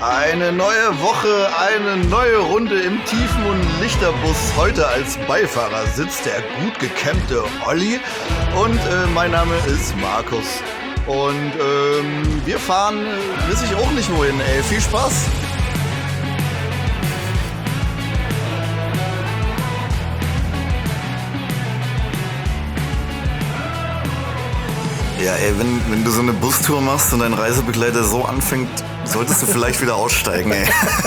Eine neue Woche, eine neue Runde im Tiefen- und Lichterbus. Heute als Beifahrer sitzt der gut gekämmte Olli und mein Name ist Markus. Und wir fahren, weiß ich auch nicht wohin, ey. Viel Spaß! Ja, ey, wenn du so eine Bustour machst und dein Reisebegleiter so anfängt, solltest du vielleicht wieder aussteigen, ey.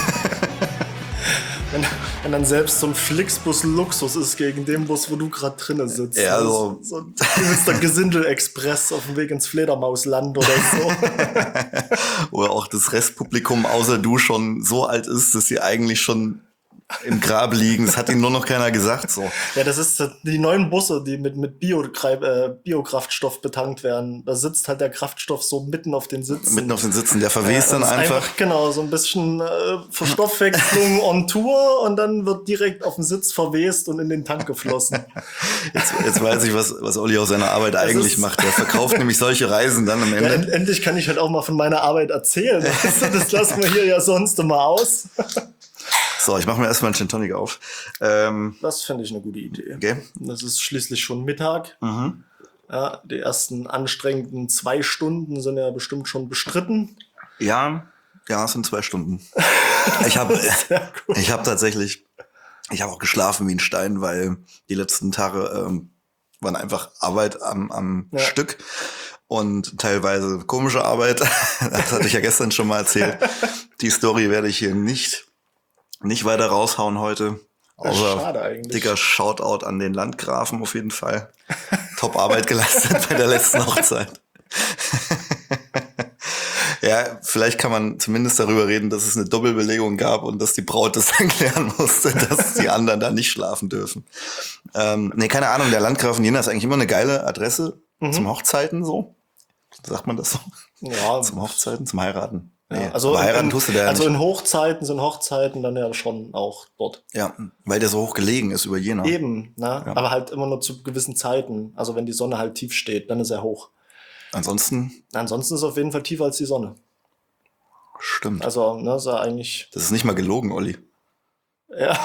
Wenn dann selbst so ein Flixbus Luxus ist gegen den Bus, wo du gerade drinnen sitzt. Ja, also so der Gesindel-Express auf dem Weg ins Fledermausland oder so. Oder auch das Restpublikum außer du schon so alt ist, dass sie eigentlich schon im Grab liegen. Das hat ihnen nur noch keiner gesagt. So. Ja, das ist die neuen Busse, die mit Biokraftstoff betankt werden. Da sitzt halt der Kraftstoff so mitten auf den Sitzen. Mitten auf den Sitzen, der verwest dann einfach. Genau, so ein bisschen Verstoffwechslung on Tour und dann wird direkt auf den Sitz verwest und in den Tank geflossen. Jetzt weiß ich, was Olli aus seiner Arbeit eigentlich macht. Der verkauft nämlich solche Reisen dann am Ende. Ja, endlich kann ich halt auch mal von meiner Arbeit erzählen. Das lassen wir hier ja sonst immer aus. So, ich mache mir erstmal einen Gin Tonic auf. Das finde ich eine gute Idee. Okay. Das ist schließlich schon Mittag. Mhm. Ja, die ersten anstrengenden 2 Stunden sind ja bestimmt schon bestritten. Ja, es sind 2 Stunden. Ich habe auch geschlafen wie ein Stein, weil die letzten Tage waren einfach Arbeit am Stück und teilweise komische Arbeit. Das hatte ich ja gestern schon mal erzählt. Die Story werde ich hier nicht weiter raushauen heute. Außer dicker Shoutout an den Landgrafen auf jeden Fall. Top Arbeit geleistet bei der letzten Hochzeit. Ja, vielleicht kann man zumindest darüber reden, dass es eine Doppelbelegung gab und dass die Braut das dann klären musste, dass die anderen da nicht schlafen dürfen. Keine Ahnung, der Landgraf in Jena ist eigentlich immer eine geile Adresse zum Hochzeiten so. Sagt man das so? Ja. Zum Hochzeiten, zum Heiraten. Nee, ja, also heiraten tust du da also nicht. In Hochzeiten sind Hochzeiten dann ja schon auch dort. Ja, weil der so hoch gelegen ist über Jena. Eben, ne? Ja. Aber halt immer nur zu gewissen Zeiten. Also wenn die Sonne halt tief steht, dann ist er hoch. Ansonsten ist es auf jeden Fall tiefer als die Sonne. Stimmt. Also, ne, ist ja eigentlich... Das ist nicht mal gelogen, Olli. Ja.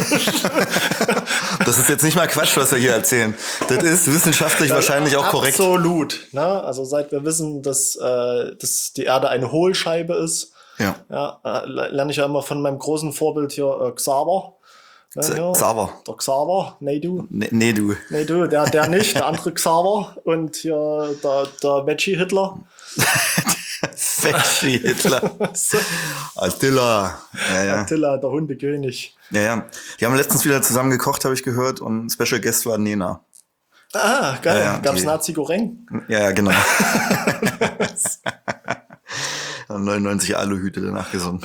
Das ist jetzt nicht mal Quatsch, was wir hier erzählen. Das ist wissenschaftlich wahrscheinlich auch korrekt. Absolut. Ne? Also seit wir wissen, dass die Erde eine Hohlscheibe ist, lerne ich ja immer von meinem großen Vorbild hier, Xaver. Xaver. Der Xaver, nee du. Nee du. Nee du, der nicht, der andere Xaver. Und hier der Veggie-Hitler. Veggie-Hitler. Attila. Ja. Attila, der Hundekönig. Ja. Die haben letztens wieder zusammen gekocht, habe ich gehört. Und Special Guest war Nena. Ah, geil. Ja, gab's Nazi-Goreng? Ja, genau. 99 Aluhüte danach gesungen.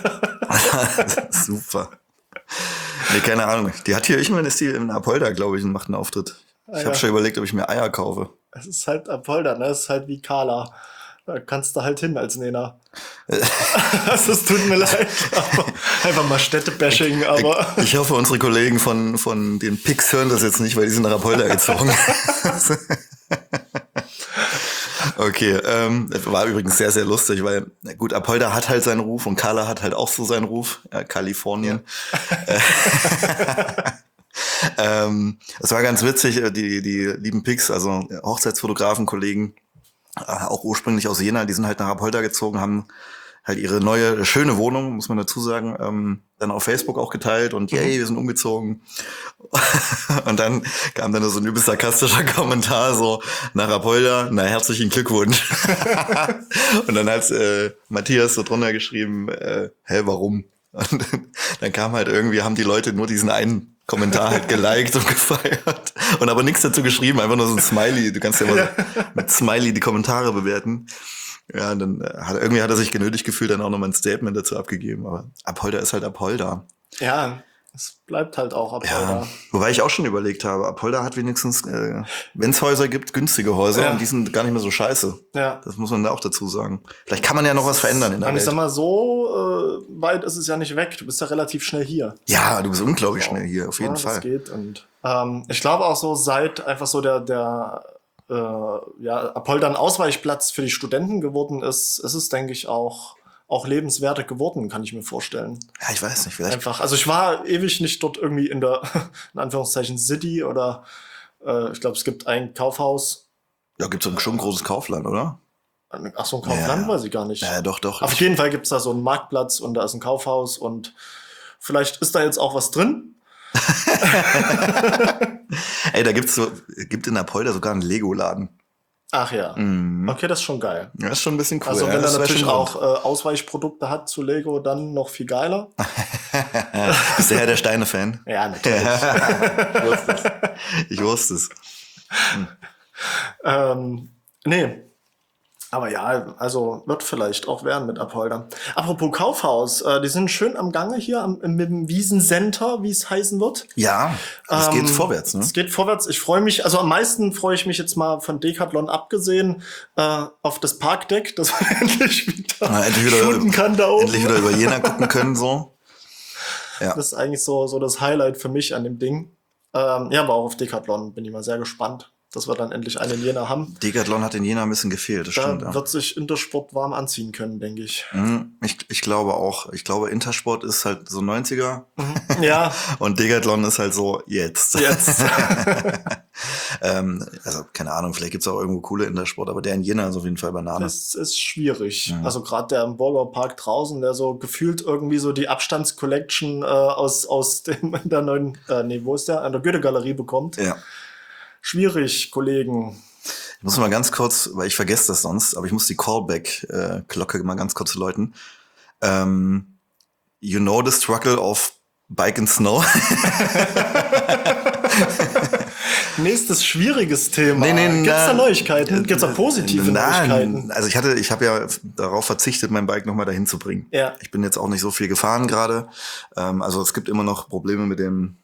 Super. Nee, keine Ahnung. Die hat hier irgendwann ist die in Apolda, glaube ich, und macht einen Auftritt. Ich habe schon überlegt, ob ich mir Eier kaufe. Es ist halt Apolda, ne? Es ist halt wie Carla. Da kannst du halt hin als Nena. Das tut mir leid. Aber einfach mal Städtebashing, aber. Ich hoffe, unsere Kollegen von den Pix hören das jetzt nicht, weil die sind nach Apolda gezogen. Okay, war übrigens sehr, sehr lustig, weil, gut, Apolda hat halt seinen Ruf und Carla hat halt auch so seinen Ruf, Kalifornien. Es war ganz witzig, die lieben Pix, also Hochzeitsfotografen, Kollegen, auch ursprünglich aus Jena, die sind halt nach Apolda gezogen, haben halt ihre neue, schöne Wohnung, muss man dazu sagen, dann auf Facebook auch geteilt und yay, wir sind umgezogen. Und dann kam dann so ein übel sarkastischer Kommentar so, nach Apolda, na herzlichen Glückwunsch. Und dann hat Matthias so drunter geschrieben, warum? Und dann kam halt irgendwie, haben die Leute nur diesen einen Kommentar halt geliked und gefeiert und aber nichts dazu geschrieben, einfach nur so ein Smiley. Du kannst ja immer so mit Smiley die Kommentare bewerten. Ja, und dann hat er sich genötigt gefühlt, dann auch nochmal ein Statement dazu abgegeben. Aber Apolda ist halt Apolda. Ja, es bleibt halt auch Apolda. Ja, wobei ich auch schon überlegt habe, Apolda hat wenigstens, wenn es Häuser gibt, günstige Häuser und die sind gar nicht mehr so scheiße. Ja. Das muss man da auch dazu sagen. Vielleicht kann man ja noch was verändern in der Welt. Ich sag mal, so weit ist es ja nicht weg. Du bist ja relativ schnell hier. Ja, du bist unglaublich schnell hier, auf jeden Fall. Das geht. Und ich glaube auch so, seit einfach so der Apolda ein Ausweichplatz für die Studenten geworden ist, ist es, denke ich, auch auch lebenswerter geworden, kann ich mir vorstellen. Ja, ich weiß nicht, vielleicht. Einfach, also ich war ewig nicht dort irgendwie in der, in Anführungszeichen, City oder ich glaube, es gibt ein Kaufhaus. Ja, gibt's schon ein großes Kaufland, oder? Ach, so ein Kaufland, Ja. weiß ich gar nicht. Ja, doch. Auf jeden Fall gibt's da so einen Marktplatz und da ist ein Kaufhaus und vielleicht ist da jetzt auch was drin. Ey, gibt in Apolda sogar einen Lego-Laden. Ach ja. Mhm. Okay, das ist schon geil. Ja, ist schon ein bisschen cool. Also ja, wenn das er wär natürlich schon auch Ausweichprodukte hat zu Lego, dann noch viel geiler. Ist der Herr der Steine-Fan? Ja, natürlich. Ich wusste es. Nee. Aber ja, also wird vielleicht auch werden mit Apolda. Apropos Kaufhaus, die sind schön am Gange hier im Wiesencenter, wie es heißen wird. Ja, es geht vorwärts, ne? Es geht vorwärts. Ich freue mich, also am meisten freue ich mich jetzt mal von Decathlon abgesehen auf das Parkdeck, dass man endlich wieder shooten kann da oben. Endlich wieder über Jena gucken können, so. Ja. Das ist eigentlich so das Highlight für mich an dem Ding. Ja, aber auch auf Decathlon bin ich mal sehr gespannt, dass wir dann endlich einen in Jena haben. Decathlon hat in Jena ein bisschen gefehlt, das stimmt. Da wird sich Intersport warm anziehen können, denke ich. Ich glaube auch. Ich glaube, Intersport ist halt so 90er. Ja. Und Decathlon ist halt so jetzt. Also, keine Ahnung, vielleicht gibt's auch irgendwo coole Intersport, aber der in Jena ist auf jeden Fall Banane. Das ist schwierig. Mhm. Also gerade der im Burger Park draußen, der so gefühlt irgendwie so die Abstandscollection aus der neuen, wo ist der? An der Goethe-Galerie bekommt. Ja. Schwierig, Kollegen. Ich muss mal ganz kurz, weil ich vergesse das sonst, aber ich muss die Callback-Glocke mal ganz kurz läuten. You know the struggle of Bike and Snow? Nächstes schwieriges Thema. Nee, gibt's da Neuigkeiten? Gibt's da positive Neuigkeiten? Also ich habe ja darauf verzichtet, mein Bike nochmal dahin zu bringen. Ja. Ich bin jetzt auch nicht so viel gefahren gerade. Also es gibt immer noch Probleme mit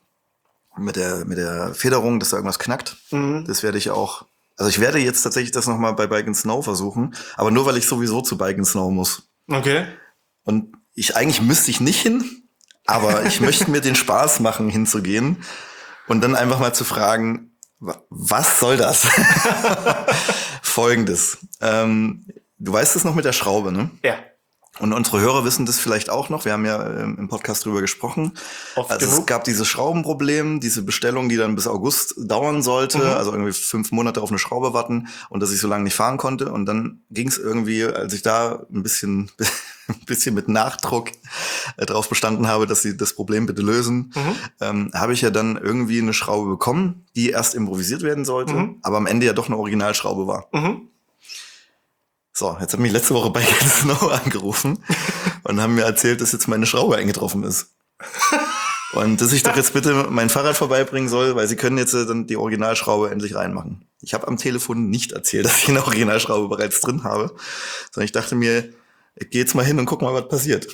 der Federung, dass da irgendwas knackt. Mhm. Das werde ich auch. Also ich werde jetzt tatsächlich das nochmal bei Bike and Snow versuchen, aber nur weil ich sowieso zu Bike and Snow muss. Okay. Und eigentlich müsste ich nicht hin, aber ich möchte mir den Spaß machen, hinzugehen und dann einfach mal zu fragen, was soll das? Folgendes. Du weißt es noch mit der Schraube, ne? Ja. Und unsere Hörer wissen das vielleicht auch noch. Wir haben ja im Podcast drüber gesprochen. Es gab dieses Schraubenproblem, diese Bestellung, die dann bis August dauern sollte. Mhm. Also irgendwie 5 Monate auf eine Schraube warten und dass ich so lange nicht fahren konnte. Und dann ging es irgendwie, als ich da ein bisschen mit Nachdruck drauf bestanden habe, dass sie das Problem bitte lösen, habe ich ja dann irgendwie eine Schraube bekommen, die erst improvisiert werden sollte, aber am Ende ja doch eine Originalschraube war. Mhm. So, jetzt hat mich letzte Woche bei Bike and Snow angerufen und haben mir erzählt, dass jetzt meine Schraube eingetroffen ist. Und dass ich doch jetzt bitte mein Fahrrad vorbeibringen soll, weil sie können jetzt dann die Originalschraube endlich reinmachen. Ich habe am Telefon nicht erzählt, dass ich eine Originalschraube bereits drin habe, sondern ich dachte mir, ich gehe jetzt mal hin und guck mal, was passiert.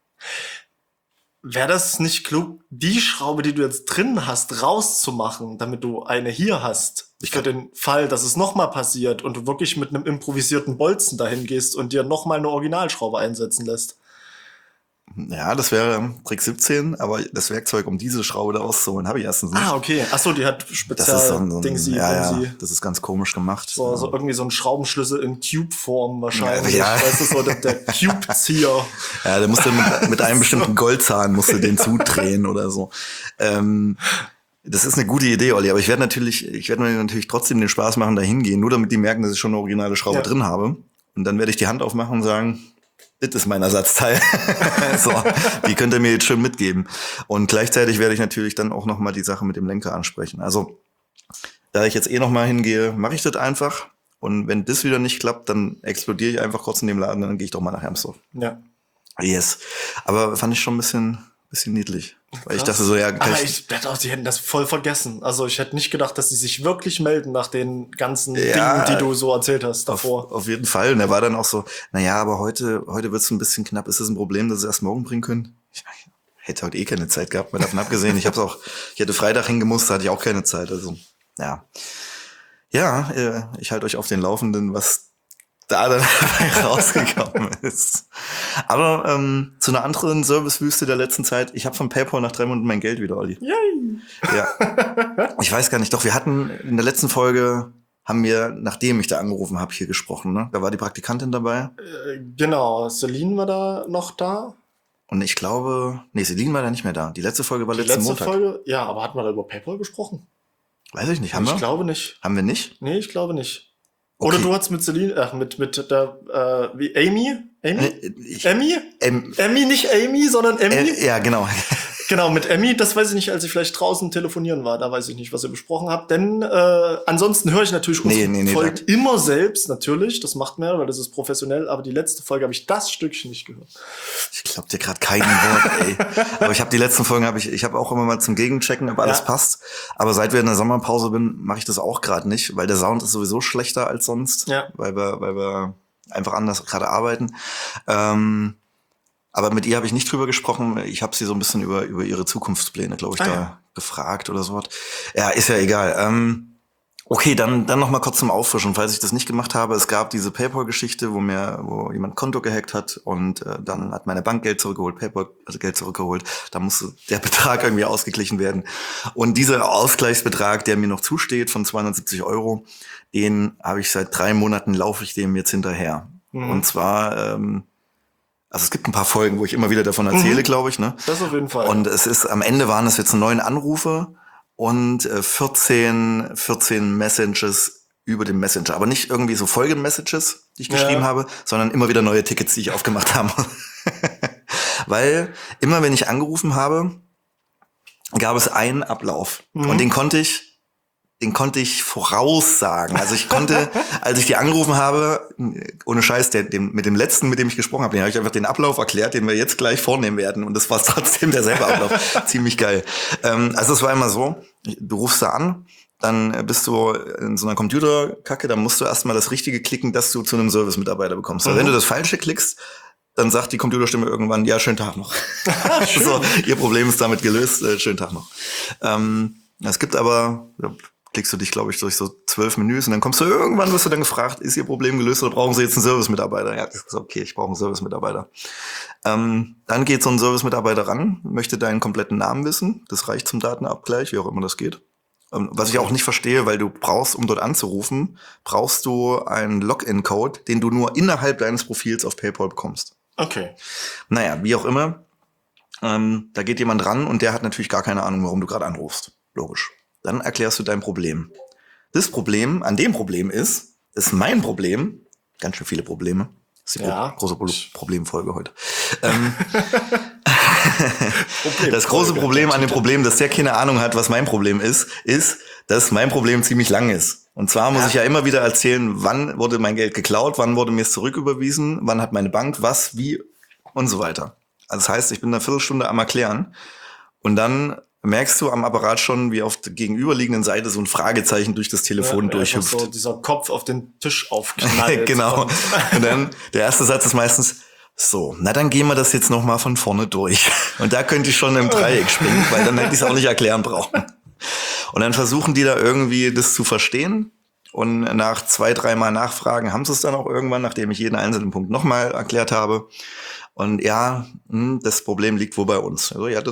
Wäre das nicht klug, die Schraube, die du jetzt drin hast, rauszumachen, damit du eine hier hast? Für den Fall, dass es nochmal passiert und du wirklich mit einem improvisierten Bolzen dahin gehst und dir nochmal eine Originalschraube einsetzen lässt. Ja, das wäre Trick 17, aber das Werkzeug, um diese Schraube da rauszuholen, habe ich erstens nicht. Ah, okay. Achso, die hat speziell Dingsi. Ja, das ist ganz komisch gemacht. So irgendwie so ein Schraubenschlüssel in Cube-Form wahrscheinlich. Ja. Weißt du, so der Cube-Zieher. Ja, der musste mit einem bestimmten Goldzahn musste den zudrehen oder so. Das ist eine gute Idee, Olli, aber ich werde mir natürlich trotzdem den Spaß machen, da hingehen, nur damit die merken, dass ich schon eine originale Schraube drin habe. Und dann werde ich die Hand aufmachen und sagen, das ist mein Ersatzteil. So, die könnt ihr mir jetzt schon mitgeben. Und gleichzeitig werde ich natürlich dann auch nochmal die Sache mit dem Lenker ansprechen. Also, da ich jetzt nochmal hingehe, mache ich das einfach. Und wenn das wieder nicht klappt, dann explodiere ich einfach kurz in dem Laden und dann gehe ich doch mal nach Hermsdorf. Ja. Yes. Aber fand ich schon ein bisschen niedlich. Weil ich dachte so, ja... Ich hätte auch, die hätten das voll vergessen. Also ich hätte nicht gedacht, dass sie sich wirklich melden nach den ganzen Dingen, die du so erzählt hast davor. Auf jeden Fall. Und er war dann auch so, naja, aber heute wird es ein bisschen knapp. Ist das ein Problem, dass sie erst morgen bringen können? Ich hätte heute keine Zeit gehabt, mal davon abgesehen. Ich hätte Freitag hingemusst, da hatte ich auch keine Zeit. Also, ja. Ja, ich halte euch auf den Laufenden, was da dann rausgekommen ist. Aber zu einer anderen Servicewüste der letzten Zeit. Ich habe von PayPal nach 3 Monaten mein Geld wieder, Olli. Yay! Ja. Ich weiß gar nicht. Doch, wir hatten in der letzten Folge haben wir, nachdem ich da angerufen habe, hier gesprochen. Ne? Da war die Praktikantin dabei. Genau, Celine war da noch da. Und ich glaube, Celine war da nicht mehr da. Die letzte Folge war letzten Montag. Folge, ja, aber hatten wir da über PayPal gesprochen? Weiß ich nicht, haben wir? Ich glaube nicht. Haben wir nicht? Nee, ich glaube nicht. Okay. Oder du hast mit Celine, mit der, wie, Amy? Emmy? Emmy, nicht Amy, sondern Emmy? Ja, genau. Genau, mit Emmy, das weiß ich nicht, als ich vielleicht draußen telefonieren war, da weiß ich nicht, was ihr besprochen habt, denn ansonsten höre ich natürlich unsere Folgen immer selbst, natürlich, das macht man ja, weil das ist professionell, aber die letzte Folge habe ich das Stückchen nicht gehört. Ich glaub dir gerade kein Wort, ey. Aber ich habe die letzten Folgen, ich habe auch immer mal zum Gegenchecken, ob alles passt, aber seit wir in der Sommerpause bin, mache ich das auch gerade nicht, weil der Sound ist sowieso schlechter als sonst, weil wir einfach anders gerade arbeiten. Aber mit ihr habe ich nicht drüber gesprochen. Ich habe sie so ein bisschen über ihre Zukunftspläne, glaube ich, da gefragt oder so was. Ja, ist ja egal. Okay, dann noch mal kurz zum Auffrischen, falls ich das nicht gemacht habe. Es gab diese PayPal-Geschichte, wo jemand Konto gehackt hat und dann hat meine Bank Geld zurückgeholt, PayPal Geld zurückgeholt. Da musste der Betrag irgendwie ausgeglichen werden. Und dieser Ausgleichsbetrag, der mir noch zusteht von 270 €, den habe ich seit 3 Monaten, laufe ich dem jetzt hinterher. Und zwar also es gibt ein paar Folgen, wo ich immer wieder davon erzähle, glaube ich. Ne? Das auf jeden Fall. Und es ist, am Ende waren es jetzt 9 Anrufe und 14 Messages über den Messenger. Aber nicht irgendwie so Folgemessages, die ich geschrieben habe, sondern immer wieder neue Tickets, die ich aufgemacht habe. Weil immer, wenn ich angerufen habe, gab es einen Ablauf. Und den konnte ich voraussagen. Also ich konnte, als ich die angerufen habe, ohne Scheiß, mit dem letzten, mit dem ich gesprochen habe, den habe ich einfach den Ablauf erklärt, den wir jetzt gleich vornehmen werden. Und das war trotzdem derselbe Ablauf. Ziemlich geil. Also es war immer so, du rufst da an, dann bist du in so einer Computerkacke, dann musst du erstmal das Richtige klicken, dass du zu einem Service-Mitarbeiter bekommst. Also wenn du das Falsche klickst, dann sagt die Computerstimme irgendwann, ja, schönen Tag noch. So, ihr Problem ist damit gelöst, schönen Tag noch. Es gibt aber, klickst du dich, glaube ich, durch so 12 Menüs und dann wirst du dann gefragt, ist Ihr Problem gelöst oder brauchen Sie jetzt einen Service-Mitarbeiter? Ja, das ist okay, ich brauche einen Service-Mitarbeiter. Dann geht so ein Service-Mitarbeiter ran, möchte deinen kompletten Namen wissen. Das reicht zum Datenabgleich, wie auch immer das geht. Was ich auch nicht verstehe, weil du brauchst, um dort anzurufen, brauchst du einen Login-Code, den du nur innerhalb deines Profils auf PayPal bekommst. Okay. Naja, wie auch immer. Da geht jemand ran und der hat natürlich gar keine Ahnung, warum du gerade anrufst. Logisch. Dann erklärst du dein Problem. Das Problem an dem Problem ist mein Problem, ganz schön viele Probleme. Das ist die große Problemfolge heute. Das große Problem an dem Problem, dass der keine Ahnung hat, was mein Problem ist, dass mein Problem ziemlich lang ist. Und zwar muss ich ja immer wieder erzählen, wann wurde mein Geld geklaut, wann wurde mir es zurücküberwiesen, wann hat meine Bank was, wie und so weiter. Also das heißt, ich bin eine Viertelstunde am Erklären und dann merkst du am Apparat schon, wie auf der gegenüberliegenden Seite so ein Fragezeichen durch das Telefon durchhüpft. So dieser Kopf auf den Tisch aufknallt. Genau. Und dann, der erste Satz ist meistens, so, na dann gehen wir das jetzt nochmal von vorne durch. Und da könnte ich schon im Dreieck springen, weil dann hätte ich es auch nicht erklären brauchen. Und dann versuchen die da irgendwie das zu verstehen. Und nach 2-3 Mal Nachfragen haben sie es dann auch irgendwann, nachdem ich jeden einzelnen Punkt nochmal erklärt habe. Und das Problem liegt wohl bei uns. Also ja,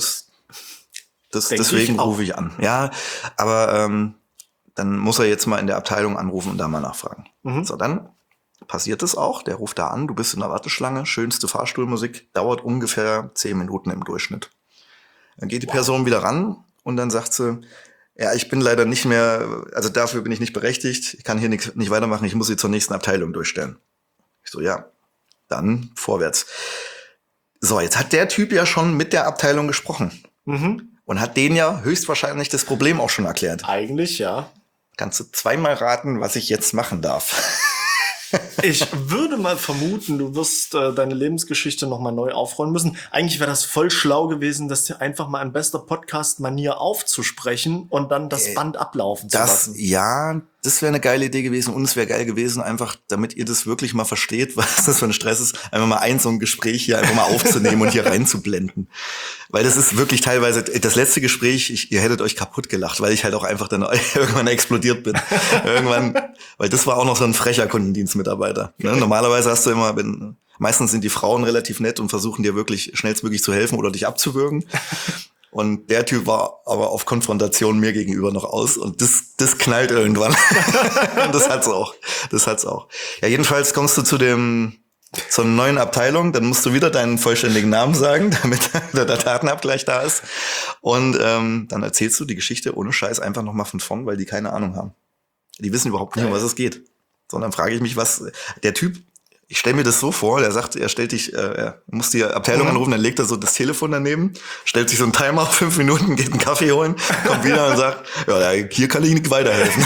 deswegen rufe ich an. Ja, aber dann muss er jetzt mal in der Abteilung anrufen und da mal nachfragen. So, dann passiert es auch. Der ruft da an, du bist in der Warteschlange, schönste Fahrstuhlmusik, dauert ungefähr 10 Minuten im Durchschnitt. Dann geht die Person wieder ran und dann sagt sie, ja, ich bin leider nicht mehr, also dafür bin ich nicht berechtigt, ich kann hier nicht weitermachen, ich muss sie zur nächsten Abteilung durchstellen. Ich so, ja, dann vorwärts. So, jetzt hat der Typ ja schon mit der Abteilung gesprochen. Und hat denen ja höchstwahrscheinlich das Problem auch schon erklärt. Eigentlich, ja. Kannst du 2-mal raten, was ich jetzt machen darf? Ich würde mal vermuten, du wirst deine Lebensgeschichte nochmal neu aufrollen müssen. Eigentlich wäre das voll schlau gewesen, das dir einfach mal in bester Podcast-Manier aufzusprechen und dann das Band ablaufen zu lassen. Ja, das wäre eine geile Idee gewesen und es wäre geil gewesen, einfach, damit ihr das wirklich mal versteht, was das für ein Stress ist, einfach mal so ein Gespräch hier einfach mal aufzunehmen und hier reinzublenden. Weil das ist wirklich teilweise, das letzte Gespräch, ihr hättet euch kaputt gelacht, weil ich halt auch einfach dann irgendwann explodiert bin. Irgendwann, weil das war auch noch so ein frecher Kundendienstmitarbeiter. Ne? Normalerweise hast du immer, meistens sind die Frauen relativ nett und versuchen dir wirklich schnellstmöglich zu helfen oder dich abzuwürgen. Und der Typ war aber auf Konfrontation mir gegenüber noch aus. Und das knallt irgendwann. Und das hat's auch. Ja, jedenfalls kommst du zur neuen Abteilung. Dann musst du wieder deinen vollständigen Namen sagen, damit der Datenabgleich da ist. Und dann erzählst du die Geschichte ohne Scheiß einfach nochmal von vorn, weil die keine Ahnung haben. Die wissen überhaupt nicht, um was es geht. Sondern frage ich mich, was der Typ... Ich stelle mir das so vor, der sagt, er muss die Abteilung anrufen, dann legt er so das Telefon daneben, stellt sich so einen Timer auf 5 Minuten, geht einen Kaffee holen, kommt wieder und sagt, ja, hier kann ich nicht weiterhelfen.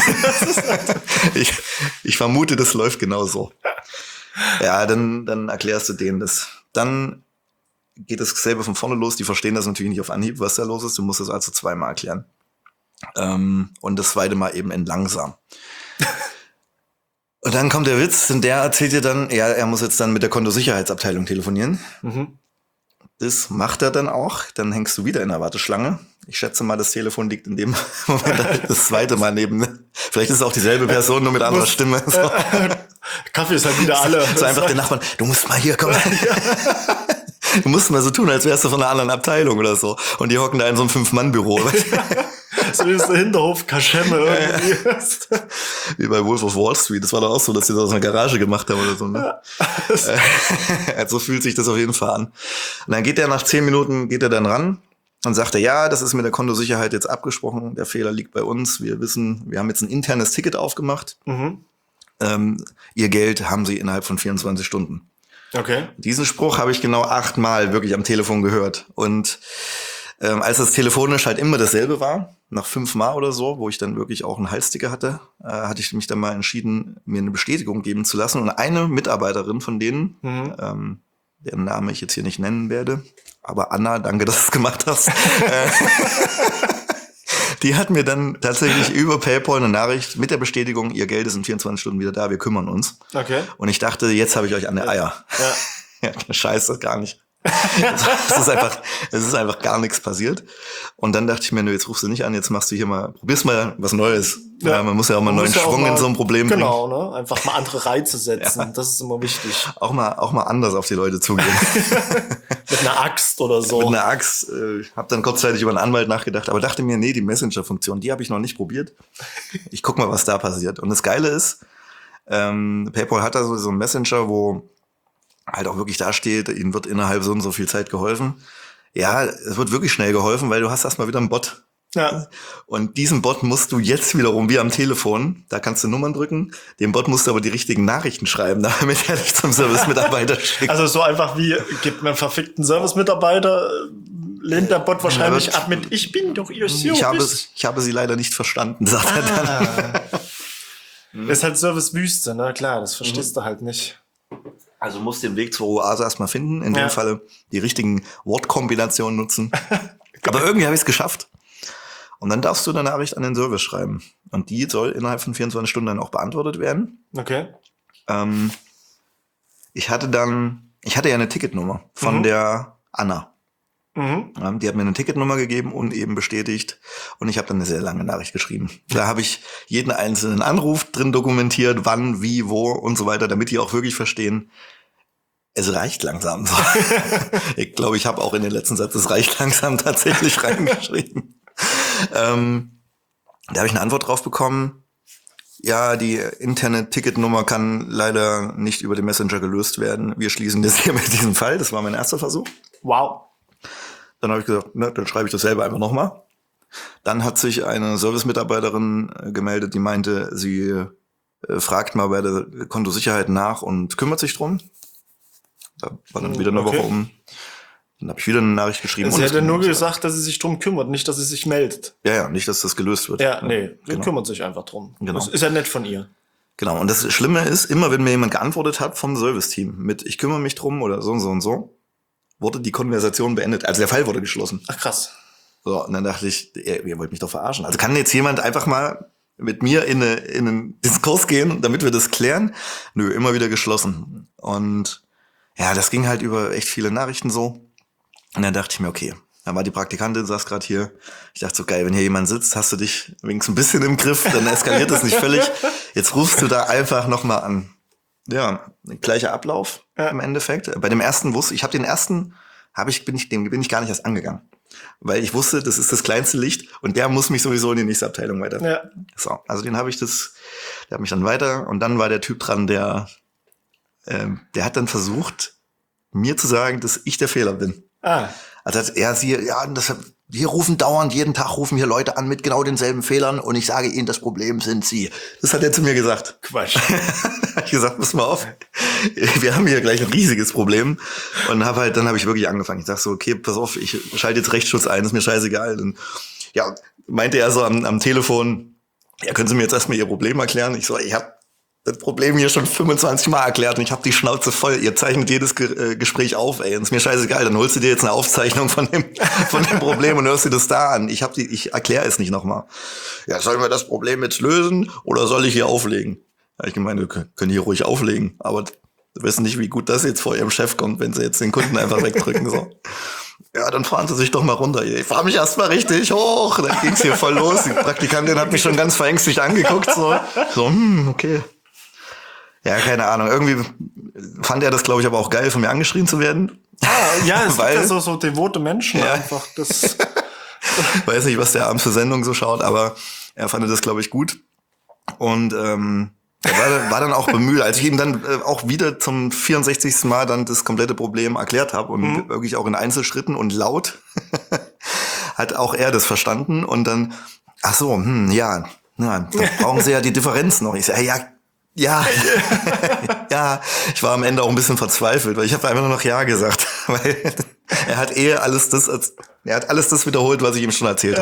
Ich vermute, das läuft genau so. Ja, dann erklärst du denen das. Dann geht das selber von vorne los, die verstehen das natürlich nicht auf Anhieb, was da los ist, du musst das also 2-mal erklären. Und das 2. Mal eben in langsam. Und dann kommt der Witz und der erzählt dir dann, ja, er muss jetzt dann mit der Kontosicherheitsabteilung telefonieren. Mhm. Das macht er dann auch. Dann hängst du wieder in der Warteschlange. Ich schätze mal, das Telefon liegt in dem Moment das 2. Mal neben. Vielleicht ist es auch dieselbe Person, nur mit anderer Stimme. So. Kaffee ist halt wieder alle. So einfach den Nachbarn, du musst mal hier kommen. Du musst mal so tun, als wärst du von einer anderen Abteilung oder so. Und die hocken da in so einem 5-Mann-Büro. So wie das der Hinterhof Kaschemme irgendwie. Wie bei Wolf of Wall Street. Das war doch auch so, dass die das aus einer Garage gemacht haben oder so. Ne? So fühlt sich das auf jeden Fall an. Und dann geht er nach 10 Minuten, geht er dann ran und sagt er, ja, das ist mit der Kontosicherheit jetzt abgesprochen. Der Fehler liegt bei uns. Wir haben jetzt ein internes Ticket aufgemacht. Mhm. Ihr Geld haben sie innerhalb von 24 Stunden. Okay. Diesen Spruch habe ich genau 8-mal wirklich am Telefon gehört. Und als das telefonisch halt immer dasselbe war, nach 5-mal oder so, wo ich dann wirklich auch einen Halsticker hatte, hatte ich mich dann mal entschieden, mir eine Bestätigung geben zu lassen. Und eine Mitarbeiterin von denen, deren Name ich jetzt hier nicht nennen werde, aber Anna, danke, dass du es gemacht hast, die hat mir dann tatsächlich über PayPal eine Nachricht mit der Bestätigung, ihr Geld ist in 24 Stunden wieder da, wir kümmern uns. Okay. Und ich dachte, jetzt habe ich euch an der Eier. Ja. Ja, scheiße, gar nicht. Es ist einfach gar nichts passiert. Und dann dachte ich mir, jetzt rufst du nicht an, jetzt machst du hier mal, probierst mal was Neues. Ja, man muss ja auch mal einen neuen Schwung in so ein Problem bringen. Genau, ne? Einfach mal andere Reize setzen. Ja. Das ist immer wichtig. Auch mal anders auf die Leute zugehen. Mit einer Axt oder so. Mit einer Axt. Ich habe dann kurzzeitig über einen Anwalt nachgedacht, aber dachte mir, nee, die Messenger-Funktion, die habe ich noch nicht probiert. Ich guck mal, was da passiert. Und das Geile ist, PayPal hat da so einen Messenger, wo halt auch wirklich da steht, ihnen wird innerhalb so und so viel Zeit geholfen. Ja, es wird wirklich schnell geholfen, weil du hast erstmal wieder einen Bot. Ja. Und diesen Bot musst du jetzt wiederum, wie am Telefon, da kannst du Nummern drücken, dem Bot musst du aber die richtigen Nachrichten schreiben, damit er dich zum Service-Mitarbeiter schickt. Also so einfach wie, gibt mir einen verfickten Service-Mitarbeiter, lehnt der Bot wahrscheinlich ab mit, ich bin doch ihr Service. Ich habe sie leider nicht verstanden, sagt er dann. Ist halt Service-Wüste, ne? Klar, das verstehst du halt nicht. Also musst den Weg zur Oase erstmal finden, in dem Falle die richtigen Wortkombinationen nutzen. Aber irgendwie habe ich es geschafft. Und dann darfst du eine Nachricht an den Service schreiben. Und die soll innerhalb von 24 Stunden dann auch beantwortet werden. Okay. Ich hatte ja eine Ticketnummer von der Anna. Mhm. Die hat mir eine Ticketnummer gegeben und eben bestätigt. Und ich habe dann eine sehr lange Nachricht geschrieben. Da habe ich jeden einzelnen Anruf drin dokumentiert, wann, wie, wo und so weiter, damit die auch wirklich verstehen, es reicht langsam. Ich glaube, ich habe auch in den letzten Satz, es reicht langsam tatsächlich reingeschrieben. Da habe ich eine Antwort drauf bekommen. Ja, die interne Ticketnummer kann leider nicht über den Messenger gelöst werden. Wir schließen das hier mit diesem Fall. Das war mein erster Versuch. Wow. Dann habe ich gesagt, ne, dann schreibe ich das selber einfach nochmal. Dann hat sich eine Service-Mitarbeiterin gemeldet, die meinte, sie fragt mal bei der Kontosicherheit nach und kümmert sich drum. Da war dann wieder eine Woche um. Dann habe ich wieder eine Nachricht geschrieben. Sie hätte nur gesagt, dass sie sich drum kümmert, nicht, dass sie sich meldet. Ja, nicht, dass das gelöst wird. Ja, nee, sie kümmert sich einfach drum. Genau. Das ist ja nett von ihr. Genau, und das Schlimme ist, immer wenn mir jemand geantwortet hat vom Service-Team mit ich kümmere mich drum oder so und so und so, wurde die Konversation beendet. Also der Fall wurde geschlossen. Ach krass. So, und dann dachte ich, ihr wollt mich doch verarschen. Also kann jetzt jemand einfach mal mit mir in einen Diskurs gehen, damit wir das klären? Nö, immer wieder geschlossen. Und ja, das ging halt über echt viele Nachrichten so. Und dann dachte ich mir, okay, dann war die Praktikantin, saß gerade hier. Ich dachte so, geil, wenn hier jemand sitzt, hast du dich wenigstens ein bisschen im Griff, dann eskaliert es nicht völlig. Jetzt rufst du da einfach nochmal an. Ja, gleicher Ablauf im Endeffekt. Bei dem ersten bin ich gar nicht erst angegangen. weil ich wusste, das ist das kleinste Licht und der muss mich sowieso in die nächste Abteilung weiter. Ja. So, also der hat mich dann weiter und dann war der Typ dran, der hat dann versucht, mir zu sagen, dass ich der Fehler bin. Ah. Also wir rufen dauernd, jeden Tag rufen hier Leute an mit genau denselben Fehlern und ich sage ihnen, das Problem sind sie. Das hat er zu mir gesagt. Quatsch. Hab ich gesagt, pass mal auf, wir haben hier gleich ein riesiges Problem. Und dann habe ich wirklich angefangen. Ich dachte so, okay, pass auf, ich schalte jetzt Rechtsschutz ein, ist mir scheißegal. Und ja, meinte er so am Telefon, ja, können Sie mir jetzt erstmal Ihr Problem erklären? Ich so, ich habe das Problem hier schon 25 Mal erklärt und ich habe die Schnauze voll. Ihr zeichnet jedes Gespräch auf, ey. Und ist mir scheißegal. Dann holst du dir jetzt eine Aufzeichnung von dem Problem und hörst dir das da an. Ich erkläre es nicht nochmal. Ja, sollen wir das Problem jetzt lösen oder soll ich hier auflegen? Ja, ich gemeint, wir können hier ruhig auflegen. Aber wir wissen nicht, wie gut das jetzt vor Ihrem Chef kommt, wenn Sie jetzt den Kunden einfach wegdrücken, so. Ja, dann fahren Sie sich doch mal runter. Ich fahr mich erst mal richtig hoch. Dann ging's hier voll los. Die Praktikantin hat mich schon ganz verängstigt angeguckt, so, okay. Ja, keine Ahnung. Irgendwie fand er das, glaube ich, aber auch geil, von mir angeschrien zu werden. Ja, es gibt ja so devote Menschen einfach. Das weiß nicht, was der abends für Sendung so schaut, aber er fand das, glaube ich, gut. Und er war dann auch bemüht, als ich ihm dann auch wieder zum 64. Mal dann das komplette Problem erklärt habe und wirklich auch in Einzelschritten und laut, hat auch er das verstanden. Und dann, ach so, dann brauchen Sie ja die Differenz noch. Ich sage, ja, ich war am Ende auch ein bisschen verzweifelt, weil ich habe einfach nur noch Ja gesagt, weil er hat alles das wiederholt, was ich ihm schon erzählt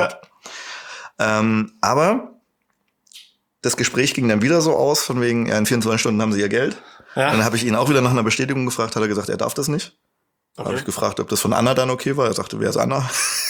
habe. Aber das Gespräch ging dann wieder so aus, von wegen, in 24 Stunden haben Sie Ihr Geld. Ja. Dann habe ich ihn auch wieder nach einer Bestätigung gefragt, hat er gesagt, er darf das nicht. Okay. Habe ich gefragt, ob das von Anna dann okay war. Er sagte, wer ist Anna?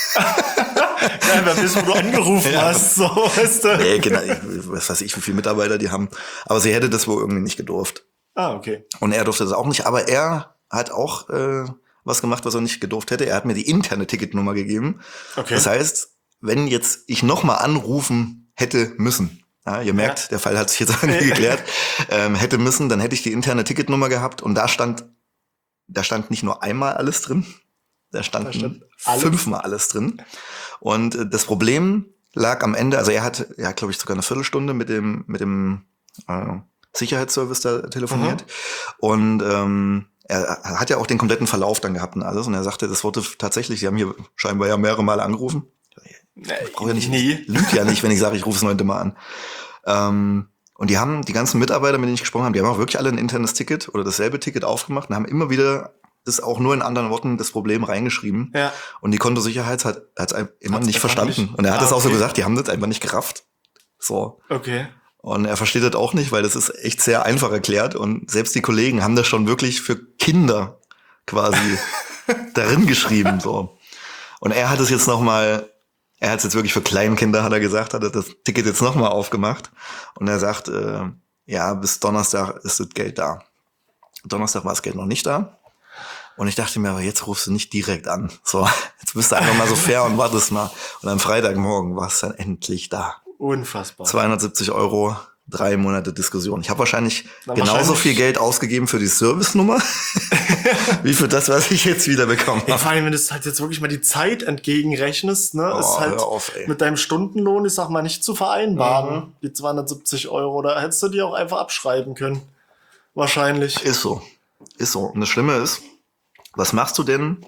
Ja, wer bist, wo du angerufen hast, so, weißt du. Nee, genau, was weiß ich, wie viele Mitarbeiter die haben. Aber sie hätte das wohl irgendwie nicht gedurft. Ah, okay. Und er durfte das auch nicht. Aber er hat auch was gemacht, was er nicht gedurft hätte. Er hat mir die interne Ticketnummer gegeben. Okay. Das heißt, wenn jetzt ich nochmal anrufen hätte müssen, ja, ihr merkt, der Fall hat sich jetzt auch nicht geklärt, hätte müssen, dann hätte ich die interne Ticketnummer gehabt und da stand nicht nur einmal alles drin, da stand 5-mal alles drin. Und das Problem lag am Ende, also er hat, glaube ich, sogar eine Viertelstunde mit dem Sicherheitsservice da telefoniert. Und er hat ja auch den kompletten Verlauf dann gehabt und alles. Und er sagte, das wurde tatsächlich, sie haben hier scheinbar ja mehrere Male angerufen. Ich brauche ja nicht, lügt ja nicht, wenn ich sage, ich rufe es 9. Mal an. Und die ganzen Mitarbeiter, mit denen ich gesprochen habe, die haben auch wirklich alle ein internes Ticket oder dasselbe Ticket aufgemacht und haben immer wieder das auch nur in anderen Worten das Problem reingeschrieben. Ja. Und die Kontosicherheit hat es immer nicht verstanden. Und er hat es auch so gesagt, die haben das einfach nicht gerafft. So. Okay. Und er versteht das auch nicht, weil das ist echt sehr einfach erklärt. Und selbst die Kollegen haben das schon wirklich für Kinder quasi darin geschrieben. So. Und er hat es jetzt wirklich für Kleinkinder, hat er gesagt, hat er das Ticket jetzt nochmal aufgemacht. Und er sagt, bis Donnerstag ist das Geld da. Donnerstag war das Geld noch nicht da. Und ich dachte mir, aber jetzt rufst du nicht direkt an. So, jetzt bist du einfach mal so fair und wartest mal. Und am Freitagmorgen war es dann endlich da. Unfassbar. 270 €, 3 Monate Diskussion. Ich habe wahrscheinlich genauso viel Geld ausgegeben für die Servicenummer, wie für das, was ich jetzt wieder bekommen habe. Vor allem, wenn du halt jetzt wirklich mal die Zeit entgegenrechnest, ne, ist halt mit deinem Stundenlohn, ich sag mal, nicht zu vereinbaren, die 270 €. Da hättest du die auch einfach abschreiben können. Wahrscheinlich. Ist so. Und das Schlimme ist, was machst du denn,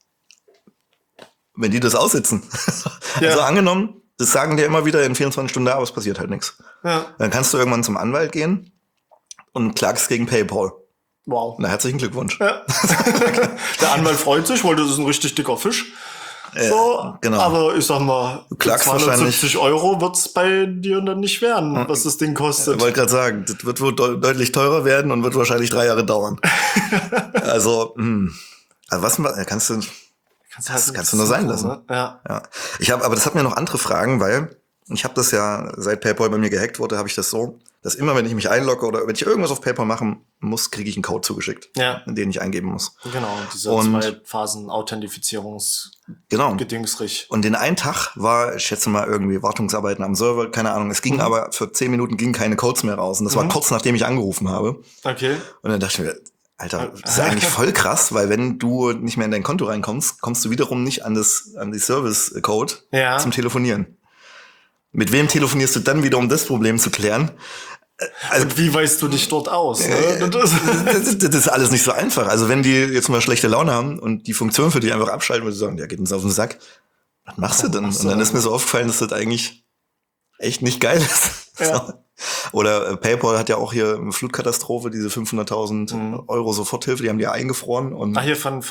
wenn die das aussitzen? Ja. Also angenommen, das sagen dir immer wieder in 24 Stunden da, aber es passiert halt nichts. Ja. Dann kannst du irgendwann zum Anwalt gehen und klagst gegen PayPal. Wow. Na, herzlichen Glückwunsch. Ja. Der Anwalt freut sich, weil das ist ein richtig dicker Fisch. So, genau. Aber ich sag mal, du klagst 270 € wird's bei dir dann nicht werden, was das Ding kostet. Ich wollte gerade sagen, das wird wohl deutlich teurer werden und wird wahrscheinlich 3 Jahre dauern. Also was kannst du nur sein lassen. Ne? Ja. Aber das hat mir noch andere Fragen, weil ich habe das ja, seit PayPal bei mir gehackt wurde, habe ich das so, dass immer, wenn ich mich einlogge oder wenn ich irgendwas auf PayPal machen muss, kriege ich einen Code zugeschickt, den ich eingeben muss. Genau, diese 2 Phasen Authentifizierungs-Gedingsrich. Und den einen Tag war, ich schätze mal, irgendwie Wartungsarbeiten am Server, keine Ahnung. Es ging aber für 10 Minuten gingen keine Codes mehr raus. Und das war kurz nachdem ich angerufen habe. Okay. Und dann dachte ich mir, Alter, das ist eigentlich voll krass, weil wenn du nicht mehr in dein Konto reinkommst, kommst du wiederum nicht an die Service-Code zum Telefonieren. Mit wem telefonierst du dann wieder, um das Problem zu klären? Also, und wie weißt du dich dort aus? Ne? Das ist alles nicht so einfach. Also wenn die jetzt mal schlechte Laune haben und die Funktion für dich einfach abschalten, weil sie sagen, ja, geht uns auf den Sack, was machst du denn? Und dann ist mir so aufgefallen, dass das eigentlich echt nicht geil ist. Ja. So. Oder PayPal hat ja auch hier eine Flutkatastrophe, diese 500.000 Euro Soforthilfe, die haben die ja eingefroren. Und hier von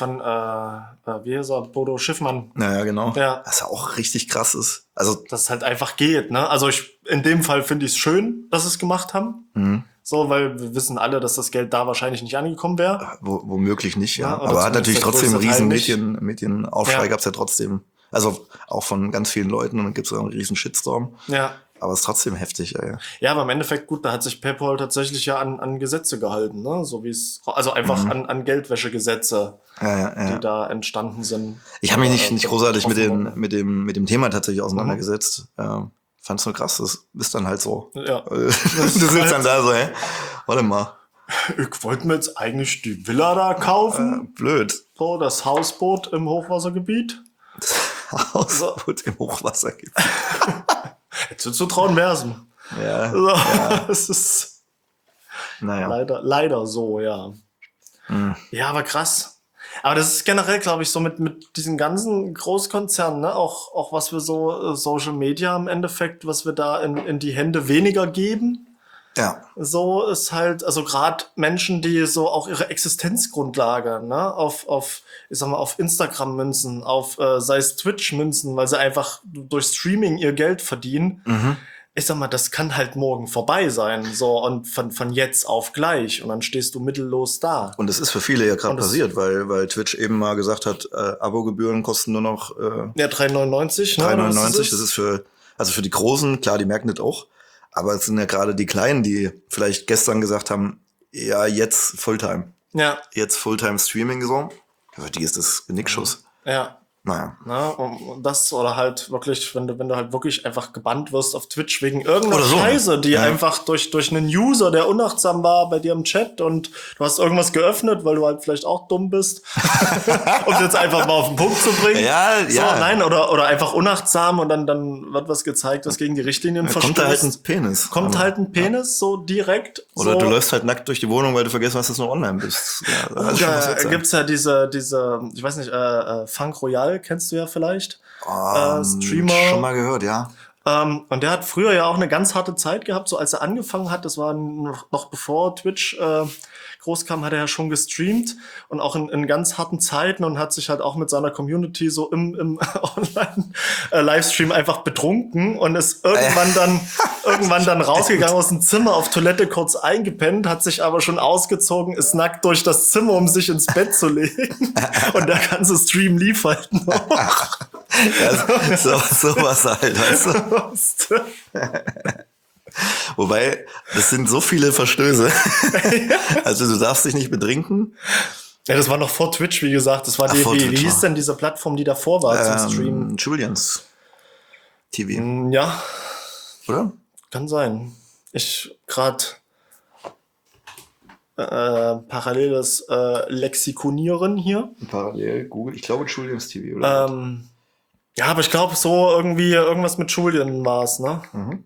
wie heißt er, Bodo Schiffmann. naja, genau. Ja. Was ja auch richtig krass ist. Also, dass es halt einfach geht, ne? Also in dem Fall finde ich es schön, dass sie es gemacht haben. So, weil wir wissen alle, dass das Geld da wahrscheinlich nicht angekommen wäre. Womöglich nicht, ja. Ja, aber hat natürlich trotzdem einen riesen Teil Medienaufschrei gab's ja trotzdem. Also auch von ganz vielen Leuten und dann gibt's auch einen riesen Shitstorm. Ja. Aber es ist trotzdem heftig, ja. Ja, aber im Endeffekt, gut, da hat sich PayPal tatsächlich ja an Gesetze gehalten, ne? So wie es, also einfach an Geldwäschegesetze, die da entstanden sind. Ich habe mich nicht großartig mit dem Thema tatsächlich auseinandergesetzt. Fand's nur krass, das ist dann halt so. Ja. Du sitzt dann da so, hä? Warte mal. Ich wollte mir jetzt eigentlich die Villa da kaufen. Blöd. So, das Hausboot im Hochwassergebiet. Das Hausboot im Hochwassergebiet. Jetzt zu Traunbersen. Ja. So, ja. es ist naja. leider so, ja. Ja, aber krass. Aber das ist generell, glaube ich, so mit diesen ganzen Großkonzernen, ne? Auch was wir so Social Media im Endeffekt, was wir da in die Hände weniger geben. Ja. So ist halt, also gerade Menschen, die so auch ihre Existenzgrundlage, ne, ich sag mal, auf Instagram münzen, auf sei es Twitch münzen, weil sie einfach durch Streaming ihr Geld verdienen. Ich sag mal, das kann halt morgen vorbei sein, so, und von jetzt auf gleich, und dann stehst du mittellos da. Und das ist für viele ja gerade passiert, weil Twitch eben mal gesagt hat, Abogebühren kosten nur noch 3,99, ne? 3,99, das ist für die Großen, klar, die merken das auch. Aber es sind ja gerade die Kleinen, die vielleicht gestern gesagt haben, ja, jetzt Fulltime. Ja. Jetzt Fulltime Streaming so. Für die ist das Genickschuss. Ja. Naja. Na, und das, oder halt wirklich, wenn du halt wirklich einfach gebannt wirst auf Twitch wegen irgendeiner so. Scheiße, die einfach durch einen User, der unachtsam war bei dir im Chat, und du hast irgendwas geöffnet, weil du halt vielleicht auch dumm bist, um es jetzt einfach mal auf den Punkt zu bringen. Ja. Nein, oder einfach unachtsam, und dann wird was gezeigt, was gegen die Richtlinien verstößt. Kommt da halt ein Penis. Kommt halt ein Penis, so direkt. Oder so. du läufst halt nackt durch die Wohnung, weil du vergessen hast, dass du noch online bist. Ja, da gibt's ja diese, ich weiß nicht, Funk Royal kennst du ja vielleicht. Streamer. Schon mal gehört, ja. Und der hat früher ja auch eine ganz harte Zeit gehabt, so als er angefangen hat, das war noch bevor Twitch groß kam, hat er ja schon gestreamt, und auch in ganz harten Zeiten, und hat sich halt auch mit seiner Community so im Online-Livestream einfach betrunken und ist irgendwann dann rausgegangen aus dem Zimmer, auf Toilette kurz eingepennt, hat sich aber schon ausgezogen, ist nackt durch das Zimmer, um sich ins Bett zu legen, und der ganze Stream lief halt noch. Ja, sowas halt, weißt du? Wobei, das sind so viele Verstöße. Also du darfst dich nicht betrinken. Ja, das war noch vor Twitch, wie gesagt. Das war wie hieß denn diese Plattform, die davor war zum Streamen? Julians TV. Ja. Oder? Kann sein. Ich gerade paralleles Lexikonieren hier. Parallel Google. Ich glaube Julians TV, oder? Ja, aber ich glaube so irgendwas mit Julian war es, ne?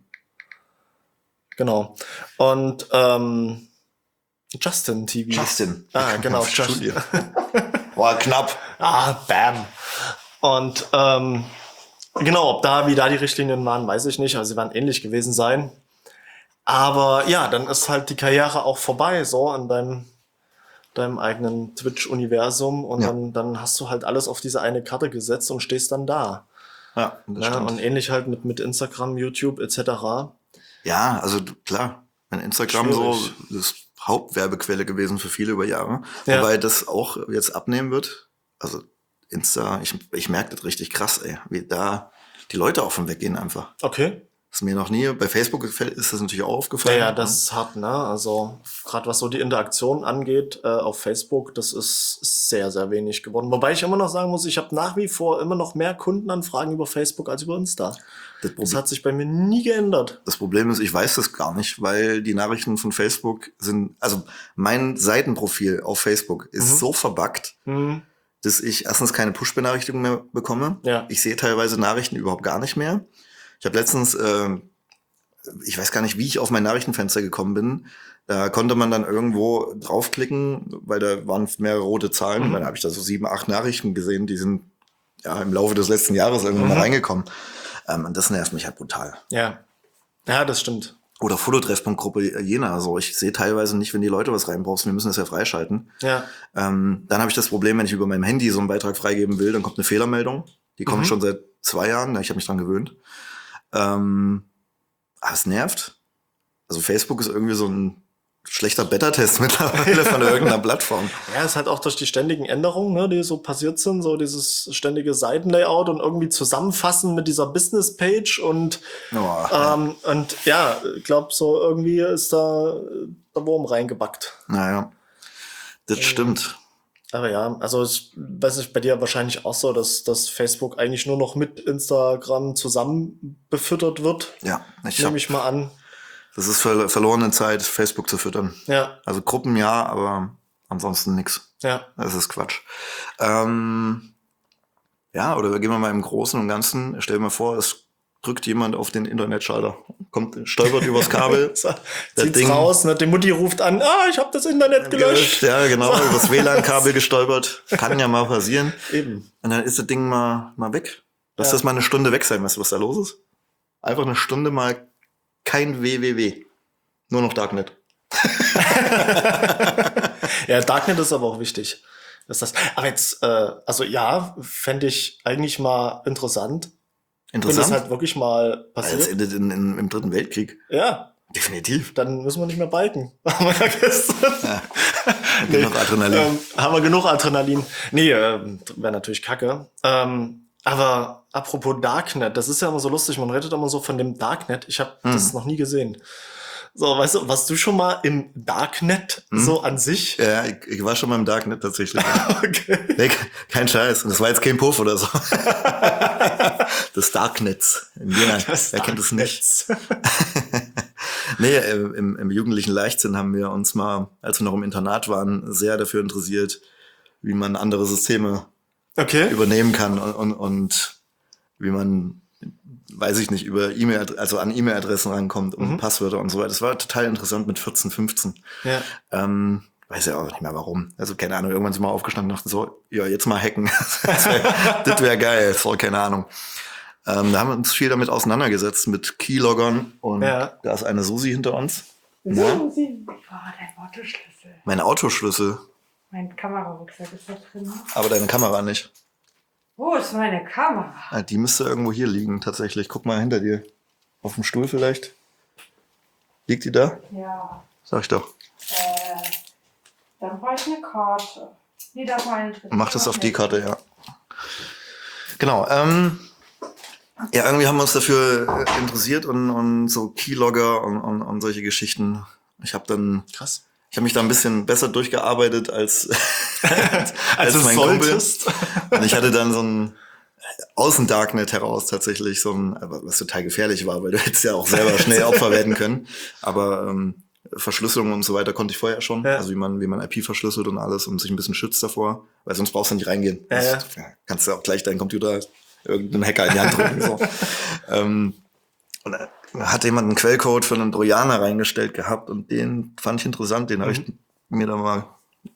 Genau. Und Justin TV. Justin. Genau, Justin. Boah, knapp. Bam. Und genau, wie da die Richtlinien waren, weiß ich nicht. Also sie werden ähnlich gewesen sein. Aber ja, dann ist halt die Karriere auch vorbei, so in deinem eigenen Twitch-Universum. Und dann hast du halt alles auf diese eine Karte gesetzt und stehst dann da. Ja, das stimmt. Und ähnlich halt mit Instagram, YouTube etc. Ja, also klar, wenn Instagram Schwierig. so das Hauptwerbequelle gewesen für viele über Jahre, Ja. wobei das auch jetzt abnehmen wird. Also Insta, ich merke das richtig krass, ey, wie da die Leute auch von weggehen einfach. Okay. Das ist mir noch nie, bei Facebook ist das natürlich auch aufgefallen. Ja, das ist hart, ne? Also gerade was so die Interaktion angeht auf Facebook, das ist sehr, sehr wenig geworden. Wobei ich immer noch sagen muss, ich habe nach wie vor immer noch mehr Kundenanfragen über Facebook als über Insta. Das hat sich bei mir nie geändert. Das Problem ist, ich weiß das gar nicht, weil die Nachrichten von Facebook sind, also mein Seitenprofil auf Facebook ist so verbuggt, dass ich erstens keine Push-Benachrichtigung mehr bekomme. Ja. Ich sehe teilweise Nachrichten überhaupt gar nicht mehr. Ich habe letztens, ich weiß gar nicht, wie ich auf mein Nachrichtenfenster gekommen bin. Da konnte man dann irgendwo draufklicken, weil da waren mehrere rote Zahlen. Und dann habe ich da so 7, 8 Nachrichten gesehen, die sind ja im Laufe des letzten Jahres irgendwann mal reingekommen. Und das nervt mich halt brutal. Ja, das stimmt. Oder Fototreffpunkt-Gruppe Jena. Also ich sehe teilweise nicht, wenn die Leute was reinbrauchen. Wir müssen das ja freischalten. Ja. Dann habe ich das Problem, wenn ich über meinem Handy so einen Beitrag freigeben will, dann kommt eine Fehlermeldung. Die kommt schon seit 2 Jahren. Ich habe mich dran gewöhnt. Es nervt. Also Facebook ist irgendwie so ein schlechter Beta-Test mittlerweile von irgendeiner Plattform. Ja, es ist halt auch durch die ständigen Änderungen, ne, die so passiert sind, so dieses ständige Seitenlayout und irgendwie zusammenfassen mit dieser Business-Page und ich glaube, so irgendwie ist da der Wurm reingebackt. Naja, das stimmt. Aber ja, also ich weiß nicht, bei dir wahrscheinlich auch so, dass Facebook eigentlich nur noch mit Instagram zusammen befüttert wird. Ja, nehme ich mal an. Das ist verlorene Zeit, Facebook zu füttern. Ja. Also Gruppen ja, aber ansonsten nix. Ja. Das ist Quatsch. Oder gehen wir mal im Großen und Ganzen. Stell dir mal vor, es drückt jemand auf den Internetschalter, stolpert übers Kabel. Zieht's raus, ne? Die Mutti ruft an, ich habe das Internet gelöscht. Ja, genau, übers WLAN-Kabel gestolpert. Kann ja mal passieren. Eben. Und dann ist das Ding mal weg. Lass das mal eine Stunde weg sein. Weißt du, was da los ist? Einfach eine Stunde mal kein www. Nur noch Darknet. Ja, Darknet ist aber auch wichtig. Aber jetzt, fände ich eigentlich mal interessant. Wenn das halt wirklich mal passiert. Das endet im Dritten Weltkrieg. Ja. Definitiv. Dann müssen wir nicht mehr biken. Haben wir ja gestern. Ja. Genug Adrenalin. Haben wir genug Adrenalin. Nee, wäre natürlich kacke. Aber apropos Darknet, das ist ja immer so lustig, man redet immer so von dem Darknet. Ich habe das noch nie gesehen. So, weißt du, warst du schon mal im Darknet so an sich? Ja, ich war schon mal im Darknet tatsächlich. Okay. Nee, kein Scheiß. Und das war jetzt kein Puff oder so. Das Darknetz. Wer kennt es nicht? Nee, im jugendlichen Leichtsinn haben wir uns mal, als wir noch im Internat waren, sehr dafür interessiert, wie man andere Systeme übernehmen kann und wie man, weiß ich nicht, über an E-Mail-Adressen rankommt und Passwörter und so weiter. Das war total interessant mit 14, 15. Ja. Weiß ja auch nicht mehr warum. Also keine Ahnung, irgendwann sind wir aufgestanden und dachten so, ja, jetzt mal hacken. Das wär geil, so, keine Ahnung. Da haben wir uns viel damit auseinandergesetzt, mit Keyloggern und da ist eine Susi hinter uns. Susi, dein Autoschlüssel. Mein Autoschlüssel. Mein Kamerarucksack ist da drin. Aber deine Kamera nicht. Wo ist meine Kamera? Die müsste irgendwo hier liegen, tatsächlich. Guck mal hinter dir. Auf dem Stuhl vielleicht. Liegt die da? Ja. Sag ich doch. Dann brauche ich eine Karte. Nee, da war eine drin. Mach das auf die Karte, ja. Genau. Ja, irgendwie haben wir uns dafür interessiert und so Keylogger und solche Geschichten. Ich habe mich da ein bisschen besser durchgearbeitet als mein Kumpel. Und ich hatte dann so ein aus dem Darknet heraus tatsächlich so ein, was total gefährlich war, weil du hättest ja auch selber schnell Opfer werden können. Aber Verschlüsselung und so weiter konnte ich vorher schon. Ja. Also wie man IP verschlüsselt und alles und sich ein bisschen schützt davor. Weil sonst brauchst du nicht reingehen. Ja. Kannst du auch gleich deinen Computer irgendeinem Hacker in die Hand drücken. So. Und da hat jemand einen Quellcode für einen Trojaner reingestellt gehabt und den fand ich interessant, den habe ich mir da mal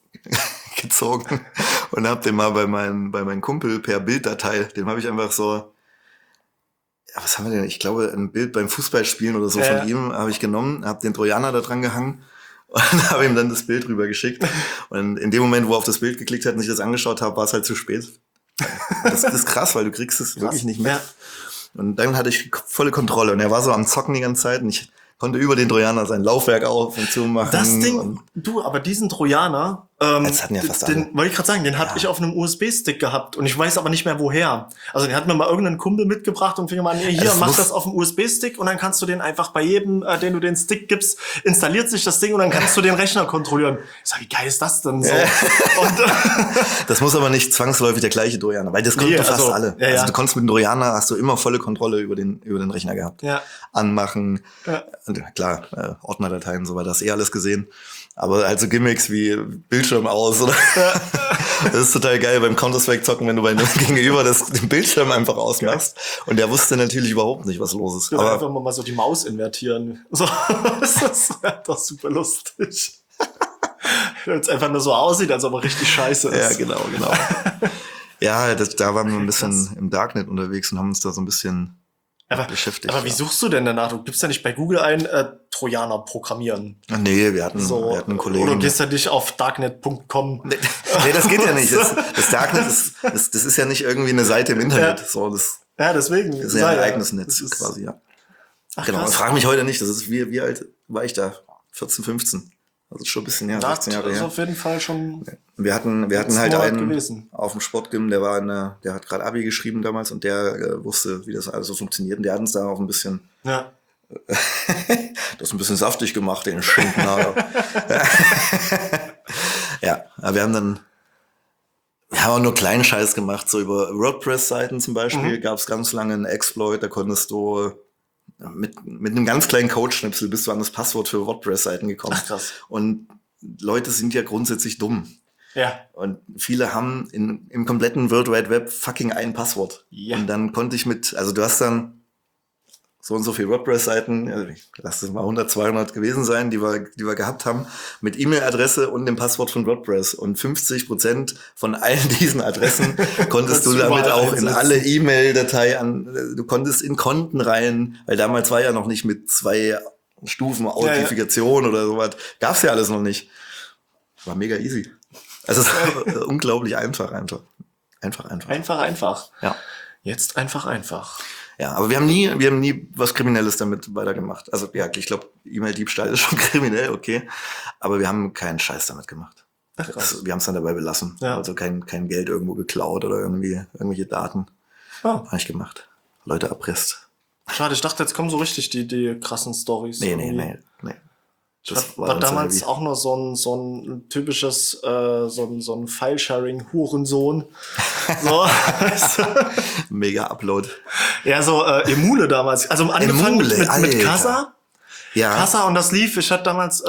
gezogen und habe den mal bei meinem Kumpel per Bilddatei, dem habe ich einfach so, was haben wir denn, ich glaube ein Bild beim Fußballspielen oder so von ihm habe ich genommen, habe den Trojaner da dran gehangen und habe ihm dann das Bild rüber geschickt und in dem Moment, wo er auf das Bild geklickt hat und ich das angeschaut habe, war es halt zu spät. Das ist krass, weil du kriegst es wirklich nicht mit. Ja. Und dann hatte ich volle Kontrolle und er war so am Zocken die ganze Zeit und ich konnte über den Trojaner sein Laufwerk auf und zu machen. Das Ding, aber diesen Trojaner, Das hatten ja fast alle. Den wollte ich gerade sagen, den hatte ich auf einem USB-Stick gehabt und ich weiß aber nicht mehr woher. Also den hat mir mal irgendein Kumpel mitgebracht und fing mal an, hier, mach das auf dem USB-Stick und dann kannst du den einfach bei jedem, den du den Stick gibst, installiert sich das Ding und dann kannst du den Rechner kontrollieren. Ich sag, wie geil ist das denn so? Und, das muss aber nicht zwangsläufig der gleiche Trojaner, weil das konnten fast alle. Ja, also du konntest mit dem Trojaner, hast du immer volle Kontrolle über den Rechner gehabt. Ja. Anmachen, klar, Ordnerdateien, so war das alles gesehen. Aber halt so Gimmicks wie Bildschirm aus, oder? Das ist total geil beim Counter-Strike-Zocken, wenn du bei einem Gegenüber den Bildschirm einfach ausmachst. Und der wusste natürlich überhaupt nicht, was los ist. Ja, aber einfach mal so die Maus invertieren. So, das wäre doch super lustig. Wenn es einfach nur so aussieht, als ob er richtig scheiße ist. Ja, genau. Ja, da waren wir ein bisschen im Darknet unterwegs und haben uns da so ein bisschen beschäftigt. Aber wie suchst du denn danach? Du gibst ja nicht bei Google ein, Trojaner programmieren. Nee, wir hatten einen Kollegen. Oder gehst ja nicht auf darknet.com. Nee, das geht ja nicht. Das Darknet das ist ja nicht irgendwie eine Seite im Internet. Ja. So, das Deswegen. ist ja ein eigenes Netz quasi, ja. Ach, Genau, krass. frag mich heute nicht. Das ist wie alt war ich da? 14, 15. Also schon ein bisschen her, 16 Jahre Das ist her. auf jeden Fall schon. Wir hatten halt Monat einen gewesen. auf dem Sportgym, der hat gerade Abi geschrieben damals und der wusste, wie das alles so funktioniert. Und der hat uns da auch ein bisschen Ja. das ein bisschen saftig gemacht, den Schinken. Ja, aber wir haben auch nur kleinen Scheiß gemacht, so über WordPress-Seiten zum Beispiel. Gab es ganz lange einen Exploit, da konntest du mit einem ganz kleinen Codeschnipsel bist du an das Passwort für WordPress-Seiten gekommen. Ach, krass. Und Leute sind ja grundsätzlich dumm. Ja. Und viele haben im kompletten World Wide Web fucking ein Passwort. Ja. Und dann konnte ich also du hast dann so und so viele WordPress-Seiten, also lass es mal 100, 200 gewesen sein, die wir gehabt haben, mit E-Mail-Adresse und dem Passwort von WordPress. Und 50% von allen diesen Adressen konntest du damit auch in alle E-Mail-Datei du konntest in Konten rein, weil damals war ja noch nicht mit 2 Stufen Authentifikation oder sowas. Gab's ja alles noch nicht. War mega easy. Also es war unglaublich einfach. Einfach. Ja. Jetzt einfach. Ja, aber wir haben nie was Kriminelles damit weitergemacht. Also ja, ich glaube, E-Mail-Diebstahl ist schon kriminell, okay. Aber wir haben keinen Scheiß damit gemacht. Ach, krass. Wir haben es dann dabei belassen. Ja. Also kein Geld irgendwo geklaut oder irgendwelche Daten. Oh. Habe ich gemacht. Leute erpresst. Schade, ich dachte, jetzt kommen so richtig die krassen Storys. Nee. Das war damals auch noch so ein typisches, so ein File-Sharing-Hurensohn. So, weißt du? Mega Upload. Ja, so Emule damals. Also angefangen mit Kasa. Ja. Kasa und das lief. Ich hatte damals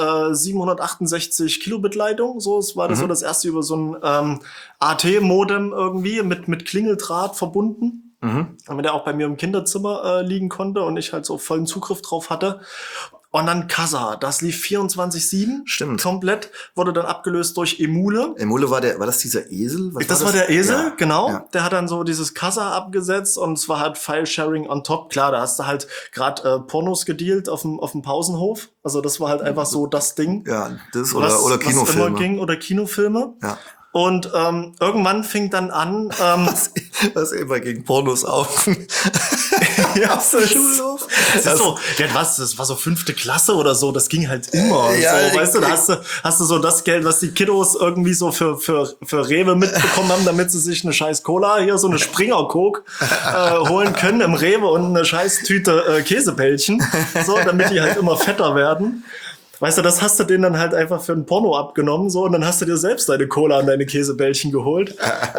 768 Kilobit Leitung. So, es war das so das erste über so ein AT-Modem irgendwie mit Klingeldraht verbunden. Damit er auch bei mir im Kinderzimmer liegen konnte und ich halt so vollen Zugriff drauf hatte. Und dann Kasa, das lief 24/7. Stimmt. Komplett, wurde dann abgelöst durch Emule. Emule war das dieser Esel? Das war der Esel, ja. genau. Ja. Der hat dann so dieses Kasa abgesetzt und es war halt File-Sharing on top. Klar, da hast du halt gerade Pornos gedealt auf dem Pausenhof. Also das war halt einfach so das Ding. Ja, das oder Kinofilme. Was immer ging, oder Kinofilme. Ja. Und irgendwann fing dann an... was immer gegen Pornos auf. Ja, auf der Schulhof. Das war so 5. Klasse oder so, das ging halt immer. Ja, so, weißt du, da hast du so das Geld, was die Kiddos irgendwie so für Rewe mitbekommen haben, damit sie sich eine scheiß Cola, hier so eine Springer Coke holen können im Rewe und eine scheiß Tüte Käsebällchen, so, damit die halt immer fetter werden. Weißt du, das hast du denen dann halt einfach für ein Porno abgenommen, so, und dann hast du dir selbst deine Cola und deine Käsebällchen geholt.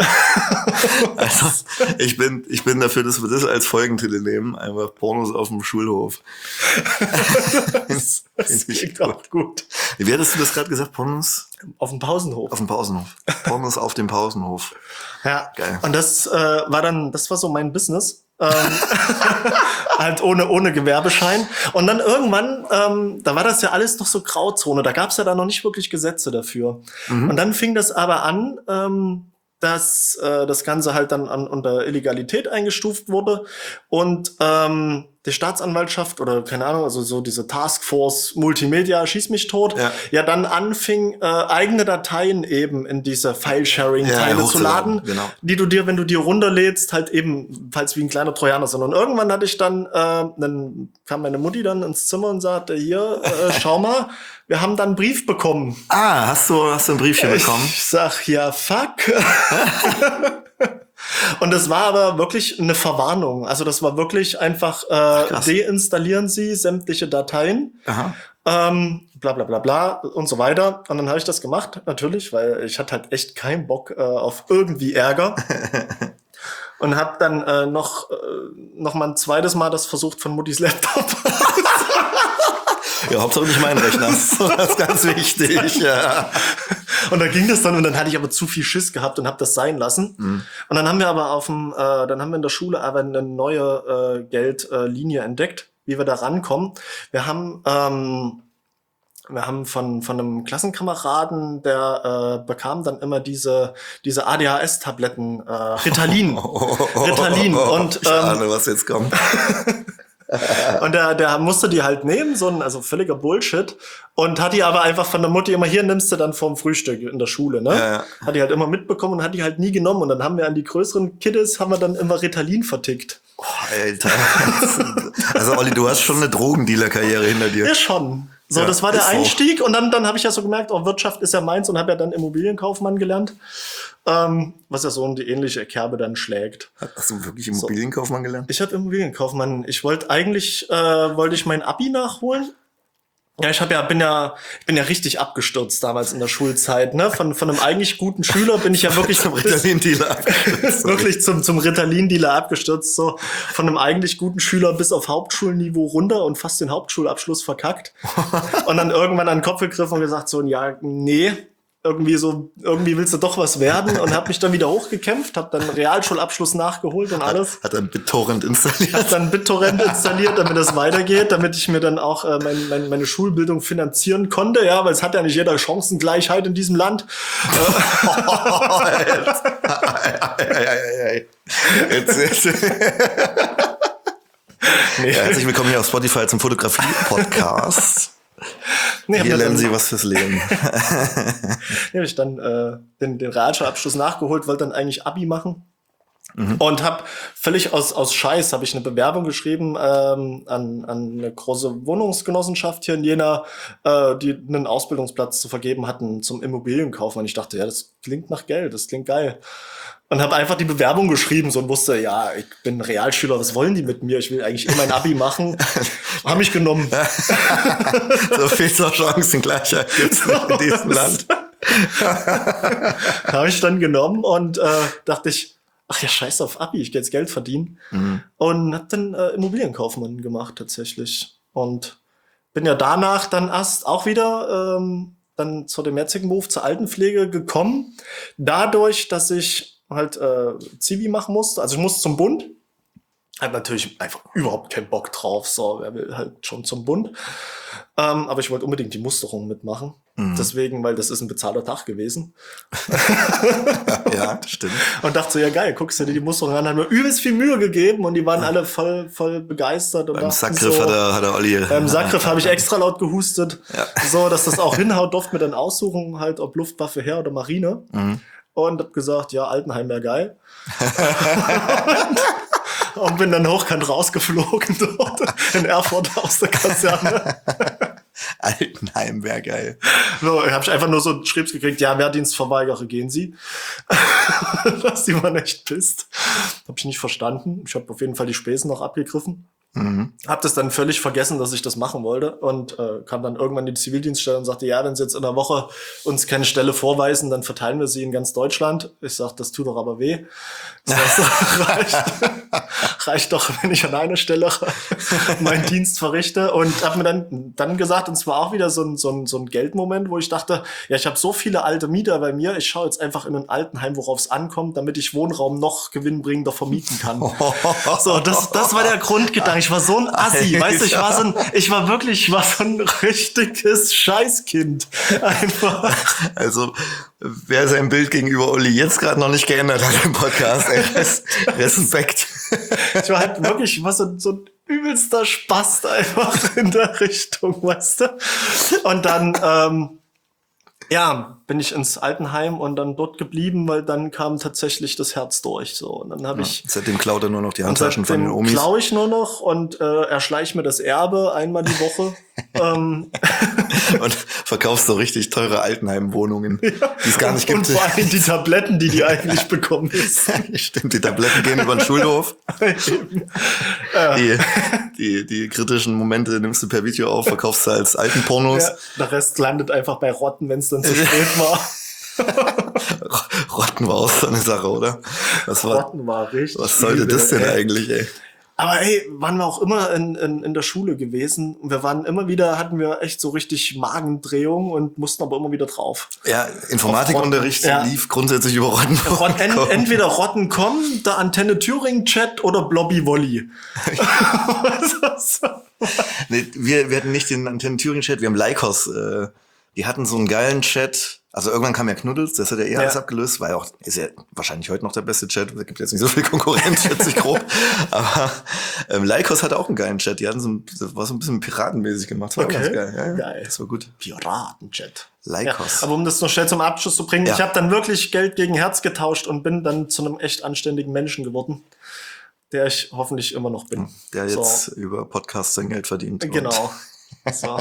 Also, ich bin dafür, dass wir das als Folgentitel nehmen. Einfach Pornos auf dem Schulhof. Das klingt auch gut. Wie hattest du das gerade gesagt? Pornos? Auf dem Pausenhof. Auf dem Pausenhof. Pornos auf dem Pausenhof. Ja. Geil. Und das war so mein Business. Halt ohne Gewerbeschein. Und dann irgendwann, da war das ja alles noch so Grauzone. Da gab es ja dann noch nicht wirklich Gesetze dafür. Und dann fing das aber an, dass das Ganze halt dann unter Illegalität eingestuft wurde. Und die Staatsanwaltschaft oder keine Ahnung, also so diese Taskforce Multimedia, schieß mich tot, ja dann anfing, eigene Dateien eben in diese File-Sharing-Teile zu laden, die du dir, wenn du dir runterlädst, halt ebenfalls wie ein kleiner Trojaner sind. Und irgendwann hatte ich dann kam meine Mutti dann ins Zimmer und sagte, hier, schau mal, wir haben dann einen Brief bekommen. Ah, hast du ein Briefchen bekommen? Ich sag, ja, fuck. Und das war aber wirklich eine Verwarnung. Also das war wirklich einfach, deinstallieren Sie sämtliche Dateien, bla bla bla bla und so weiter. Und dann habe ich das gemacht, natürlich, weil ich hatte halt echt keinen Bock auf irgendwie Ärger. Und habe dann noch mal ein zweites Mal das versucht von Muttis Laptop. Ja, Hauptsache nicht mein Rechner. Das ist ganz wichtig, ja. Und da ging das dann, und dann hatte ich aber zu viel Schiss gehabt und habe das sein lassen. Und dann haben wir aber dann haben wir in der Schule aber eine neue Geldlinie entdeckt, wie wir da rankommen. Wir haben von einem Klassenkameraden, der bekam dann immer diese ADHS-Tabletten, Ritalin. Ritalin. Und ich ahne, was jetzt kommt. Und der musste die halt nehmen, also völliger Bullshit. Und hat die aber einfach von der Mutti immer, hier nimmst du dann vorm Frühstück in der Schule, ne? Ja. Hat die halt immer mitbekommen und hat die halt nie genommen. Und dann haben wir an die größeren Kiddies, haben wir dann immer Ritalin vertickt. Oh, Alter. Also Olli, du hast schon eine Drogendealer-Karriere hinter dir. Ja, schon. So, ja, das war der Einstieg. So. Und dann habe ich ja so gemerkt, Wirtschaft ist ja meins, und habe ja dann Immobilienkaufmann gelernt. Was ja so in die ähnliche Kerbe dann schlägt. Hast du wirklich Immobilienkaufmann gelernt? Ich habe Immobilienkaufmann. Ich wollte mein Abi nachholen. Ja, ich bin ja richtig abgestürzt damals in der Schulzeit, ne? Von einem eigentlich guten Schüler bin ich ja wirklich zum Ritalin-Dealer abgestürzt. Wirklich zum Ritalin-Dealer abgestürzt, so von einem eigentlich guten Schüler bis auf Hauptschulniveau runter und fast den Hauptschulabschluss verkackt. Und dann irgendwann an den Kopf gegriffen und gesagt so, ja, nee, irgendwie willst du doch was werden, und habe mich dann wieder hochgekämpft, habe dann Realschulabschluss nachgeholt und alles. Hat dann BitTorrent installiert. Damit es weitergeht, damit ich mir dann auch meine Schulbildung finanzieren konnte, ja, weil es hat ja nicht jeder Chancengleichheit in diesem Land. Nee. Ja, herzlich willkommen hier auf Spotify zum Fotografie-Podcast. Hier lernen Sie was fürs Leben. Habe ich dann den Realschulabschluss nachgeholt, wollte dann eigentlich Abi machen. Und habe völlig aus Scheiß habe ich eine Bewerbung geschrieben an eine große Wohnungsgenossenschaft hier in Jena, die einen Ausbildungsplatz zu vergeben hatten zum Immobilienkaufmann. Ich dachte, ja, das klingt nach Geld, das klingt geil. Und habe einfach die Bewerbung geschrieben so und wusste, ja, ich bin Realschüler, was wollen die mit mir? Ich will eigentlich mein Abi machen. Haben mich genommen. So viel zur Chancengleichheit gibt's in diesem Land. Habe ich dann genommen und dachte ich, ach ja, scheiß auf Abi, ich gehe jetzt Geld verdienen. Und habe dann Immobilienkaufmann gemacht tatsächlich. Und bin ja danach dann erst auch wieder dann zu dem jetzigen Beruf zur Altenpflege gekommen. Dadurch, dass ich halt Zivi machen musste. Also ich musste zum Bund. Hab natürlich einfach überhaupt keinen Bock drauf. So, wer will halt schon zum Bund. Aber ich wollte unbedingt die Musterung mitmachen. Deswegen, weil das ist ein bezahlter Tag gewesen. Ja, das stimmt. Und dachte so, ja geil, guckst du dir die Musterung an, haben mir übelst viel Mühe gegeben und die waren alle voll begeistert. Und beim Sackgriff so, hat er Olli. Beim Sackgriff habe ich extra laut gehustet, so dass das auch hinhaut, durfte mir dann aussuchen, halt ob Luftwaffe, Heer oder Marine. Und hab gesagt, ja, Altenheim wäre geil. Und bin dann hochkant rausgeflogen dort in Erfurt aus der Kaserne. Altenheim wäre geil. So, habe ich einfach nur so Schriebs gekriegt, ja, Wehrdienstverweigere, gehen Sie. Dass die waren echt pisst. Habe ich nicht verstanden. Ich habe auf jeden Fall die Spesen noch abgegriffen. Hab das dann völlig vergessen, dass ich das machen wollte, und kam dann irgendwann in die Zivildienststelle und sagte, ja, wenn Sie jetzt in der Woche uns keine Stelle vorweisen, dann verteilen wir sie in ganz Deutschland. Ich sag, das tut doch aber weh. Das reicht doch, wenn ich an einer Stelle meinen Dienst verrichte. Und hab mir dann gesagt, und zwar auch wieder so ein Geldmoment, wo ich dachte, ja, ich habe so viele alte Mieter bei mir, ich schaue jetzt einfach in ein Altenheim, worauf es ankommt, damit ich Wohnraum noch gewinnbringender vermieten kann. So, das war der Grundgedanke. Ich war so ein Assi, weißt du, ich war so ein richtiges Scheißkind. Einfach. Also, wer sein Bild gegenüber Olli jetzt gerade noch nicht geändert hat im Podcast, ey, Respekt. Ich war halt wirklich, so ein übelster Spaß einfach in der Richtung, weißt du? Und dann, bin ich ins Altenheim und dann dort geblieben, weil dann kam tatsächlich das Herz durch. So. Und dann habe ich. Seitdem klaut er nur noch die Handtaschen von den Omis. Klaue ich nur noch und erschleiche mir das Erbe einmal die Woche. Und verkaufst so richtig teure Altenheimwohnungen, die es gar nicht gibt. Und vor allem die Tabletten, die eigentlich bekommen müssen. Stimmt, die Tabletten gehen über den Schulhof. Die kritischen Momente nimmst du per Video auf, verkaufst du als Altenpornos. Ja, der Rest landet einfach bei Rotten, wenn es dann zu spät war. Rotten war auch so eine Sache, oder? Rotten war richtig. Was sollte das denn eigentlich, ey? Aber ey, waren wir auch immer in der Schule gewesen. Und wir waren immer wieder, hatten wir echt so richtig Magendrehung und mussten aber immer wieder drauf. Ja, Informatikunterricht lief grundsätzlich über Rotten. Entweder Rotten.com, der Antenne Thüringen Chat oder Blobby Wolli. Nee, wir hatten nicht den Antenne Thüringen Chat, wir haben Lycos. Die hatten so einen geilen Chat. Also irgendwann kam ja Knuddels, das hat ja alles abgelöst. War ja auch, ist ja wahrscheinlich heute noch der beste Chat. Es gibt jetzt nicht so viel Konkurrenz, schätze ich grob. Aber Lycos hatte auch einen geilen Chat. Die hatten das war so ein bisschen piratenmäßig gemacht. Das war auch ganz geil. Ja, geil. Das war gut. Piratenchat. Lycos. Ja, aber um das noch schnell zum Abschluss zu bringen, ich habe dann wirklich Geld gegen Herz getauscht und bin dann zu einem echt anständigen Menschen geworden, der ich hoffentlich immer noch bin. Der jetzt über Podcasts sein Geld verdient. Genau. So.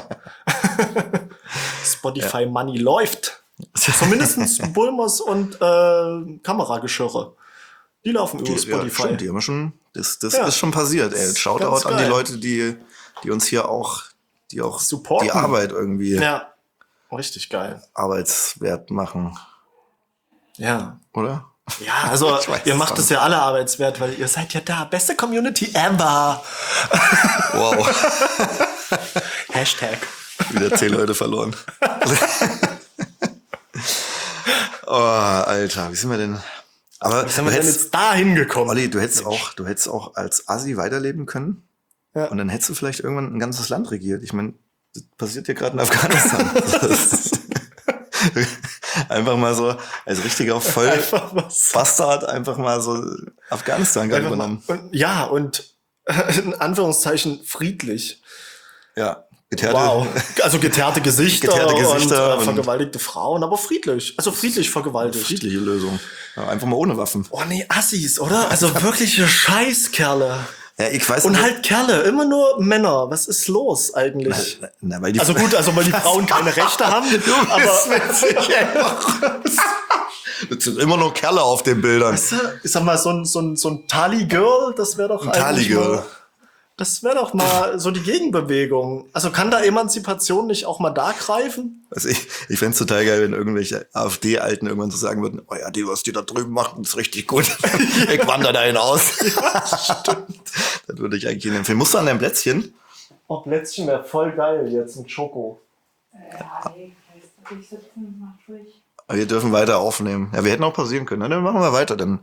Spotify Money läuft. Zumindest Bulmers und Kamerageschirre. Die laufen über Spotify. Ja, stimmt, die haben schon, das ist schon passiert, ey. Shoutout an die Leute, die uns hier auch supporten. Die Arbeit irgendwie richtig geil. Arbeitswert machen. Ja. Oder? Ja, also ihr macht es ja alle arbeitswert, weil ihr seid ja da. Beste Community ever. Wow. Hashtag. Wieder 10 Leute verloren. Oh, Alter, wie sind wir denn? Aber wie sind wir denn jetzt da hingekommen? Olli, du hättest auch als Assi weiterleben können. Ja. Und dann hättest du vielleicht irgendwann ein ganzes Land regiert. Ich meine, das passiert ja gerade in Afghanistan. Einfach mal so als richtiger Vollbastard einfach mal so Afghanistan gerade übernommen. Und in Anführungszeichen friedlich. Ja. Geteerte Gesichter, und vergewaltigte Frauen, aber friedlich. Also friedlich vergewaltigt. Friedliche Lösung. Ja, einfach mal ohne Waffen. Oh nee, Assis, oder? Also wirkliche Scheißkerle. Ja, ich weiß und nicht. halt Kerle, immer nur Männer. Was ist los eigentlich? Weil die weil die Frauen keine Rechte haben. Aber es sind immer nur Kerle auf den Bildern. Weißt du, ich sag mal, so ein Tali-Girl, das wäre doch eigentlich mal... Das wäre doch mal so die Gegenbewegung. Also kann da Emanzipation nicht auch mal da greifen? Also ich fände es total geil, wenn irgendwelche AfD-Alten irgendwann so sagen würden, oh ja, was die da drüben machen, ist richtig gut. Ich wandere da hinaus. Ja, stimmt. Das würde ich eigentlich empfehlen. Musst du an dein Plätzchen? Oh, Plätzchen wäre voll geil jetzt mit Schoko. Nee, ich sitzen, mach ruhig. Wir dürfen weiter aufnehmen. Ja, wir hätten auch pausieren können. Dann machen wir weiter. Dann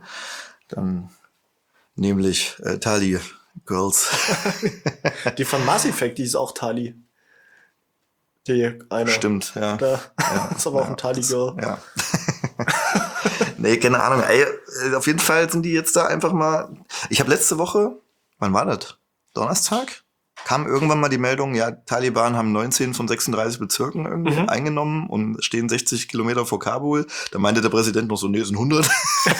nämlich Tali Girls. Die von Mass Effect, die ist auch Tali. Die eine. Stimmt, ja. Ist aber auch ein Tali-Girl. Ja. Nee, keine Ahnung. Ey, auf jeden Fall sind die jetzt da einfach mal... Ich habe letzte Woche, wann war das? Donnerstag? Kam irgendwann mal die Meldung, ja, Taliban haben 19 von 36 Bezirken irgendwie eingenommen und stehen 60 Kilometer vor Kabul. Da meinte der Präsident noch so, nee, es sind 100.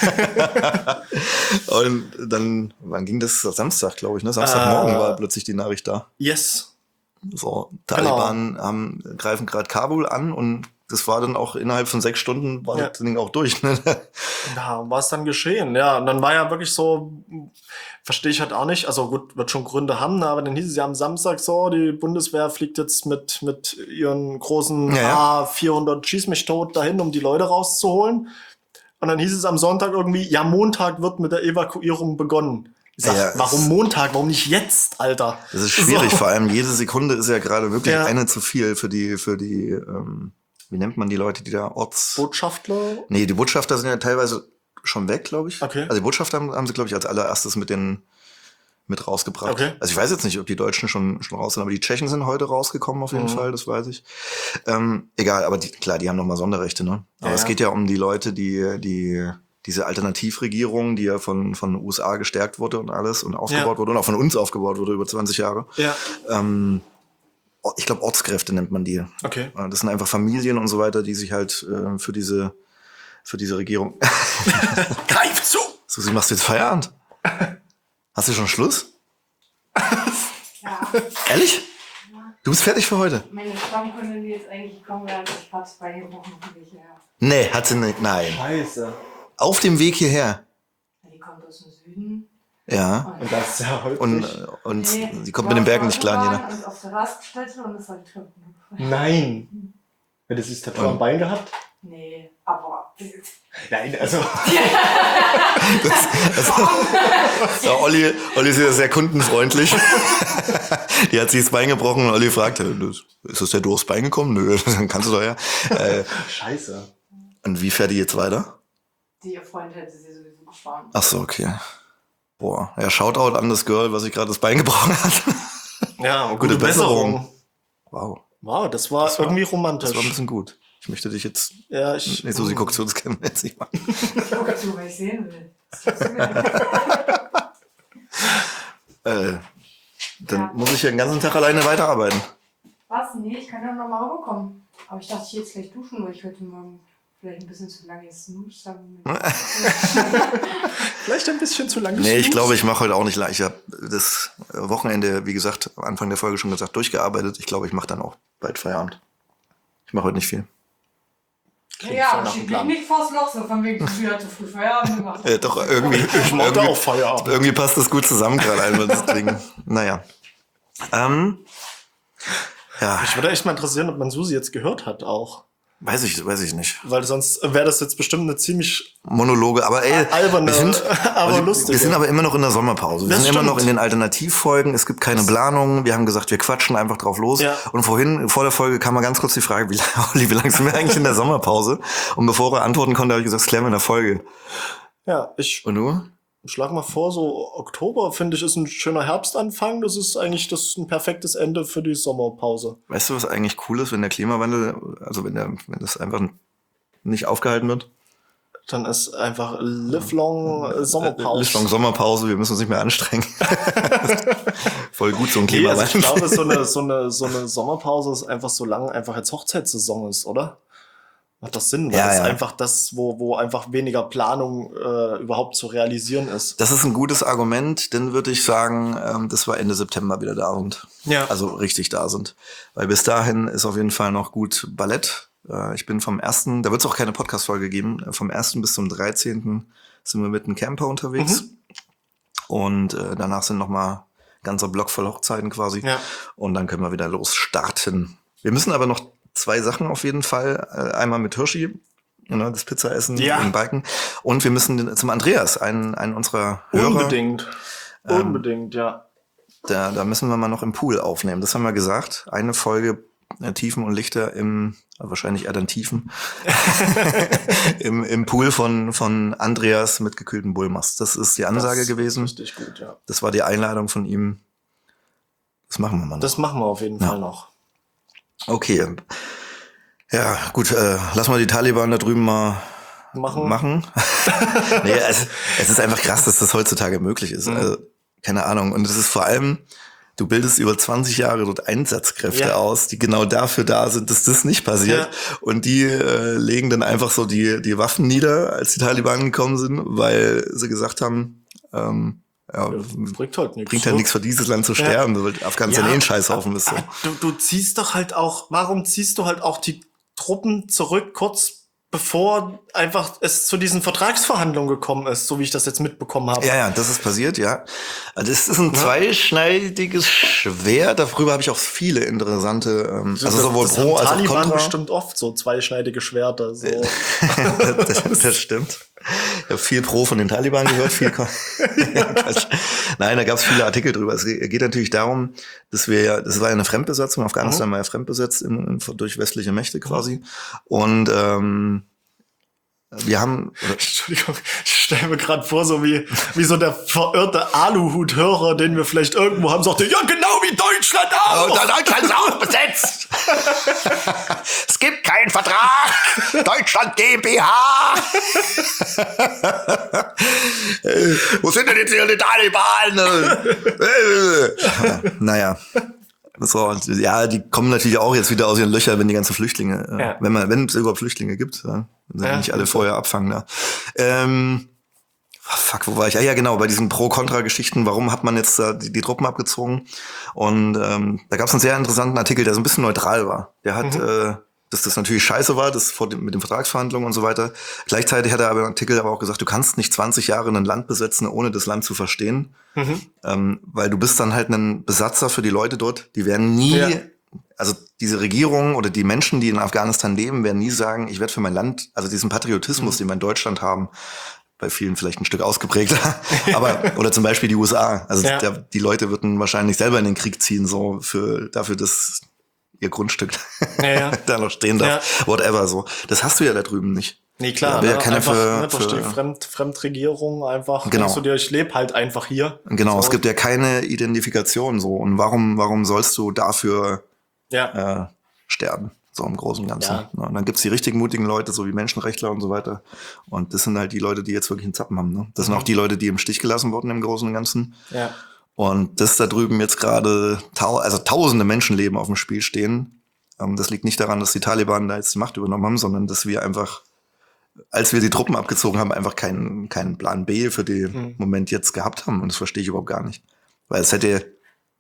Und dann, wann ging das? Samstag, glaube ich, ne? Samstagmorgen war plötzlich die Nachricht da. Yes. So, Taliban greifen gerade Kabul an und das war dann auch innerhalb von 6 Stunden war das Ding auch durch. Ne? Ja, war es dann geschehen. Ja, und dann war ja wirklich so, verstehe ich halt auch nicht, also gut, wird schon Gründe haben, aber dann hieß es ja am Samstag so, die Bundeswehr fliegt jetzt mit ihren großen A400 Schieß mich tot dahin, um die Leute rauszuholen. Und dann hieß es am Sonntag irgendwie, ja, Montag wird mit der Evakuierung begonnen. Ich sag, warum Montag? Warum nicht jetzt, Alter? Das ist schwierig, vor allem jede Sekunde ist ja gerade wirklich eine zu viel für die wie nennt man die Leute, die da Botschafter? Nee, die Botschafter sind ja teilweise schon weg, glaube ich. Okay. Also die Botschafter haben sie, glaube ich, als allererstes mit rausgebracht. Okay. Also ich weiß jetzt nicht, ob die Deutschen schon raus sind, aber die Tschechen sind heute rausgekommen auf jeden Fall, das weiß ich. Egal, aber die haben nochmal Sonderrechte, ne? Aber es geht ja um die Leute, die diese Alternativregierung, die ja von den USA gestärkt wurde und alles und aufgebaut wurde und auch von uns aufgebaut wurde über 20 Jahre. Ja. Ich glaube, Ortskräfte nennt man die. Okay. Das sind einfach Familien und so weiter, die sich halt für diese Regierung... Greif zu! Susi, machst du jetzt Feierabend? Hast du schon Schluss? Ja. Ehrlich? Du bist fertig für heute? Meine Stammkundin, die jetzt eigentlich gekommen wäre, ich hab's beigebrochen auf dem Weg hierher. Nee, hat sie nicht. Nein. Scheiße. Auf dem Weg hierher. Die kommt aus dem Süden. Ja. Und das ist ja häufig. Und Nee, sie kommt mit den Bergen nicht klar, Nina. Und auf der Raststätte und ist halt Treppen. Nein. Hättest du das Tattoo am Bein gehabt? Nee, aber. Nein, also. Ja, Olli ist ja sehr kundenfreundlich. Die hat sich das Bein gebrochen und Olli fragt, ist das der durchs Bein gekommen? Nö, dann kannst du doch ja. Scheiße. Und wie fährt die jetzt weiter? Ihr Freund hätte sie sowieso gefahren. Ach so, okay. Boah, ja, Shoutout an das Girl, was sich gerade das Bein gebrochen hat. Ja, gute Besserung. Wow, Wow, das war irgendwie romantisch. das war ein bisschen gut. Ich möchte dich jetzt... Ja, Nee, Susi, guck zu uns, kennen wir jetzt nicht mal. Ich gucke zu, weil ich sehen will. Dann Ja. muss ich ja den ganzen Tag alleine weiterarbeiten. Was? Nee, ich kann ja noch mal rüberkommen. Aber ich dachte, ich jetzt gleich duschen, weil ich heute Morgen vielleicht ein bisschen zu lange snooze habe. vielleicht ein bisschen zu lange. Nee, ich glaube, ich mache heute auch nicht lang. Ich habe das Wochenende, wie gesagt, am Anfang der Folge schon gesagt, durchgearbeitet. Ich glaube, ich mache dann auch bald Feierabend. Ich mache heute nicht viel. Ja, aber schieb mich nicht vors Loch, so von wegen, du hatte früh Feierabend gemacht. Doch, irgendwie, Ich mache auch Feierabend. irgendwie passt das gut zusammen gerade einmal, deswegen. Naja. Ja, Mich würde echt mal interessieren, ob man Susi jetzt gehört hat auch. weiß ich nicht. Weil sonst wäre das jetzt bestimmt eine ziemlich Monologe, aber ey, alberne, aber lustige. wir sind aber immer noch in der Sommerpause. Wir Das sind immer noch stimmt. in den Alternativfolgen. Es gibt keine Planung. Wir haben gesagt, wir quatschen einfach drauf los. Ja. Und vor der Folge kam mal ganz kurz die Frage, wie lange sind wir eigentlich in der Sommerpause? Und bevor er antworten konnte, habe ich gesagt, das klären wir in der Folge. Ja, ich Und du? schlag mal vor, so Oktober, finde ich, ist ein schöner Herbstanfang. Das ist eigentlich ein perfektes Ende für die Sommerpause. Weißt du, was eigentlich cool ist, wenn der Klimawandel, also wenn das einfach nicht aufgehalten wird? Dann ist einfach lifelong Sommerpause. Lifelong Sommerpause, wir müssen uns nicht mehr anstrengen. Voll gut, so ein Nee, also Klimawandel. ich glaube, so eine Sommerpause ist einfach so lange einfach jetzt Hochzeitssaison ist, oder? Macht das Sinn? Weil Ja, das ist ja. einfach das, wo einfach weniger Planung überhaupt zu realisieren ist. Das ist ein gutes Argument, dann würde ich sagen, dass wir Ende September wieder da sind. Ja. Also richtig da sind. Weil bis dahin ist auf jeden Fall noch gut Ballett. Ich bin vom 1., da wird es auch keine Podcast-Folge geben, vom 1. bis zum 13. sind wir mit einem Camper unterwegs. Und danach sind noch mal ganzer Block voll Hochzeiten quasi. Ja. Und dann können wir wieder losstarten. Wir müssen aber noch 2 Sachen auf jeden Fall. Einmal mit Hirschi, das Pizzaessen Ja. im Biken. Und wir müssen zum Andreas, einen unserer Hörer. Unbedingt. Unbedingt, ja. Da müssen wir mal noch im Pool aufnehmen. Das haben wir gesagt. Eine Folge Tiefen und Lichter wahrscheinlich eher dann Tiefen, im Pool von Andreas mit gekühltem Bullmast. Das ist die Ansage Das gewesen. ist richtig gut, ja. Das war die Einladung von ihm. Das machen wir mal noch. Das machen wir auf jeden Fall noch. Okay. Ja, gut, lass mal die Taliban da drüben mal machen. Nee, es ist einfach krass, dass das heutzutage möglich ist. Also, keine Ahnung. Und es ist vor allem, du bildest über 20 Jahre dort Einsatzkräfte aus, die genau dafür da sind, dass das nicht passiert. Ja. Und die legen dann einfach so die Waffen nieder, als die Taliban gekommen sind, weil sie gesagt haben, Bringt halt nichts. bringt ja nichts für dieses Land zu sterben, weil Afghanistan eh ein Scheißhaufen ist. So. Du ziehst doch halt auch, warum ziehst du halt auch die Truppen zurück, kurz bevor einfach es zu diesen Vertragsverhandlungen gekommen ist, so wie ich das jetzt mitbekommen habe. Ja, das ist passiert, ja. Das ist ein zweischneidiges Schwert. Darüber habe ich auch viele interessante, also sowohl das pro haben als auch Taliban contra. bestimmt oft so zweischneidige Schwerter. So. das stimmt. Ich habe viel pro von den Taliban gehört, viel Nein, da gab es viele Artikel drüber. Es geht natürlich darum, dass das war ja eine Fremdbesatzung, Afghanistan war ja fremdbesetzt durch westliche Mächte quasi. Und wir haben... Entschuldigung, ich stelle mir gerade vor, so wie so der verirrte Aluhut-Hörer, den wir vielleicht irgendwo haben, sagte, ja genau wie Deutschland auch! Deutschland ist auch besetzt! Es gibt keinen Vertrag. Deutschland GmbH. Wo sind denn jetzt hier die Taliban? Naja. So, und ja, die kommen natürlich auch jetzt wieder aus ihren Löchern, wenn die ganzen Flüchtlinge, wenn es überhaupt Flüchtlinge gibt, wenn sie nicht alle vorher abfangen. Ja. Fuck, wo war ich? Ja, genau, bei diesen Pro-Kontra-Geschichten, warum hat man jetzt die Truppen abgezogen? Und da gab es einen sehr interessanten Artikel, der so ein bisschen neutral war. Der hat, dass das natürlich scheiße war, das mit den Vertragsverhandlungen und so weiter. Gleichzeitig hat er aber im Artikel aber auch gesagt, du kannst nicht 20 Jahre ein Land besetzen, ohne das Land zu verstehen. Weil du bist dann halt ein Besatzer für die Leute dort. Die werden nie, also diese Regierung oder die Menschen, die in Afghanistan leben, werden nie sagen, ich werde für mein Land, also diesen Patriotismus, den wir in Deutschland haben, bei vielen vielleicht ein Stück ausgeprägter, aber oder zum Beispiel die USA. Also die Leute würden wahrscheinlich selber in den Krieg ziehen, so dafür, dass ihr Grundstück da noch stehen darf. Whatever, so. Das hast du ja da drüben nicht. Nee, klar, ja keiner einfach, durch die Fremdregierung einfach, genau. Denkst du dir, ich lebe halt einfach hier. Genau, so. Es gibt ja keine Identifikation so. Und warum sollst du dafür sterben? So im Großen und Ganzen. Ja. Und dann gibt's die richtig mutigen Leute, so wie Menschenrechtler und so weiter. Und das sind halt die Leute, die jetzt wirklich einen Zappen haben. Ne? Das sind auch die Leute, die im Stich gelassen wurden im Großen und Ganzen. Ja. Und das da drüben jetzt gerade, also tausende Menschenleben auf dem Spiel stehen. Das liegt nicht daran, dass die Taliban da jetzt die Macht übernommen haben, sondern dass wir einfach, als wir die Truppen abgezogen haben, einfach keinen Plan B für den Moment jetzt gehabt haben. Und das verstehe ich überhaupt gar nicht. Weil es hätte,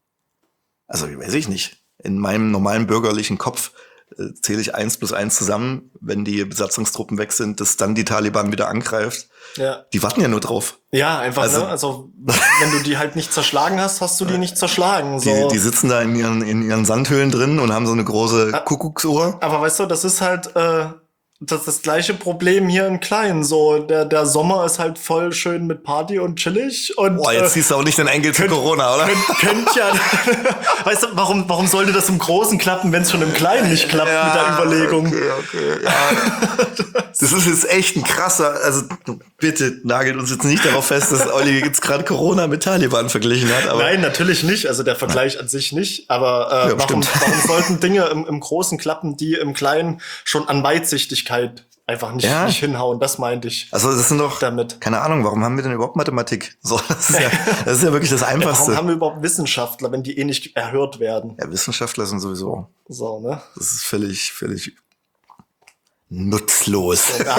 also weiß ich nicht, in meinem normalen bürgerlichen Kopf zähle ich 1 plus 1 zusammen, wenn die Besatzungstruppen weg sind, dass dann die Taliban wieder angreift. Ja. Die warten ja nur drauf. Ja, einfach, ne? Also, wenn du die halt nicht zerschlagen hast, hast du die nicht zerschlagen. So. Die sitzen da in ihren Sandhöhlen drin und haben so eine große Kuckucksuhr. Aber weißt du, das ist halt, das gleiche Problem hier in Klein. So, der Sommer ist halt voll schön mit Party und chillig. Und, jetzt siehst du auch nicht den Enkel zu Corona, oder? Könnt ja. Weißt du, warum sollte das im Großen klappen, wenn es schon im Kleinen nicht klappt mit der Überlegung? Okay, ja. Das ist jetzt echt ein krasser, also bitte nagelt uns jetzt nicht darauf fest, dass Olli jetzt gerade Corona mit Taliban verglichen hat. Aber nein, natürlich nicht. Also der Vergleich an sich nicht. Aber warum sollten Dinge im Großen klappen, die im Kleinen schon an Weitsichtigkeit einfach nicht hinhauen? Das meinte ich. Also das sind doch, damit. Keine Ahnung, warum haben wir denn überhaupt Mathematik? So, das ist ja wirklich das Einfachste. Warum haben wir überhaupt Wissenschaftler, wenn die nicht erhört werden? Ja, Wissenschaftler sind sowieso. So, ne? Das ist völlig nutzlos. Wir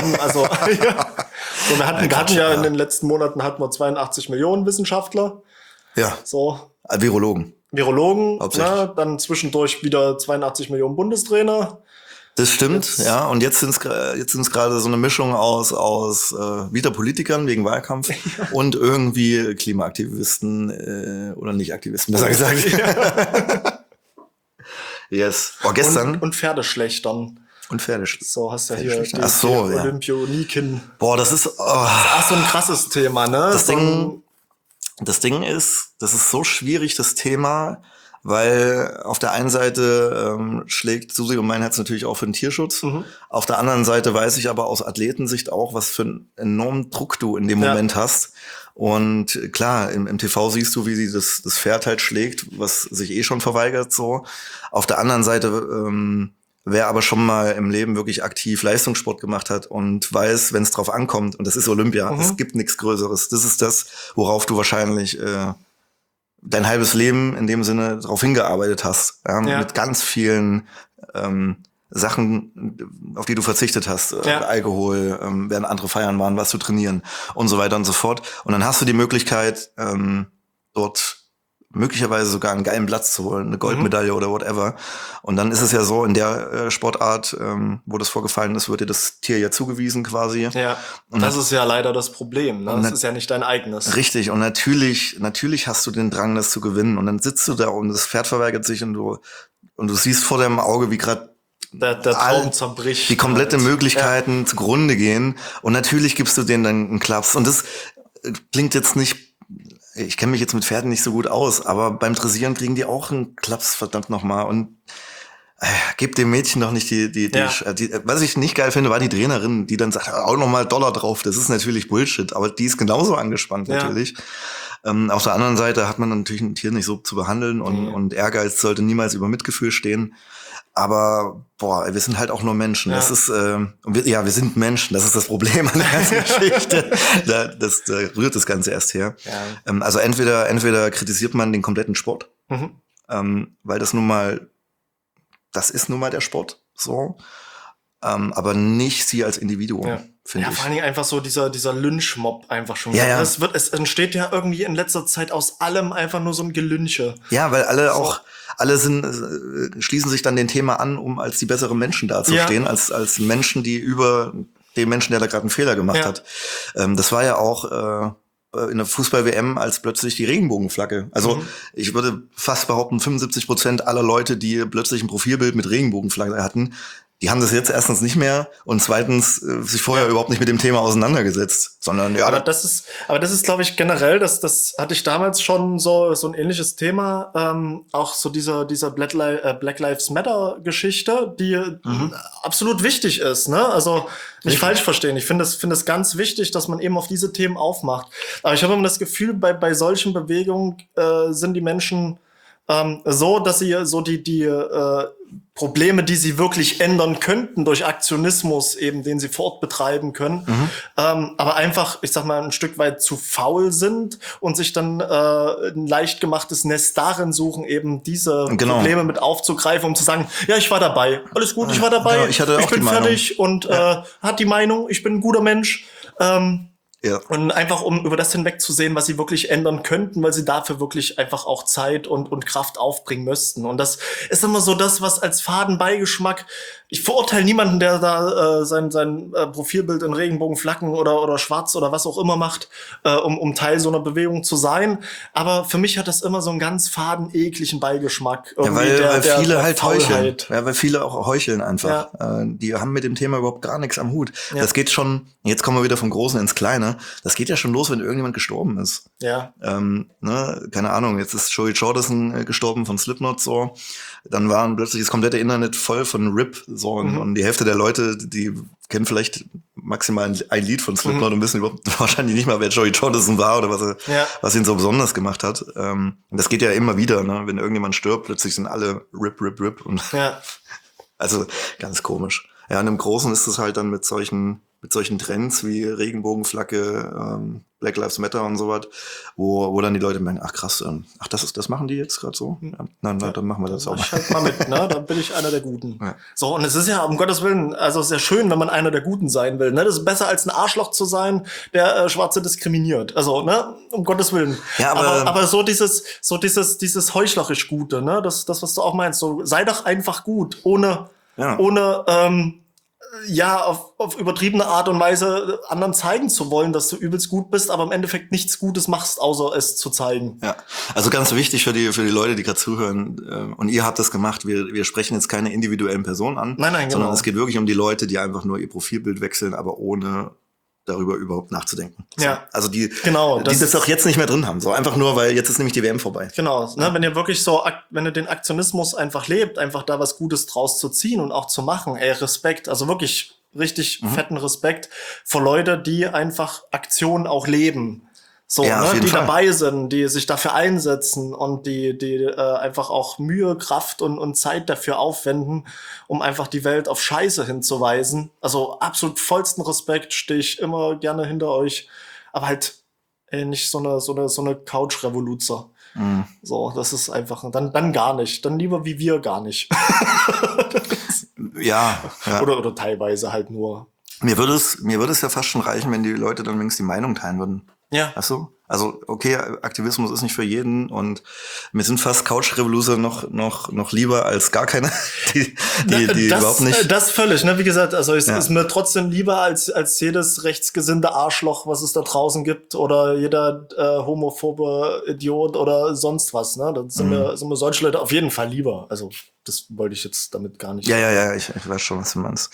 hatten ja in den letzten Monaten 82 Millionen Wissenschaftler. Ja. So. Virologen, ne? Dann zwischendurch wieder 82 Millionen Bundestrainer. Das stimmt, ja. Und jetzt sind's gerade so eine Mischung aus wieder Politikern wegen Wahlkampf und irgendwie Klimaaktivisten oder nicht Aktivisten, besser gesagt. Ja. Yes. Gestern. Und Pferdeschlechtern. Und Pferdeschlechtern. So, hast du ja hier die Olympioniken. Boah, das ist auch so ein krasses Thema, ne? Das Ding ist, das ist so schwierig, das Thema, weil auf der einen Seite schlägt Susi und mein Herz natürlich auch für den Tierschutz. Auf der anderen Seite weiß ich aber aus Athletensicht auch, was für einen enormen Druck du in dem Moment hast. Und klar, im TV siehst du, wie sie das Pferd halt schlägt, was sich schon verweigert so. Auf der anderen Seite wer aber schon mal im Leben wirklich aktiv Leistungssport gemacht hat und weiß, wenn es drauf ankommt, und das ist Olympia, es gibt nichts Größeres. Das ist das, worauf du wahrscheinlich dein halbes Leben in dem Sinne darauf hingearbeitet hast. Mit ganz vielen Sachen, auf die du verzichtet hast. Alkohol, während andere feiern waren, warst du trainieren und so weiter und so fort. Und dann hast du die Möglichkeit, dort möglicherweise sogar einen geilen Platz zu holen, eine Goldmedaille oder whatever. Und dann ist es ja so, in der Sportart, wo das vorgefallen ist, wird dir das Tier ja zugewiesen quasi. Ja, und das ist ja leider das Problem. Ne? Das ist ja nicht dein eigenes. Richtig, und natürlich hast du den Drang, das zu gewinnen. Und dann sitzt du da und das Pferd verweigert sich und du siehst vor deinem Auge, wie gerade der Traum zerbricht. Die komplette Möglichkeiten zugrunde gehen. Und natürlich gibst du denen dann einen Klaps. Und das klingt jetzt nicht, ich kenne mich jetzt mit Pferden nicht so gut aus, aber beim Dressieren kriegen die auch einen Klaps, verdammt nochmal. Und gib dem Mädchen doch nicht die was ich nicht geil finde, war die Trainerin, die dann sagt, auch nochmal $1 drauf. Das ist natürlich Bullshit, aber die ist genauso angespannt natürlich. Auf der anderen Seite hat man natürlich ein Tier nicht so zu behandeln und Ehrgeiz sollte niemals über Mitgefühl stehen. Aber, wir sind halt auch nur Menschen. Ja. Das ist, wir sind Menschen. Das ist das Problem an der ganzen Geschichte. Da rührt das Ganze erst her. Ja. Also entweder kritisiert man den kompletten Sport, weil das ist nun mal der Sport, so. Aber nicht sie als Individuum, finde ich. Vor allen Dingen einfach so dieser Lynchmob einfach schon. Ja. Es entsteht ja irgendwie in letzter Zeit aus allem einfach nur so ein Gelünche. Ja, weil alle schließen sich dann dem Thema an, um als die besseren Menschen dazustehen, als Menschen, die über den Menschen, der da gerade einen Fehler gemacht hat. Das war ja auch in der Fußball-WM als plötzlich die Regenbogenflagge. Also ich würde fast behaupten, 75% aller Leute, die plötzlich ein Profilbild mit Regenbogenflagge hatten, die haben das jetzt erstens nicht mehr und zweitens sich vorher überhaupt nicht mit dem Thema auseinandergesetzt, sondern Aber das ist, glaube ich, generell, das hatte ich damals schon so ein ähnliches Thema, auch so dieser Black Lives Matter Geschichte, die absolut wichtig ist, ne? Also nicht falsch verstehen. Ich finde es ganz wichtig, dass man eben auf diese Themen aufmacht. Aber ich habe immer das Gefühl, bei solchen Bewegungen sind die Menschen so, dass sie so die Probleme, die sie wirklich ändern könnten durch Aktionismus eben, den sie fortbetreiben können, aber einfach, ich sag mal, ein Stück weit zu faul sind und sich dann ein leicht gemachtes Nest darin suchen, eben diese Probleme mit aufzugreifen, um zu sagen, ja, ich war dabei, alles gut, ich war dabei, genau, ich bin fertig und hat die Meinung, ich bin ein guter Mensch. Und einfach, um über das hinwegzusehen, was sie wirklich ändern könnten, weil sie dafür wirklich einfach auch Zeit und Kraft aufbringen müssten. Und das ist immer so das, was als Fadenbeigeschmack, ich verurteile niemanden, der da sein Profilbild in Regenbogenflaggen oder schwarz oder was auch immer macht, um Teil so einer Bewegung zu sein. Aber für mich hat das immer so einen ganz fadenekligen Beigeschmack. Weil viele halt Faulheit. heucheln. Ja, weil viele auch heucheln einfach. Die haben mit dem Thema überhaupt gar nichts am Hut. Ja. Das geht schon, jetzt kommen wir wieder vom Großen ins Kleine. Das geht ja schon los, wenn irgendjemand gestorben ist. Ja. Keine Ahnung, jetzt ist Joey Jordison gestorben von Slipknot, so. Dann waren plötzlich das komplette Internet voll von RIP, so. Und die Hälfte der Leute, die kennen vielleicht maximal ein Lied von Slipknot und wissen überhaupt wahrscheinlich nicht mal, wer Joey Jordison war oder was ihn so besonders gemacht hat. Und das geht ja immer wieder, ne? Wenn irgendjemand stirbt, plötzlich sind alle RIP. Und also ganz komisch. Ja, und im Großen ist es halt dann mit solchen Trends wie Regenbogenflagge, Black Lives Matter und sowas, wo dann die Leute merken, ach krass, das machen die jetzt gerade so? Ja, dann machen wir das auch. Ich halt mal mit, ne? Dann bin ich einer der Guten. Ja. So, und es ist ja, um Gottes Willen, also sehr schön, wenn man einer der Guten sein will, ne? Das ist besser als ein Arschloch zu sein, der Schwarze diskriminiert. Also, ne? Um Gottes Willen. Ja, aber so dieses heuchlerisch Gute, ne? Das, was du auch meinst, so, sei doch einfach gut, ohne auf übertriebene Art und Weise anderen zeigen zu wollen, dass du übelst gut bist, aber im Endeffekt nichts Gutes machst, außer es zu zeigen. Ja, also ganz wichtig für die Leute, die gerade zuhören, und ihr habt das gemacht, wir sprechen jetzt keine individuellen Personen an, nein, sondern es geht wirklich um die Leute, die einfach nur ihr Profilbild wechseln, aber ohne darüber überhaupt nachzudenken. So. Ja. Also die das das auch jetzt nicht mehr drin haben. So einfach nur, weil jetzt ist nämlich die WM vorbei. Genau. Ne, wenn ihr wirklich wenn ihr den Aktionismus einfach lebt, einfach da was Gutes draus zu ziehen und auch zu machen, Respekt. Also wirklich richtig fetten Respekt vor Leute, die einfach Aktionen auch leben. So, ja, die Fall. dabei sind, die sich dafür einsetzen und die einfach auch Mühe, Kraft und Zeit dafür aufwenden, um einfach die Welt auf Scheiße hinzuweisen. Also absolut vollsten Respekt, stehe ich immer gerne hinter euch. Aber halt nicht so eine Couch-Revoluzer. So, das ist einfach, dann gar nicht. Dann lieber wie wir gar nicht. ja. Oder teilweise halt nur. Mir würde es ja fast schon reichen, wenn die Leute dann wenigstens die Meinung teilen würden. Ja. Ach so? Also, okay, Aktivismus ist nicht für jeden und mir sind fast Couch-Revoluzer noch lieber als gar keine, die überhaupt nicht. Das völlig, ne? Wie gesagt, also es ist mir trotzdem lieber als jedes rechtsgesinnte Arschloch, was es da draußen gibt, oder jeder homophobe Idiot oder sonst was, ne? Dann sind mir solche Leute auf jeden Fall lieber. Also, das wollte ich jetzt damit gar nicht. Ja, ich weiß schon, was du meinst.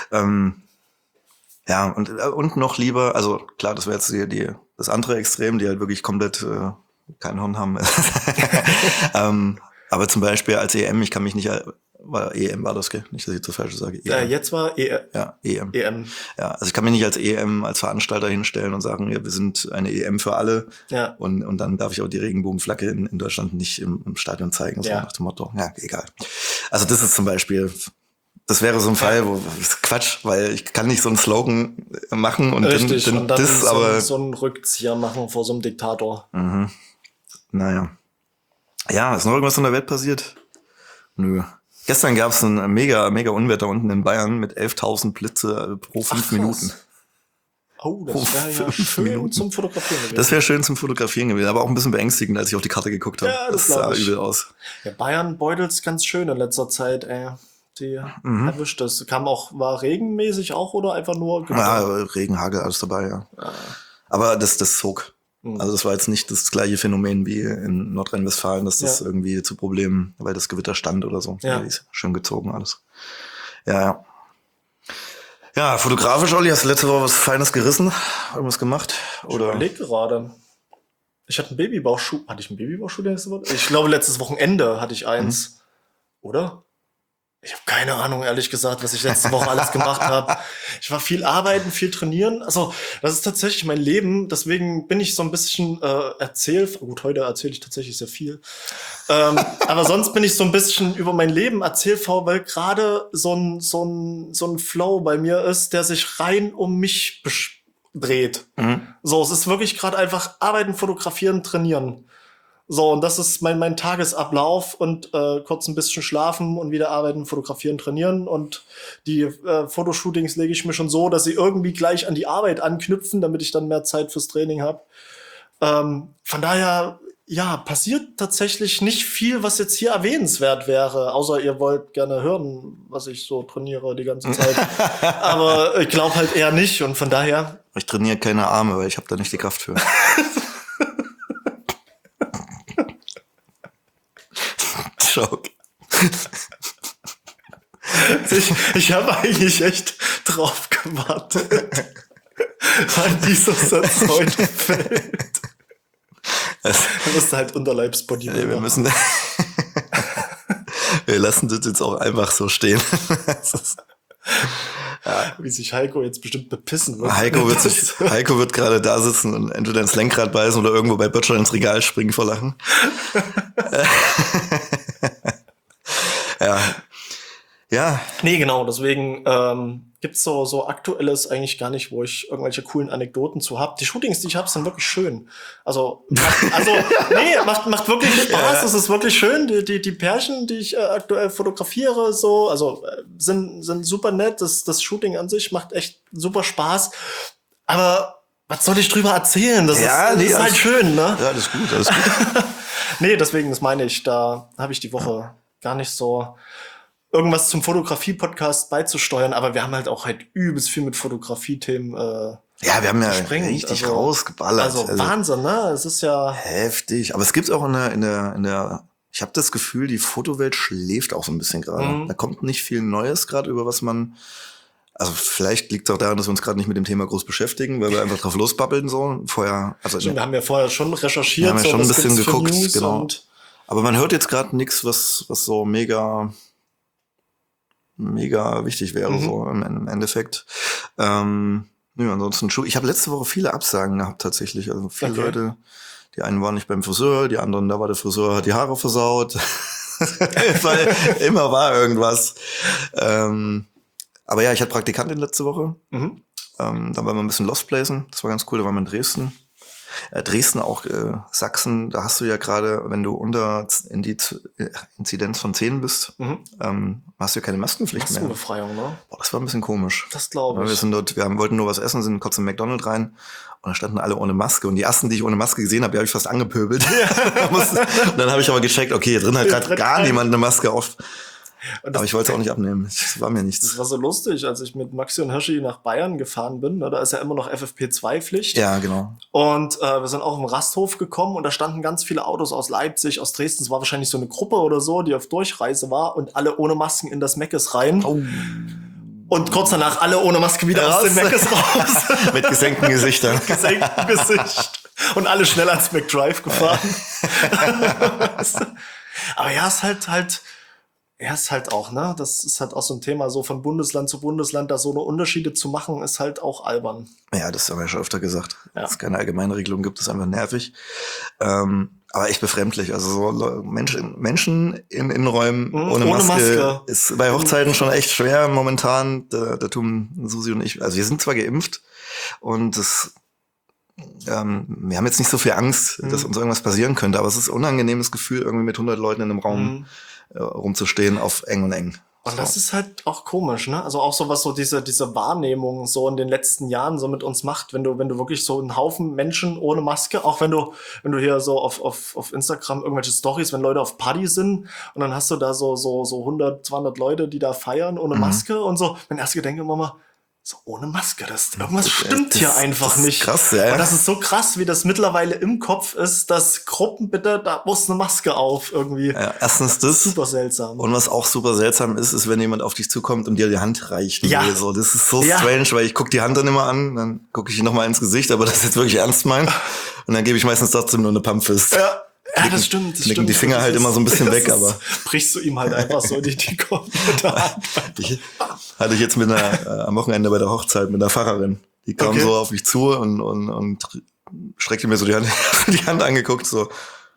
Ja, und noch lieber, also klar, das wäre jetzt das andere Extrem, die halt wirklich komplett keinen Horn haben. Aber zum Beispiel als EM, ich kann mich nicht War EM war das, gell? Nicht, dass ich zu falsch sage. Jetzt war Ja, EM. EM. Ja, also ich kann mich nicht als EM, als Veranstalter hinstellen und sagen, ja, wir sind eine EM für alle. Ja. Und dann darf ich auch die Regenbogenflagge in Deutschland nicht im Stadion zeigen. So Ja. nach dem Motto, ja, egal. Also das ist zum Beispiel, das wäre so ein Fall, wo das ist Quatsch, weil ich kann nicht so einen Slogan machen und Richtig, dann und dann das, so, aber so einen Rückzieher machen vor so einem Diktator. naja. Ja, ist noch irgendwas in der Welt passiert? Nö. Gestern gab es ein mega Unwetter unten in Bayern mit 11.000 Blitze pro 5 Minuten. Oh, Pro das wäre ja 5 schön Minuten. zum Fotografieren gewesen. Das wäre schön zum Fotografieren gewesen, aber auch ein bisschen beängstigend, als ich auf die Karte geguckt habe. Ja, das sah glaub ich. übel aus. Ja, Bayern beutelt's ganz schön in letzter Zeit, ey. Die erwischt das. War regenmäßig auch oder einfach nur Ja, Regen, Hagel, alles dabei, ja. Aber das zog. Also das war jetzt nicht das gleiche Phänomen wie in Nordrhein-Westfalen, dass das irgendwie zu Problemen, weil das Gewitter stand oder so. Ja. Ist schön gezogen alles. Ja. Ja, fotografisch, Olli, hast du letzte Woche was Feines gerissen? Irgendwas gemacht? Ich Oder? überleg gerade. Ich hatte einen Babybauchschuh. Hatte ich einen Babybauchschuh letzte Woche? Ich glaube, letztes Wochenende hatte ich eins. Oder? Ich habe keine Ahnung, ehrlich gesagt, was ich letzte Woche alles gemacht habe. Ich war viel arbeiten, viel trainieren. Also, das ist tatsächlich mein Leben. Deswegen bin ich so ein bisschen Gut, heute erzähle ich tatsächlich sehr viel. Aber sonst bin ich so ein bisschen über mein Leben erzählfaul, weil gerade so ein Flow bei mir ist, der sich rein um mich dreht. So, es ist wirklich gerade einfach arbeiten, fotografieren, trainieren. So, und das ist mein Tagesablauf und kurz ein bisschen schlafen und wieder arbeiten, fotografieren, trainieren. Und die Fotoshootings lege ich mir schon so, dass sie irgendwie gleich an die Arbeit anknüpfen, damit ich dann mehr Zeit fürs Training habe. Von daher, ja, passiert tatsächlich nicht viel, was jetzt hier erwähnenswert wäre, außer ihr wollt gerne hören, was ich so trainiere die ganze Zeit. Aber ich glaube halt eher nicht und von daher... Ich trainiere keine Arme, weil ich habe da nicht die Kraft für. Joke. Ich habe eigentlich echt drauf gewartet, wann dieser Satz heute fällt. Du bist halt Unterleibsbodybuilder. Wir müssen. Wir lassen das jetzt auch einfach so stehen. Wie sich Heiko jetzt bestimmt bepissen wird. Heiko wird gerade da sitzen und entweder ins Lenkrad beißen oder irgendwo bei Böttcher ins Regal springen vor Lachen. Ja. Nee, genau, deswegen gibt's so Aktuelles eigentlich gar nicht, wo ich irgendwelche coolen Anekdoten zu hab. Die Shootings, die ich hab, sind wirklich schön. Macht wirklich Spaß, es ist wirklich schön. Die Pärchen, die ich aktuell fotografiere, sind super nett. Das Shooting an sich macht echt super Spaß. Aber was soll ich drüber erzählen? Das ist halt schön, ne? Ja, alles gut. Nee, deswegen, das meine ich, da habe ich die Woche gar nicht so irgendwas zum Fotografie-Podcast beizusteuern, aber wir haben halt übelst viel mit Fotografie-Themen ja, wir haben ja richtig rausgeballert. Also Wahnsinn, ne? Es ist ja heftig. Aber es gibt auch in der ich habe das Gefühl, die Fotowelt schläft auch so ein bisschen gerade. Da kommt nicht viel Neues gerade, über was man, also vielleicht liegt es auch daran, dass wir uns gerade nicht mit dem Thema groß beschäftigen, weil wir einfach drauf losbabbeln so. Wir haben ja vorher schon recherchiert. Wir haben ja schon ein bisschen geguckt, genau. Und aber man hört jetzt gerade nichts, was so mega wichtig wäre, so im Endeffekt. Ansonsten, ich habe letzte Woche viele Absagen gehabt, tatsächlich. Also viele Leute, die einen waren nicht beim Friseur, die anderen, da war der Friseur, hat die Haare versaut. Weil immer war irgendwas. Aber ja, ich hatte Praktikantin letzte Woche. Da waren wir ein bisschen Lost Placen. Das war ganz cool, da waren wir in Dresden. Dresden auch Sachsen, da hast du ja gerade, wenn du unter Inzidenz von 10 bist, hast du ja keine Maskenpflicht mehr. Maskenbefreiung, ne? Boah, das war ein bisschen komisch. Das glaube ich. Wir wollten nur was essen, sind kurz in McDonald's rein und da standen alle ohne Maske. Und die ersten, die ich ohne Maske gesehen habe, die habe ich fast angepöbelt. Ja. Und dann habe ich aber gecheckt, okay, hier drin hat gerade gar niemand eine Maske auf. Aber ich wollte es auch nicht abnehmen. Das war mir nichts. Das war so lustig, als ich mit Maxi und Hirschi nach Bayern gefahren bin. Da ist ja immer noch FFP2-Pflicht. Ja, genau. Und wir sind auch im Rasthof gekommen und da standen ganz viele Autos aus Leipzig, aus Dresden. Es war wahrscheinlich so eine Gruppe oder so, die auf Durchreise war und alle ohne Masken in das Meckes rein. Oh. Und kurz danach alle ohne Maske wieder aus dem Meckes raus. Mit gesenkten Gesichtern. Mit gesenktem Gesicht. Und alle schnell ans McDrive gefahren. Aber ja, es ist halt Ja, ist halt auch, ne? Das ist halt auch so ein Thema, so von Bundesland zu Bundesland, da so eine Unterschiede zu machen, ist halt auch albern. Ja, das haben wir ja schon öfter gesagt. Ja. Dass es keine allgemeine Regelung gibt, ist einfach nervig. Aber echt befremdlich. Also so Menschen in Innenräumen ohne Maske ist bei Hochzeiten schon echt schwer momentan. Da tun Susi und ich, also wir sind zwar geimpft und wir haben jetzt nicht so viel Angst, dass uns irgendwas passieren könnte, aber es ist ein unangenehmes Gefühl, irgendwie mit 100 Leuten in einem Raum rumzustehen auf eng und eng. Und das ist halt auch komisch, ne? Also auch so, was so diese Wahrnehmung so in den letzten Jahren so mit uns macht, wenn du wirklich so einen Haufen Menschen ohne Maske, auch wenn du hier so auf Instagram irgendwelche Stories, wenn Leute auf Party sind und dann hast du da so 100, 200 Leute, die da feiern ohne Maske und so. Mein erster Gedanke immer mal, so ohne Maske, irgendwas stimmt hier einfach nicht. Krass, ja. Und das ist so krass, wie das mittlerweile im Kopf ist, dass Gruppen bitte, da muss eine Maske auf irgendwie. Ja, erstens das. Super seltsam. Und was auch super seltsam ist, wenn jemand auf dich zukommt und dir die Hand reichen will. So, das ist so Ja. strange, weil ich gucke die Hand dann immer an, dann gucke ich ihn nochmal ins Gesicht, aber das ist jetzt wirklich ernst meint. Und dann gebe ich meistens trotzdem nur eine Pumpfist. Ja, das stimmt. Legen die Finger halt immer so ein bisschen weg, aber brichst du ihm halt einfach so die komplette Hand. hatte ich jetzt am Wochenende bei der Hochzeit mit einer Pfarrerin. Die kam so auf mich zu und streckte mir so die Hand angeguckt, so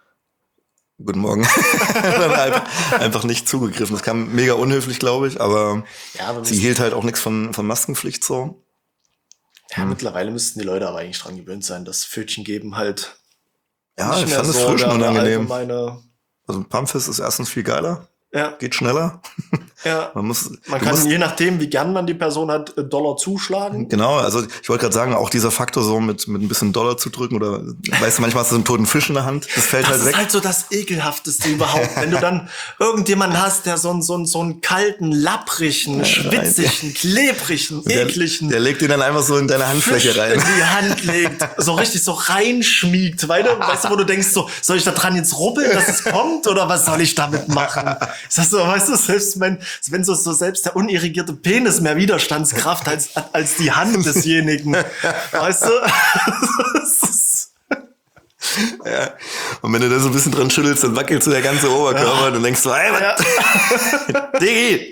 guten Morgen. Dann einfach nicht zugegriffen. Das kam mega unhöflich, glaube ich, aber sie hielt halt auch nichts von Maskenpflicht so. Ja, mittlerweile müssten die Leute aber eigentlich dran gewöhnt sein, dass Pfötchen geben halt. Ja, ich fand es frisch und unangenehm. Also ein Pumpfist ist erstens viel geiler. Ja. Geht schneller. Ja. Man kann, je nachdem, wie gern man die Person hat, Dollar zuschlagen. Genau, also ich wollte gerade sagen, auch dieser Faktor so mit ein bisschen Dollar zu drücken oder, weißt du, manchmal hast du einen toten Fisch in der Hand, das fällt halt weg. Das ist halt so das Ekelhafteste überhaupt, wenn du dann irgendjemanden hast, der so einen kalten, lapprigen, schwitzigen, klebrigen, ekligen. Der legt den dann einfach so in deine Handfläche Fisch rein. in die Hand legt, so richtig so reinschmiegt, weißt du, wo du denkst so, soll ich da dran jetzt rubbeln, dass es kommt oder was soll ich damit machen? Weißt du, selbst wenn so selbst der unirrigierte Penis mehr Widerstandskraft als die Hand desjenigen. Weißt du? Ja. Und wenn du da so ein bisschen dran schüttelst, dann wackelt so der ganze Oberkörper und dann denkst du, ey, was? Diggi!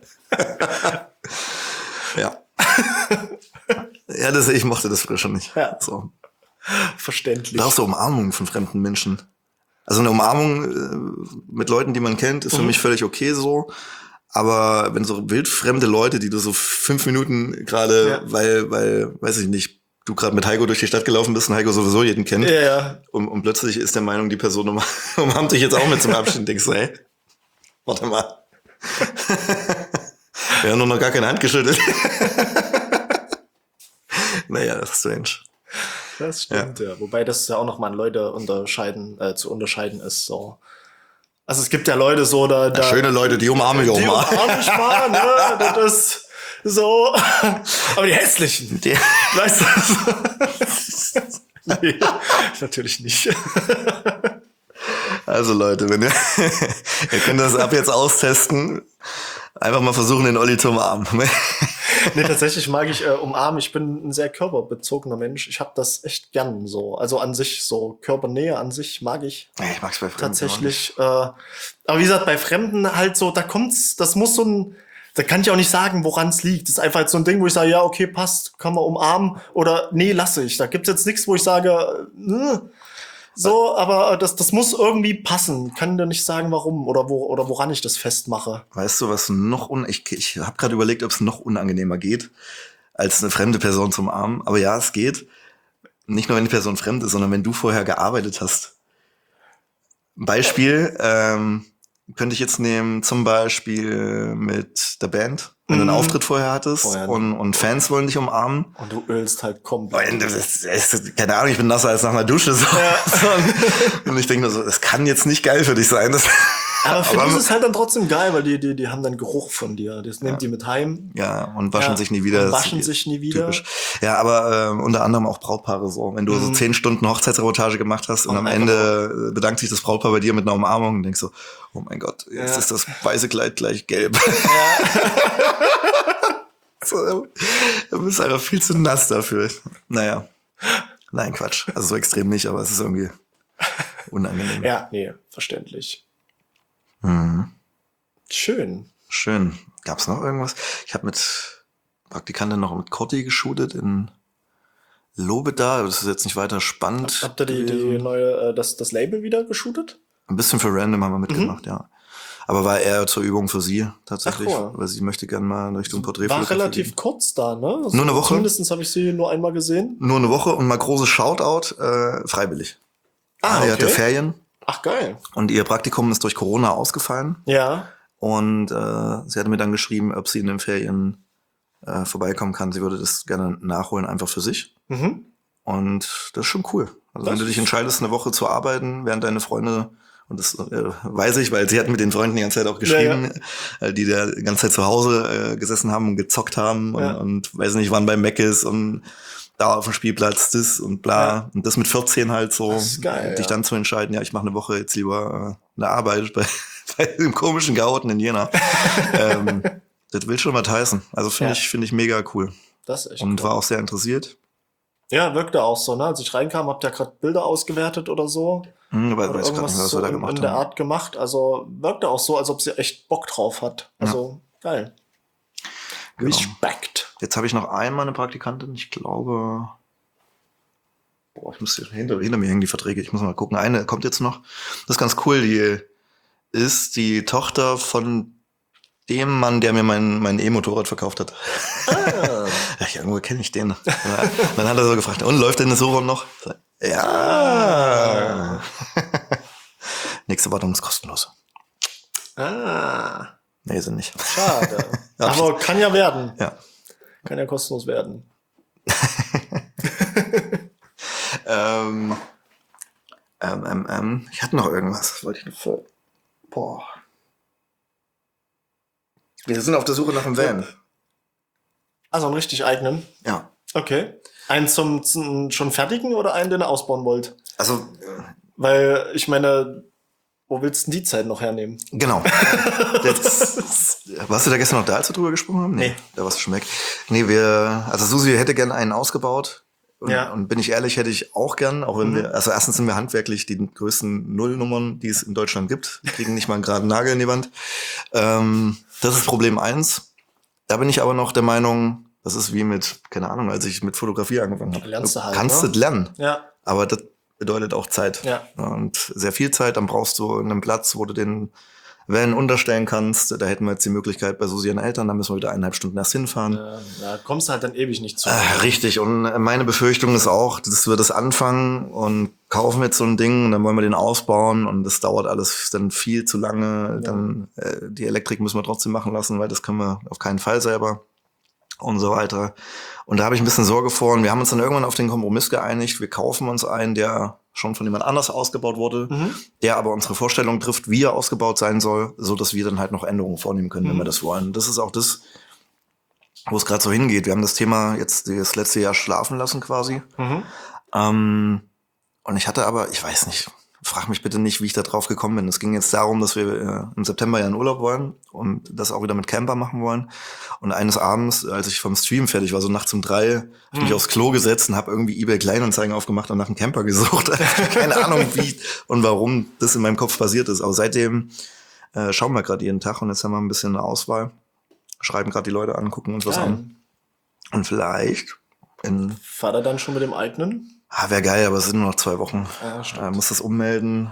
Ja. Ja, ich mochte das früher schon nicht. Ja. So. Verständlich. Brauchst du Umarmungen von fremden Menschen? Also eine Umarmung mit Leuten, die man kennt, ist für mich völlig okay so. Aber wenn so wildfremde Leute, die du so 5 Minuten gerade, weil, weiß ich nicht, du gerade mit Heiko durch die Stadt gelaufen bist und Heiko sowieso jeden kennt. Ja. Und plötzlich ist der Meinung, die Person umarmt dich jetzt auch mit zum Abschied und denkst so, hey, warte mal. Wir haben noch gar keine Hand geschüttelt. Naja, das ist strange. Das stimmt, ja. Wobei das ja auch nochmal an Leute zu unterscheiden ist, so. Also es gibt ja Leute so, da schöne Leute, die umarme ich auch mal. Die umarme ich mal, ne? Das ist so. Aber die hässlichen. Weißt du? Nee, natürlich nicht. Also Leute, ihr könnt das ab jetzt austesten. Einfach mal versuchen, den Olli zu umarmen. Nee, tatsächlich mag ich umarmen. Ich bin ein sehr körperbezogener Mensch. Ich habe das echt gern so. Also an sich so Körpernähe an sich mag ich. Ja, ich mag's bei Fremden tatsächlich. Aber wie gesagt, bei Fremden halt so, das muss so ein, da kann ich auch nicht sagen, woran es liegt. Das ist einfach so ein Ding, wo ich sage, ja, okay, passt, kann man umarmen oder nee, lasse ich. Da gibt's jetzt nichts, wo ich sage, so, aber das muss irgendwie passen. Kann dir nicht sagen, warum oder woran ich das festmache. Weißt du, was noch ich habe gerade überlegt, ob es noch unangenehmer geht, als eine fremde Person zum Umarmen. Aber ja, es geht. Nicht nur, wenn die Person fremd ist, sondern wenn du vorher gearbeitet hast. Beispiel könnte ich jetzt nehmen, zum Beispiel mit der Band. Wenn du einen Auftritt vorher hattest und Fans wollen dich umarmen. Und du ölst halt komplett. Keine Ahnung, ich bin nasser als nach einer Dusche. So. Ja. Und ich denke nur so, das kann jetzt nicht geil für dich sein. Aber für die ist es halt dann trotzdem geil, weil die haben dann Geruch von dir. Das nehmen die mit heim. Ja, und waschen sich nie wieder. Typisch. Ja, aber unter anderem auch Brautpaare so. Wenn du so 10 Stunden Hochzeitsreportage gemacht hast und am Ende bedankt sich das Brautpaar bei dir mit einer Umarmung und denkst so, oh mein Gott, jetzt ist das weiße Kleid gleich gelb. Ja. So, du bist einfach viel zu nass dafür. Naja. Nein, Quatsch. Also so extrem nicht, aber es ist irgendwie unangenehm. Ja, nee, verständlich. Mhm. Schön. Schön. Gab's noch irgendwas? Ich habe mit Praktikantin noch mit Corti geshootet in Lobeda. Das ist jetzt nicht weiter spannend. Habt ihr die gewesen. neue, das Label wieder geshootet? Ein bisschen für Random haben wir mitgemacht, ja. Aber war eher zur Übung für sie tatsächlich, Ach, cool. weil sie möchte gerne mal in Richtung War Porträtfotografie relativ gehen. kurz da, ne? Also Nur eine Woche? Zumindest habe ich sie nur einmal gesehen. Nur eine Woche und mal großes Shoutout, freiwillig. Sie hatte Ferien Ach, geil. und ihr Praktikum ist durch Corona ausgefallen. Ja. Und sie hatte mir dann geschrieben, ob sie in den Ferien vorbeikommen kann. Sie würde das gerne nachholen, einfach für sich. Mhm. Und das ist schon cool. Also Das wenn du dich ist- entscheidest, eine Woche zu arbeiten, während deine Freunde, und das weiß ich, weil sie hat mit den Freunden die ganze Zeit auch geschrieben, die da die ganze Zeit zu Hause gesessen haben und gezockt haben und weiß nicht, wann beim Mac ist und da auf dem Spielplatz das und bla. Ja. Und das mit 14 halt so, Das ist geil, dich ja. dann zu entscheiden, ja, ich mache eine Woche jetzt lieber eine Arbeit bei dem komischen Gauten in Jena. Das will schon was heißen. Also finde ich mega cool. Das ist echt Und cool. war auch sehr interessiert. Ja, wirkte auch so, ne? Als ich reinkam, habt ihr gerade Bilder ausgewertet oder so. Weiß Oder ich gerade nicht, was so wir da in gemacht der haben. Art gemacht. Also wirkte auch so, als ob sie echt Bock drauf hat. Also geil. Genau. Respekt. Jetzt habe ich noch einmal eine Praktikantin, ich glaube, ich muss hinter mir hängen die Verträge, ich muss mal gucken. Eine kommt jetzt noch. Das ist ganz cool, die ist die Tochter von dem Mann, der mir mein E-Motorrad verkauft hat. Ah. Ja, irgendwo kenne ich den. Ja, dann hat er so gefragt, und läuft denn das Soron noch? Ja. Nächste Wartung ist kostenlos. Ah. Nee, sind nicht. Schade. Aber kann ja werden. Ja. Kann ja kostenlos werden. Ich hatte noch irgendwas. Was wollte ich noch für? Boah. Wir sind auf der Suche nach einem Van. Also einen richtig eigenen. Ja. Okay. Einen zum schon fertigen oder einen, den ihr ausbauen wollt? Also, Weil, ich meine, wo willst du denn die Zeit noch hernehmen? genau. Warst du da gestern noch da, als wir drüber gesprochen haben? Nee. Da warst du schon weg. Nee, also Susi hätte gern einen ausgebaut. Und, Ja. und bin ich ehrlich, hätte ich auch gern, auch wenn also erstens sind wir handwerklich die größten Nullnummern, die es in Deutschland gibt. Wir kriegen nicht mal einen geraden Nagel in die Wand. Das ist Problem 1. Da bin ich aber noch der Meinung, das ist wie mit, keine Ahnung, als ich mit Fotografie angefangen habe. Lernst du halt, kannst ne? es lernen, Ja. aber das bedeutet auch Zeit. Ja. Und sehr viel Zeit, dann brauchst du einen Platz, wo du den Van unterstellen kannst. Da hätten wir jetzt die Möglichkeit bei Susi ihren Eltern, da müssen wir wieder 1,5 Stunden erst hinfahren. Da kommst du halt dann ewig nicht zu. Richtig, und meine Befürchtung ist auch, dass wir das anfangen und kaufen jetzt so ein Ding und dann wollen wir den ausbauen und das dauert alles dann viel zu lange. Ja. Dann die Elektrik müssen wir trotzdem machen lassen, weil das können wir auf keinen Fall selber und so weiter. Und da habe ich ein bisschen Sorge vor und wir haben uns dann irgendwann auf den Kompromiss geeinigt. Wir kaufen uns einen, der schon von jemand anders ausgebaut wurde, der aber unsere Vorstellung trifft, wie er ausgebaut sein soll, so dass wir dann halt noch Änderungen vornehmen können, wenn wir das wollen. Das ist auch das, wo es gerade so hingeht. Wir haben das Thema jetzt das letzte Jahr schlafen lassen quasi. Und ich hatte aber, ich weiß nicht, frag mich bitte nicht, wie ich da drauf gekommen bin. Es ging jetzt darum, dass wir im September ja in Urlaub wollen und das auch wieder mit Camper machen wollen. Und eines Abends, als ich vom Stream fertig war, so nachts um 3, habe ich mich aufs Klo gesetzt und habe irgendwie eBay Kleinanzeigen aufgemacht und nach einem Camper gesucht. Keine Ahnung, wie und warum das in meinem Kopf passiert ist. Aber seitdem schauen wir gerade jeden Tag und jetzt haben wir ein bisschen eine Auswahl. Schreiben gerade die Leute an, gucken uns was Geil. an. Und vielleicht Fahrt er dann schon mit dem eigenen? wäre geil, aber es sind nur noch 2 Wochen. Ja, stimmt. Muss das ummelden,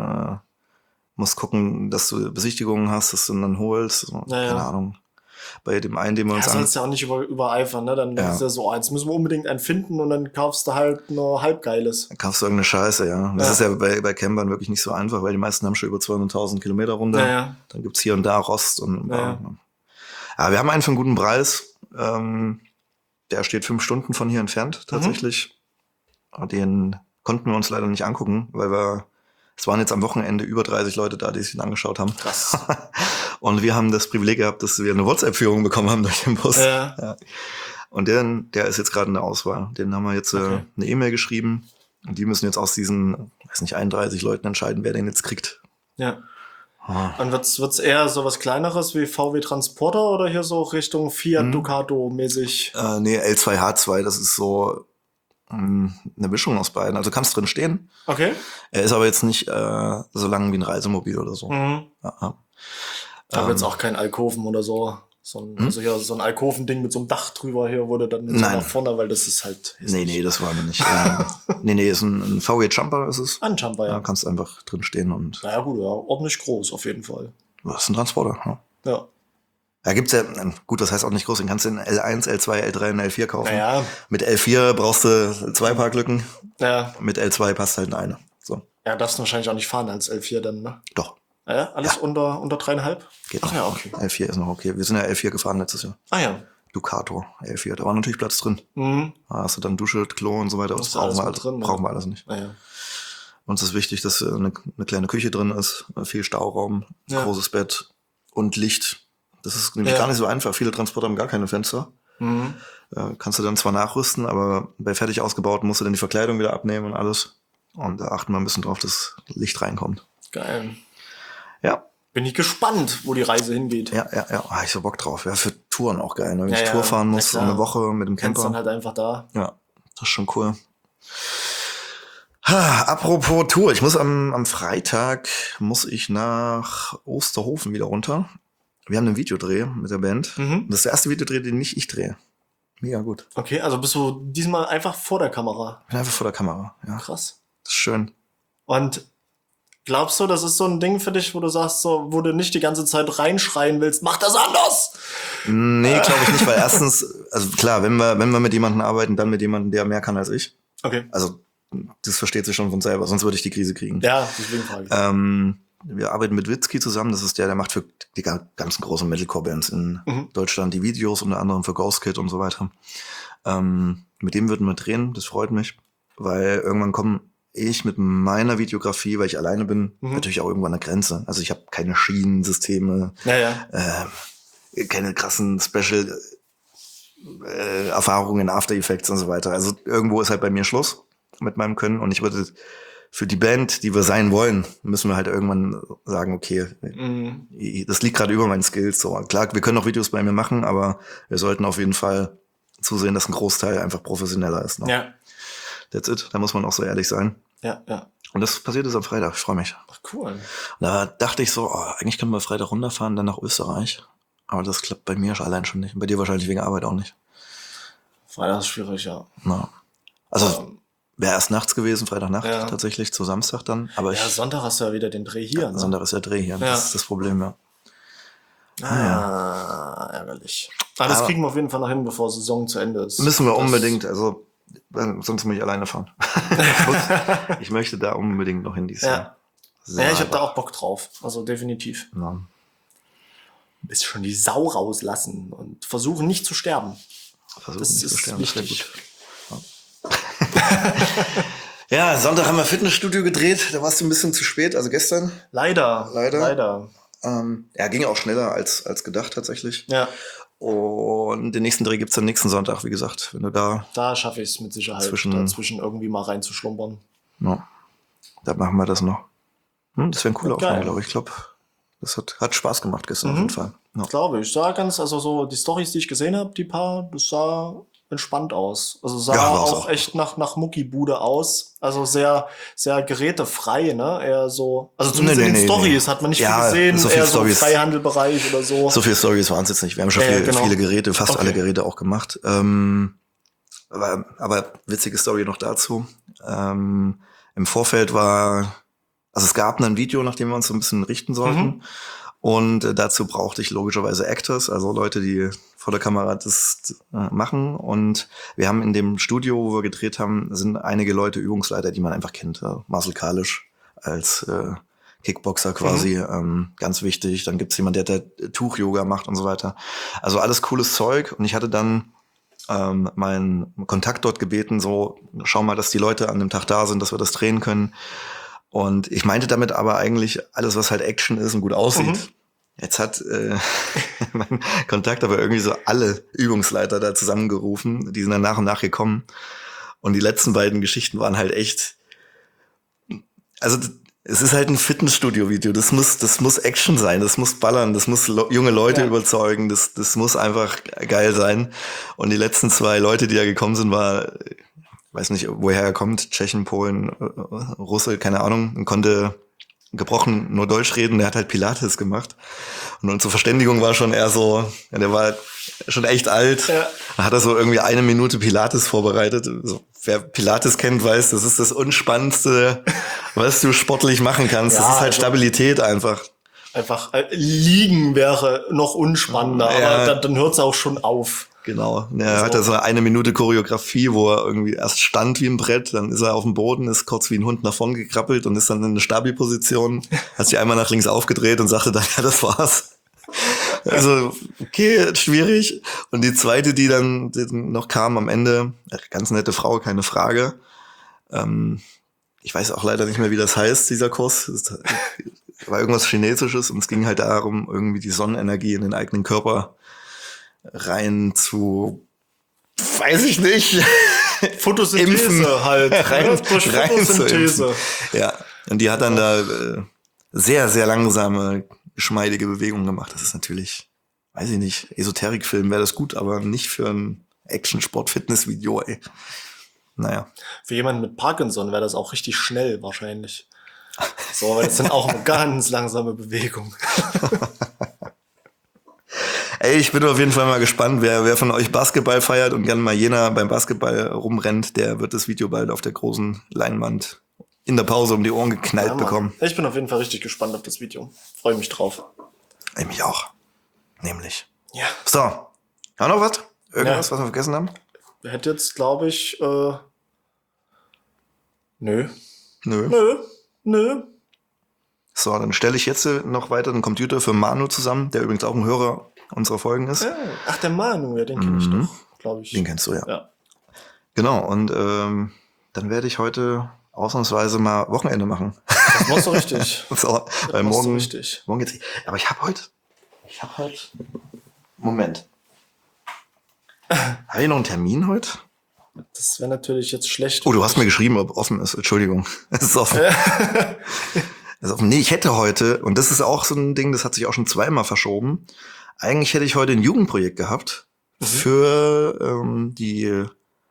muss gucken, dass du Besichtigungen hast, dass du ihn dann holst. So, Ja. Keine Ahnung. Bei dem einen, den wir Ja, uns sollst ja auch nicht übereifern, ne? Dann Ja. ist ja so, jetzt müssen wir unbedingt einen finden und dann kaufst du halt nur halbgeiles. dann kaufst du irgendeine Scheiße, ja. Das Ja. ist ja bei Campern wirklich nicht so einfach, weil die meisten haben schon über 200.000 Kilometer runter. Ja. Dann gibt's hier und da Rost und Ja. ja, wir haben einen für einen guten Preis. Der steht 5 Stunden von hier entfernt, tatsächlich. Den konnten wir uns leider nicht angucken, weil es waren jetzt am Wochenende über 30 Leute da, die sich ihn angeschaut haben. Krass. Und wir haben das Privileg gehabt, dass wir eine WhatsApp-Führung bekommen haben durch den Bus. Ja. Und der ist jetzt gerade in der Auswahl. Den haben wir jetzt Okay. eine E-Mail geschrieben. Und die müssen jetzt aus diesen, 31 Leuten entscheiden, wer den jetzt kriegt. Ja. Und wird's eher so was Kleineres wie VW Transporter oder hier so Richtung Fiat Ducato mäßig? Nee, L2H2, das ist so eine Mischung aus beiden. Also kannst drin stehen. Okay. Er ist aber jetzt nicht so lang wie ein Reisemobil oder so. Mhm. Ja. Aber jetzt auch kein Alkoven oder so. Also hier so ein Alkovending mit so einem Dach drüber hier wurde dann jetzt so nach vorne, weil das ist halt. Nee, das war mir nicht. Nee, ist ein VW Jumper ist es. Ein Jumper, ja. Da kannst du einfach drin stehen und. Naja, gut, ja, ordentlich groß auf jeden Fall. Das ist ein Transporter, ja. Ja. Da gibt's ja, gut, das heißt auch nicht groß, den kannst du in L1, L2, L3 und L4 kaufen. Naja. Mit L4 brauchst du 2 Parklücken. Ja. Mit L2 passt halt eine. So. Ja, darfst du wahrscheinlich auch nicht fahren als L4 dann, ne? Doch. Ja, alles unter 3,5? Geht Ach noch. ja, okay. L4 ist noch okay. Wir sind ja L4 gefahren letztes Jahr. Ah ja. Ducato, L4. Da war natürlich Platz drin. Mhm. Da hast du dann Dusche, Klo und so weiter. Das brauchen wir alles nicht. Ah ja. Uns ist wichtig, dass eine kleine Küche drin ist, viel Stauraum, großes Bett und Licht. Das ist nämlich gar nicht so einfach. Viele Transporter haben gar keine Fenster. Mhm. Kannst du dann zwar nachrüsten, aber bei fertig ausgebauten musst du dann die Verkleidung wieder abnehmen und alles. Und da achten wir ein bisschen drauf, dass Licht reinkommt. Geil. Ja. Bin ich gespannt, wo die Reise hingeht. Ja. Ich so Bock drauf. Ja, für Touren auch geil. Ne? Wenn ich Tour fahren muss, so eine Woche mit dem Camper. Dann halt einfach da. Ja, das ist schon cool. Apropos Tour. Ich muss am Freitag muss ich nach Osterhofen wieder runter. Wir haben einen Videodreh mit der Band. Das ist der erste Videodreh, den nicht ich drehe. Mega gut. Okay, also bist du diesmal einfach vor der Kamera? Ich bin einfach vor der Kamera, ja. Krass. Das ist schön. Und glaubst du, das ist so ein Ding für dich, wo du sagst, so, wo du nicht die ganze Zeit reinschreien willst, mach das anders? Nee, glaube ich nicht, weil erstens, also klar, wenn wir mit jemandem arbeiten, dann mit jemandem, der mehr kann als ich. Okay. Also, das versteht sich schon von selber, sonst würde ich die Krise kriegen. Ja, deswegen frage ich. Wir arbeiten mit Witzki zusammen, das ist der macht für die ganzen großen Metalcore-Bands in Deutschland die Videos, unter anderem für Ghost Kid und so weiter. Mit dem würden wir drehen, das freut mich, weil irgendwann komme ich mit meiner Videografie, weil ich alleine bin, natürlich auch irgendwann an der Grenze. Also ich habe keine Schienensysteme, keine krassen Special Erfahrungen in After Effects und so weiter. Also irgendwo ist halt bei mir Schluss mit meinem Können und ich würde für die Band, die wir sein wollen, müssen wir halt irgendwann sagen, okay, das liegt gerade über meinen Skills. So klar, wir können auch Videos bei mir machen, aber wir sollten auf jeden Fall zusehen, dass ein Großteil einfach professioneller ist. Noch. Ja. That's it. Da muss man auch so ehrlich sein. Ja. Und das passiert jetzt am Freitag. Ich freue mich. Ach, cool. Da dachte ich so, eigentlich können wir Freitag runterfahren, dann nach Österreich. Aber das klappt bei mir allein schon nicht. Bei dir wahrscheinlich wegen Arbeit auch nicht. Freitag ist schwierig, ja. Na. Also wäre erst nachts gewesen, Freitagnacht tatsächlich, zu Samstag dann. Aber Sonntag hast du ja wieder den Dreh hier. Ne? Sonntag ist der Dreh hier. Das ist das Problem, ja. Ärgerlich. Aber das kriegen wir auf jeden Fall noch hin, bevor Saison zu Ende ist. Müssen wir unbedingt, also sonst muss ich alleine fahren. Ich möchte da unbedingt noch hin dieses Jahr. Ja, ich habe da auch Bock drauf. Also definitiv. Ja. Ist schon die Sau rauslassen und versuchen nicht zu sterben. Versuchen das nicht ist zu sterben, wichtig. Das wäre gut. Ja, Sonntag haben wir Fitnessstudio gedreht. Da warst du ein bisschen zu spät, also gestern. Leider. Ging auch schneller als gedacht tatsächlich. Ja. Und den nächsten Dreh gibt's dann nächsten Sonntag, wie gesagt. Wenn du da schaffe ich es mit Sicherheit, dazwischen irgendwie mal reinzuschlumpern. No. Da machen wir das noch. Das wäre ein cooler Aufnahme, glaube ich. Ich glaube, das hat Spaß gemacht gestern auf jeden Fall. No. Glaube ich. Also so die Storys, die ich gesehen habe, das sah entspannt aus. Also sah auch echt nach Muckibude aus. Also sehr, sehr gerätefrei, ne? Eher so. Also zumindest in den Storys hat man nicht viel gesehen. So viel eher Storys. So Freihandelbereich oder so. So viele Storys waren es jetzt nicht. Wir haben schon viele Geräte, fast alle Geräte auch gemacht. Aber witzige Story noch dazu. Im Vorfeld es gab ein Video, nach dem wir uns so ein bisschen richten sollten. Und dazu brauchte ich logischerweise Actors, also Leute, die vor der Kamera das machen. Und wir haben in dem Studio, wo wir gedreht haben, sind einige Leute Übungsleiter, die man einfach kennt. Marcel Kalisch als Kickboxer quasi, ganz wichtig. Dann gibt's jemand, der Tuch-Yoga macht und so weiter. Also alles cooles Zeug. Und ich hatte dann meinen Kontakt dort gebeten, so, schau mal, dass die Leute an dem Tag da sind, dass wir das drehen können. Und ich meinte damit aber eigentlich alles, was halt Action ist und gut aussieht. Jetzt hat mein Kontakt aber irgendwie so alle Übungsleiter da zusammengerufen. Die sind dann nach und nach gekommen. Und die letzten beiden Geschichten waren halt echt, also es ist halt ein Fitnessstudio-Video. Das muss Action sein, das muss ballern, das muss junge Leute überzeugen, das muss einfach geil sein. Und die letzten 2 Leute, die da gekommen sind, weiß nicht, woher er kommt, Tschechen, Polen, Russe, keine Ahnung, und konnte gebrochen nur Deutsch reden, der hat halt Pilates gemacht. Und unsere Verständigung war schon eher so, ja, der war schon echt alt. Ja. Da hat er so irgendwie 1 Minute Pilates vorbereitet. So, wer Pilates kennt, weiß, das ist das Unspannendste, was du sportlich machen kannst. Ja, das ist halt also Stabilität einfach. Einfach liegen wäre noch unspannender, Ja. aber dann hört es auch schon auf. Genau. Er hatte so 1 Minute Choreografie, wo er irgendwie erst stand wie ein Brett, dann ist er auf dem Boden, ist kurz wie ein Hund nach vorn gekrabbelt und ist dann in eine Stabi-Position, hat sich einmal nach links aufgedreht und sagte dann, ja, das war's. Also, okay, schwierig. Und die zweite, die dann noch kam am Ende, ganz nette Frau, keine Frage. Ich weiß auch leider nicht mehr, wie das heißt, dieser Kurs. Das war irgendwas Chinesisches und es ging halt darum, irgendwie die Sonnenenergie in den eigenen Körper rein zu, weiß ich nicht, Photosynthese Impfen. halt. rein Durch zu Photosynthese. impfen. Ja, und die hat dann da sehr, sehr langsame, geschmeidige Bewegungen gemacht. Das ist natürlich, weiß ich nicht, Esoterikfilm wäre das gut, aber nicht für ein Action-Sport-Fitness-Video, ey. Naja. Für jemanden mit Parkinson wäre das auch richtig schnell wahrscheinlich. So, weil das sind auch eine ganz langsame Bewegungen. Ey, ich bin auf jeden Fall mal gespannt, wer von euch Basketball feiert und gerne mal jener beim Basketball rumrennt, der wird das Video bald auf der großen Leinwand in der Pause um die Ohren geknallt bekommen. Ich bin auf jeden Fall richtig gespannt auf das Video. Freue mich drauf. Ich mich auch. Nämlich. Ja. So. Haben wir noch was? Irgendwas, was wir vergessen haben? Hätte jetzt, glaube ich, nö. Nö. Nö. So, dann stelle ich jetzt noch weiter den Computer für Manu zusammen, der übrigens auch ein Hörer unserer Folgen ist. Ja. Ach, der Manu, ja, den kenne ich doch, glaube ich. Den kennst du, ja. Ja. Genau, und dann werde ich heute ausnahmsweise mal Wochenende machen. Das machst du richtig. So, weil machst du morgen richtig. geht's. Aber ich habe heute. Moment. Habe ich noch einen Termin heute? Das wäre natürlich jetzt schlecht. Oh, du hast mir geschrieben, ob offen ist. Entschuldigung. Es ist offen. Es ist offen. Nee, ich hätte heute, und das ist auch so ein Ding, das hat sich auch schon zweimal verschoben. Eigentlich hätte ich heute ein Jugendprojekt gehabt für die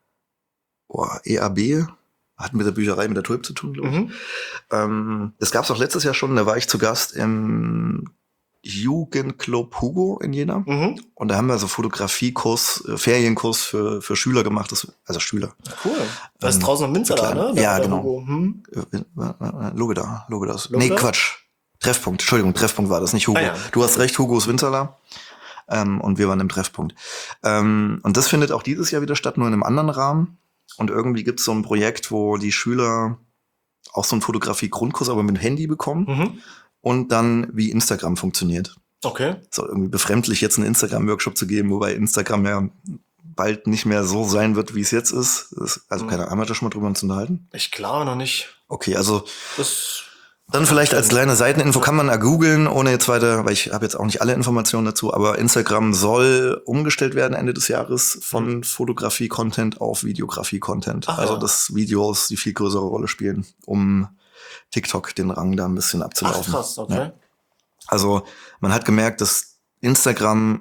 EAB. Hat mit der Bücherei, mit der Tulp zu tun, glaube ich. Das gab es auch letztes Jahr schon. Da war ich zu Gast im Jugendclub Hugo in Jena. Und da haben wir so Fotografiekurs, Ferienkurs für Schüler gemacht. Also Schüler. Cool. Das ist draußen am Winzerla, ne? Da Ja, war der genau. Hugo. Logeda. Nee, Logeda? Quatsch. Treffpunkt. Entschuldigung, Treffpunkt war das, nicht Hugo. Ah, ja. Du hast recht, Hugo ist Winzerla. Und wir waren im Treffpunkt. Und das findet auch dieses Jahr wieder statt, nur in einem anderen Rahmen. Und irgendwie gibt es so ein Projekt, wo die Schüler auch so einen Fotografie-Grundkurs, aber mit dem Handy bekommen. Und dann, wie Instagram funktioniert. Okay. So irgendwie befremdlich, jetzt einen Instagram-Workshop zu geben, wobei Instagram ja bald nicht mehr so sein wird, wie es jetzt ist. Also keine Ahnung, haben wir da schon mal drüber uns unterhalten? Ich glaube noch nicht. Okay, also Das dann vielleicht als kleine Seiteninfo kann man googeln, ohne jetzt weiter, weil ich habe jetzt auch nicht alle Informationen dazu, aber Instagram soll umgestellt werden Ende des Jahres von Fotografie-Content auf Videografie-Content. Ach, Also ja. dass Videos die viel größere Rolle spielen, um TikTok den Rang da ein bisschen Ach, abzulaufen. krass, okay. Ja. Also man hat gemerkt, dass Instagram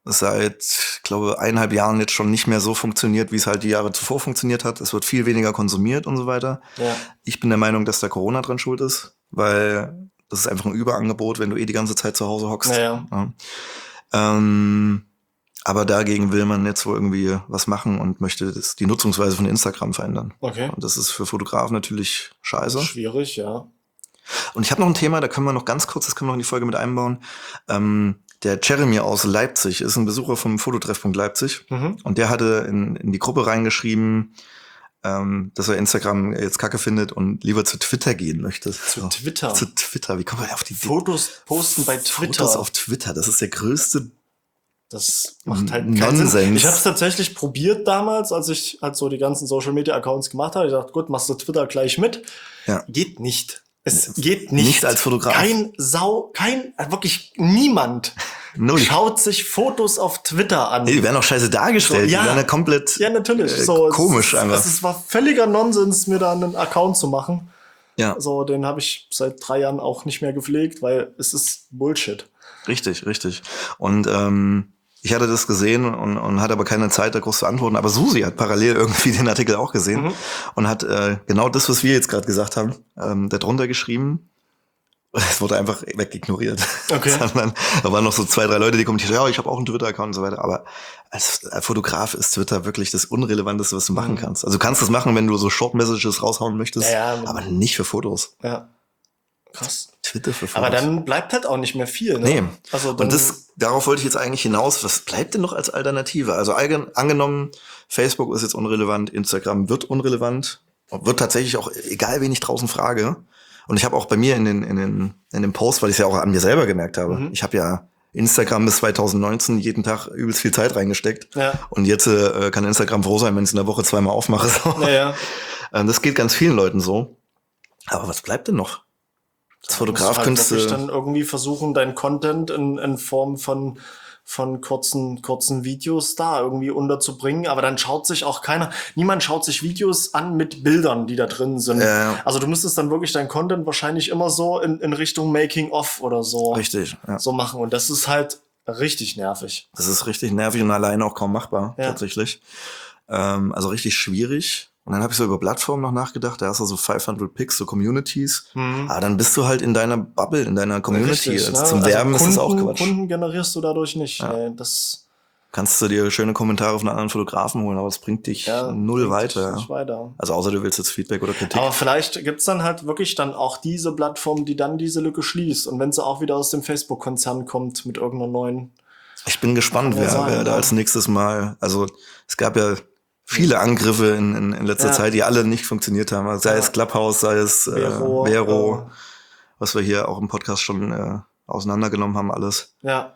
seit, glaube 1,5 Jahren jetzt schon nicht mehr so funktioniert, wie es halt die Jahre zuvor funktioniert hat. Es wird viel weniger konsumiert und so weiter. Ja. Ich bin der Meinung, dass da Corona dran schuld ist, weil das ist einfach ein Überangebot, wenn du die ganze Zeit zu Hause hockst. Naja. Ja. Aber dagegen will man jetzt wohl irgendwie was machen und möchte die Nutzungsweise von Instagram verändern. Okay. Und das ist für Fotografen natürlich scheiße. Schwierig, ja. Und ich habe noch ein Thema, da können wir noch ganz kurz, das können wir noch in die Folge mit einbauen. Der Jeremy aus Leipzig ist ein Besucher vom Fototreffpunkt Leipzig. Und der hatte in die Gruppe reingeschrieben, dass er Instagram jetzt kacke findet und lieber zu Twitter gehen möchte. Zu Twitter? Zu Twitter, wie kommen wir auf die Fotos posten bei Twitter. Fotos auf Twitter, das ist der größte Das macht halt keinen Nonsens. Sinn. Ich habe es tatsächlich probiert damals, als ich halt so die ganzen Social-Media-Accounts gemacht habe. Ich dachte, gut, machst du Twitter gleich mit. Ja. Geht nicht. Es geht nicht. Nicht als Fotograf. Wirklich niemand Null. schaut sich Fotos auf Twitter an. Nee, die werden auch scheiße dargestellt. So, ja. Die werden ja komplett Ja, natürlich. komisch einfach. Es war völliger Nonsens, mir da einen Account zu machen. Ja, So, den habe ich seit 3 Jahren auch nicht mehr gepflegt, weil es ist Bullshit. richtig. Und ich hatte das gesehen und hatte aber keine Zeit, da groß zu antworten. Aber Susi hat parallel irgendwie den Artikel auch gesehen und hat genau das, was wir jetzt gerade gesagt haben, darunter geschrieben. Es wurde einfach wegignoriert. Okay. Da waren noch so 2, 3 Leute, die kommentiert, ja, ich habe auch einen Twitter-Account und so weiter. Aber als Fotograf ist Twitter wirklich das Unrelevanteste, was du machen kannst. Also du kannst das machen, wenn du so Short-Messages raushauen möchtest, aber nicht für Fotos. Ja. Krass. Twitter für Fotos. Aber dann bleibt halt auch nicht mehr viel, ne? Nee. Also dann, Und darauf wollte ich jetzt eigentlich hinaus. Was bleibt denn noch als Alternative? Also angenommen, Facebook ist jetzt unrelevant, Instagram wird unrelevant, wird tatsächlich auch, egal wen ich draußen frage. Und ich habe auch bei mir in dem Post, weil ich es ja auch an mir selber gemerkt habe, ich habe ja Instagram bis 2019 jeden Tag übelst viel Zeit reingesteckt. Ja. Und jetzt kann Instagram froh sein, wenn ich es in der Woche 2-mal aufmache. So. ja. Das geht ganz vielen Leuten so. Aber was bleibt denn noch? Als Fotograf halt könntest wirklich du dann irgendwie versuchen, dein Content in Form von kurzen Videos da irgendwie unterzubringen, aber dann schaut sich auch niemand schaut sich Videos an mit Bildern, die da drin sind. Also du müsstest dann wirklich dein Content wahrscheinlich immer so in Richtung Making-of oder so, richtig, ja. so machen und das ist halt richtig nervig. Das ist richtig nervig und alleine auch kaum machbar, tatsächlich. Also richtig schwierig. Und dann habe ich so über Plattformen noch nachgedacht, da hast du so 500 Picks, so Communities. Aber dann bist du halt in deiner Bubble, in deiner Community. Richtig, also zum Werben ist das auch Quatsch. Kunden generierst du dadurch nicht. Ja. Nee, das kannst du dir schöne Kommentare von anderen Fotografen holen, aber es bringt dich null weiter. Nicht weiter. Also außer du willst jetzt Feedback oder Kritik. Aber vielleicht gibt's dann halt wirklich dann auch diese Plattform, die dann diese Lücke schließt. Und wenn sie auch wieder aus dem Facebook-Konzern kommt mit irgendeiner neuen. Ich bin gespannt, wer da als nächstes Mal, also es gab ja viele Angriffe in letzter Zeit, die alle nicht funktioniert haben. Sei es Clubhouse, sei es Vero, was wir hier auch im Podcast schon auseinandergenommen haben, alles. Ja.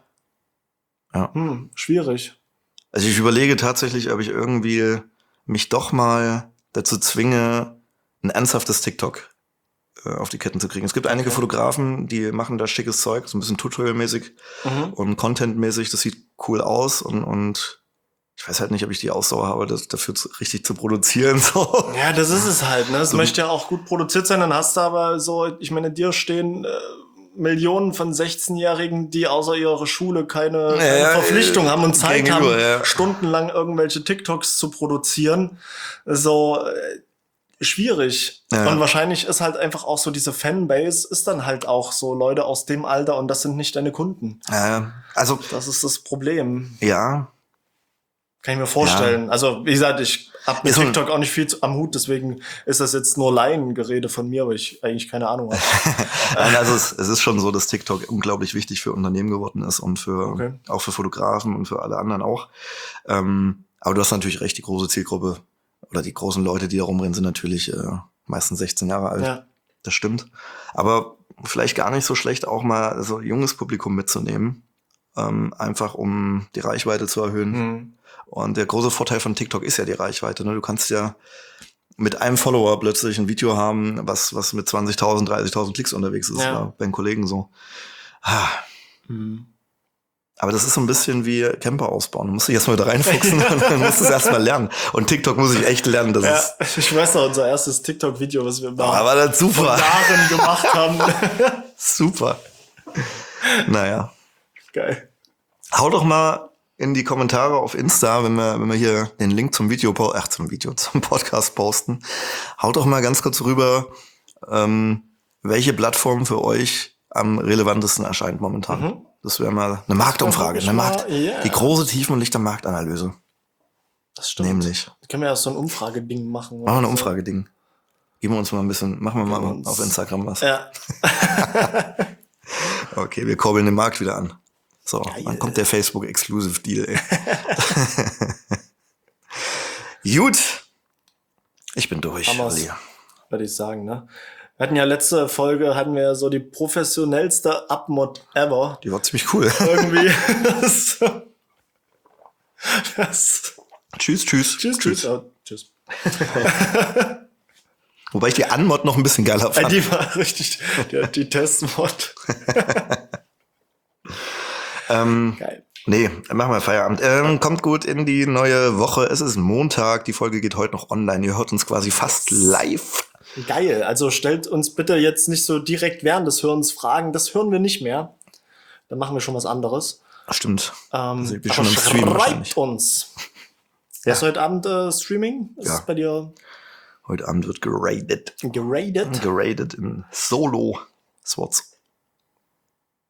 Schwierig. Also ich überlege tatsächlich, ob ich irgendwie mich doch mal dazu zwinge, ein ernsthaftes TikTok auf die Ketten zu kriegen. Es gibt einige Fotografen, die machen da schickes Zeug, so ein bisschen Tutorial-mäßig und Content-mäßig. Das sieht cool aus und ich weiß halt nicht, ob ich die Ausdauer habe, das dafür richtig zu produzieren. So. Ja, das ist es halt. Ne? Es möchte ja auch gut produziert sein. Dann hast du aber so, ich meine, dir stehen Millionen von 16-Jährigen, die außer ihrer Schule keine Verpflichtung haben und Zeit haben, stundenlang irgendwelche TikToks zu produzieren. So schwierig. Ja. Und wahrscheinlich ist halt einfach auch so diese Fanbase ist dann halt auch so Leute aus dem Alter und das sind nicht deine Kunden. Also das ist das Problem. Ja. Kann ich mir vorstellen. Also, wie gesagt, ich hab mit TikTok auch nicht viel am Hut, deswegen ist das jetzt nur Laiengerede von mir, weil ich eigentlich keine Ahnung habe. Nein, also es ist schon so, dass TikTok unglaublich wichtig für Unternehmen geworden ist und auch für Fotografen und für alle anderen auch. Aber du hast natürlich recht, die große Zielgruppe oder die großen Leute, die da rumrennen, sind natürlich meistens 16 Jahre alt. Ja. Das stimmt. Aber vielleicht gar nicht so schlecht, auch mal so junges Publikum mitzunehmen, einfach um die Reichweite zu erhöhen. Und der große Vorteil von TikTok ist ja die Reichweite. Ne? Du kannst ja mit einem Follower plötzlich ein Video haben, was mit 20.000, 30.000 Klicks unterwegs ist. Ja. Bei den Kollegen so. Aber das ist so ein bisschen wie Camper ausbauen. Du musst dich erstmal da reinfuchsen und dann musst du es erstmal lernen. Und TikTok muss ich echt lernen. Das ist ich weiß noch, unser erstes TikTok-Video, was wir war das super. Vor Jahren gemacht haben. Super. Naja. Geil. Hau doch mal in die Kommentare auf Insta, wenn wir hier den Link zum zum Podcast posten. Haut doch mal ganz kurz rüber, welche Plattform für euch am relevantesten erscheint momentan. Das wäre mal eine Marktumfrage, die große Tiefen- und Lichter-Marktanalyse. Das stimmt. Nämlich. Da können wir ja so ein Umfrageding machen. Machen wir ein Umfrageding. Geben wir uns mal ein bisschen, machen wir mal auf Instagram was. Ja. Okay, wir kurbeln den Markt wieder an. So, dann kommt der Facebook-Exclusive-Deal, ey. Gut. Ich bin durch, Ali. Würde ich sagen, ne? Wir hatten ja letzte Folge, hatten wir ja so die professionellste Upmod ever. Die war ziemlich cool. Irgendwie. Tschüss. Tschüss. Wobei ich die Unmod noch ein bisschen geiler fand. Die war richtig, die Testmod. Geil. Nee, machen wir Feierabend. Kommt gut in die neue Woche. Es ist Montag. Die Folge geht heute noch online. Ihr hört uns quasi fast live. Geil. Also stellt uns bitte jetzt nicht so direkt während des Hörens Fragen. Das hören wir nicht mehr. Dann machen wir schon was anderes. Stimmt. Also schon im Stream schreibt uns. Ja. Ist heute Abend Streaming? Ist es bei dir? Heute Abend wird geradet. Geradet in Solo-Swords.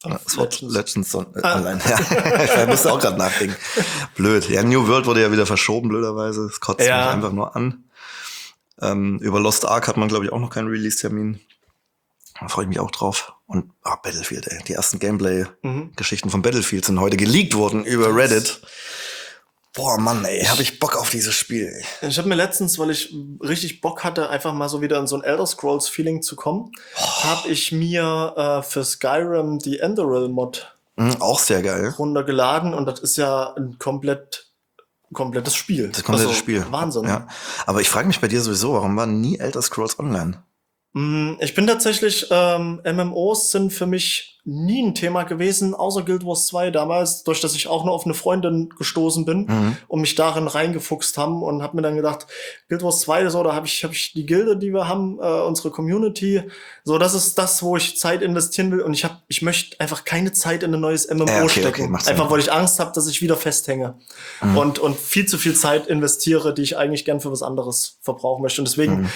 Sword Legends Online. Ja, ich musste auch gerade nachdenken. Blöd. Ja, New World wurde ja wieder verschoben, blöderweise. Das kotzt mich einfach nur an. Über Lost Ark hat man, glaube ich, auch noch keinen Release-Termin. Da freue ich mich auch drauf. Und Battlefield, ey. Die ersten Gameplay-Geschichten von Battlefield sind heute geleakt worden über Reddit. Boah, Mann, ey, hab ich Bock auf dieses Spiel, ey. Ich habe mir letztens, weil ich richtig Bock hatte, einfach mal so wieder in so ein Elder Scrolls Feeling zu kommen, habe ich mir für Skyrim die Enderal Mod Auch sehr geil. runtergeladen und das ist ja ein komplettes Spiel. Das komplette Spiel. Wahnsinn. Ja. Aber ich frage mich bei dir sowieso, warum war nie Elder Scrolls Online? Ich bin tatsächlich, MMOs sind für mich nie ein Thema gewesen, außer Guild Wars 2 damals, durch dass ich auch nur auf eine Freundin gestoßen bin und mich darin reingefuchst haben und habe mir dann gedacht, Guild Wars 2, so, da hab ich die Gilde, die wir haben, unsere Community, so, das ist das, wo ich Zeit investieren will und ich möchte einfach keine Zeit in ein neues MMO stecken. Einfach, weil ich Angst habe, dass ich wieder festhänge und viel zu viel Zeit investiere, die ich eigentlich gern für was anderes verbrauchen möchte und deswegen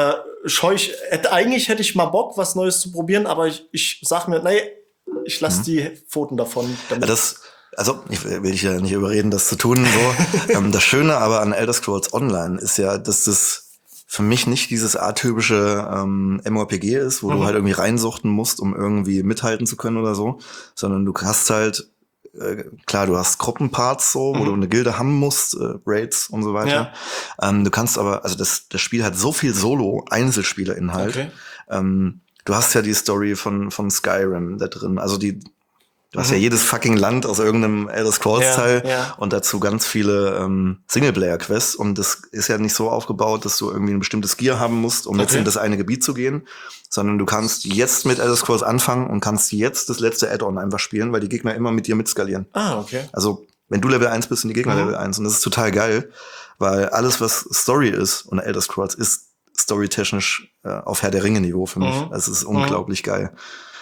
eigentlich hätte ich mal Bock, was Neues zu probieren, aber ich sag mir, nee, ich lasse die Pfoten davon. Ich will dich ja nicht überreden, das zu tun. So. Das Schöne aber an Elder Scrolls Online ist ja, dass das für mich nicht dieses atypische MMORPG ist, wo du halt irgendwie reinsuchten musst, um irgendwie mithalten zu können oder so, sondern du hast halt, klar, du hast Gruppenparts so, wo du eine Gilde haben musst, Raids und so weiter. Ja. Du kannst aber, also das Spiel hat so viel Solo-Einzelspieler-Inhalt. Okay. Du hast ja die Story von Skyrim da drin. Also du hast ja jedes fucking Land aus irgendeinem Elder Scrolls-Teil und dazu ganz viele Singleplayer-Quests. Und das ist ja nicht so aufgebaut, dass du irgendwie ein bestimmtes Gear haben musst, um jetzt in das eine Gebiet zu gehen, sondern du kannst jetzt mit Elder Scrolls anfangen und kannst jetzt das letzte Add-on einfach spielen, weil die Gegner immer mit dir mitskalieren. Okay. Also wenn du Level 1 bist, sind die Gegner Level 1. Und das ist total geil, weil alles, was Story ist und Elder Scrolls ist storytechnisch auf Herr der Ringe-Niveau für mich. Es ist unglaublich geil.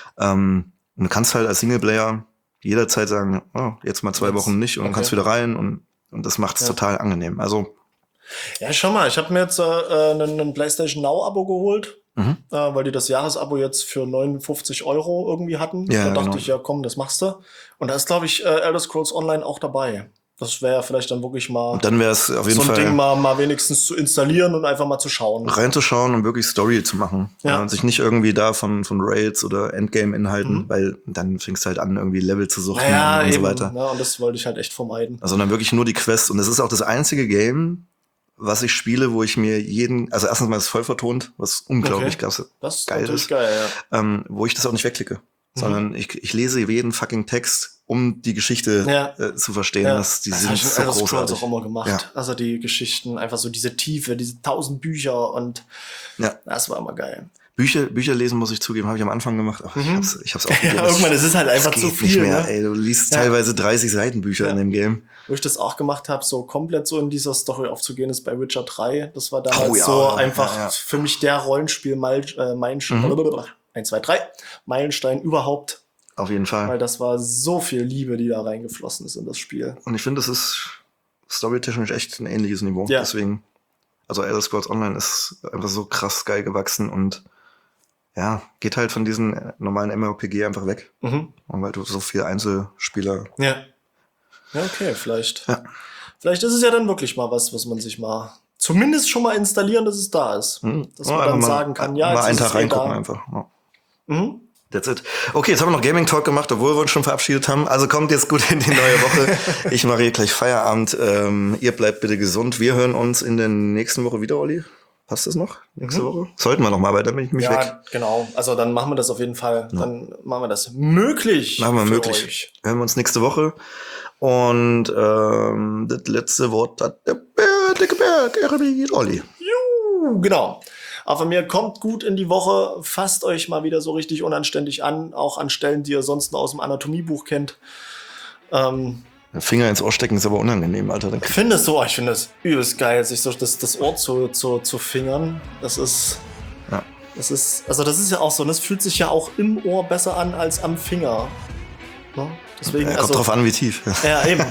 Und du kannst halt als Singleplayer jederzeit sagen, jetzt mal 2 Wochen nicht und dann kannst du wieder rein und das macht es total angenehm. Also ja, schau mal, ich habe mir jetzt ein PlayStation Now-Abo geholt, weil die das Jahresabo jetzt für 59 € irgendwie hatten. Ja, da dachte ich, ja komm, das machst du. Und da ist, glaube ich, Elder Scrolls Online auch dabei. Das wäre vielleicht dann wirklich mal und dann wär's auf jeden so ein Fall Ding mal wenigstens zu installieren und einfach mal zu schauen. Reinzuschauen und wirklich Story zu machen. Ja. Und sich nicht irgendwie da von Raids oder Endgame-Inhalten, weil dann fängst du halt an, irgendwie Level zu suchen und so weiter. Ja, und das wollte ich halt echt vermeiden. Also dann wirklich nur die Quest. Und das ist auch das einzige Game, was ich spiele, wo ich mir also erstens mal ist es voll vertont, was unglaublich geil ist. Geil, ja. Wo ich das auch nicht wegklicke. Sondern ich lese jeden fucking Text, um die Geschichte zu verstehen. Die sind so großartig. Auch immer gemacht. Ja. Also die Geschichten, einfach so diese Tiefe, diese 1000 Bücher und das war immer geil. Bücher lesen, muss ich zugeben, habe ich am Anfang gemacht. Aber ich hab's auch ja, irgendwann ist es halt einfach zu viel. Nicht mehr, ey, du liest teilweise 30 Seiten Bücher in dem Game. Wo ich das auch gemacht habe, so komplett so in dieser Story aufzugehen, ist bei Witcher 3. Das war damals einfach für mich der Rollenspiel Meilenstein überhaupt. Auf jeden Fall. Weil das war so viel Liebe, die da reingeflossen ist in das Spiel. Und ich finde, das ist storytechnisch echt ein ähnliches Niveau. Ja. Deswegen, also Elder Scrolls Online ist einfach so krass geil gewachsen und geht halt von diesen normalen MMORPG einfach weg. Und weil du so viele Einzelspieler... Ja, okay, vielleicht. Ja. Vielleicht ist es ja dann wirklich mal was man sich mal zumindest schon mal installieren, dass es da ist. Dass man dann sagen kann, mal einen Tag reingucken einfach. That's it. Okay, jetzt haben wir noch Gaming Talk gemacht, obwohl wir uns schon verabschiedet haben. Also kommt jetzt gut in die neue Woche. Ich mache hier gleich Feierabend. Ihr bleibt bitte gesund. Wir hören uns in der nächsten Woche wieder, Olli. Passt das noch? Nächste Woche? Sollten wir noch mal, weil dann bin ich mich weg. Ja, genau. Also dann machen wir das auf jeden Fall. Ja. Dann machen wir das möglich. Machen wir möglich. Euch. Hören wir uns nächste Woche. Und das letzte Wort hat der dicke Berg, Olli. Genau. Aber mir kommt gut in die Woche, fasst euch mal wieder so richtig unanständig an, auch an Stellen, die ihr sonst nur aus dem Anatomiebuch kennt. Finger ins Ohr stecken ist aber unangenehm, Alter. Ich finde es übelst geil, sich so das Ohr zu fingern. Das ist ja auch so, und das fühlt sich ja auch im Ohr besser an als am Finger. Ne? Deswegen, kommt drauf an, wie tief. Ja, eben.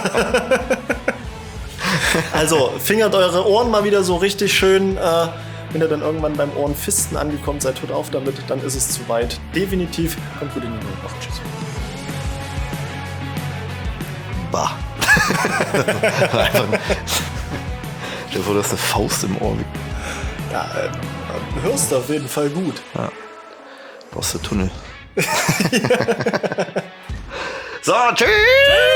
Also, fingert eure Ohren mal wieder so richtig schön Wenn ihr dann irgendwann beim Ohrenfisten angekommen seid, hört auf damit, dann ist es zu weit. Definitiv. Kommt gut in die neue Woche. Tschüss. Bah. Stell dir vor, du hast eine Faust im Ohr. Ja, hörst du auf jeden Fall gut. Ja. Brauchst du Tunnel. So, tschüss!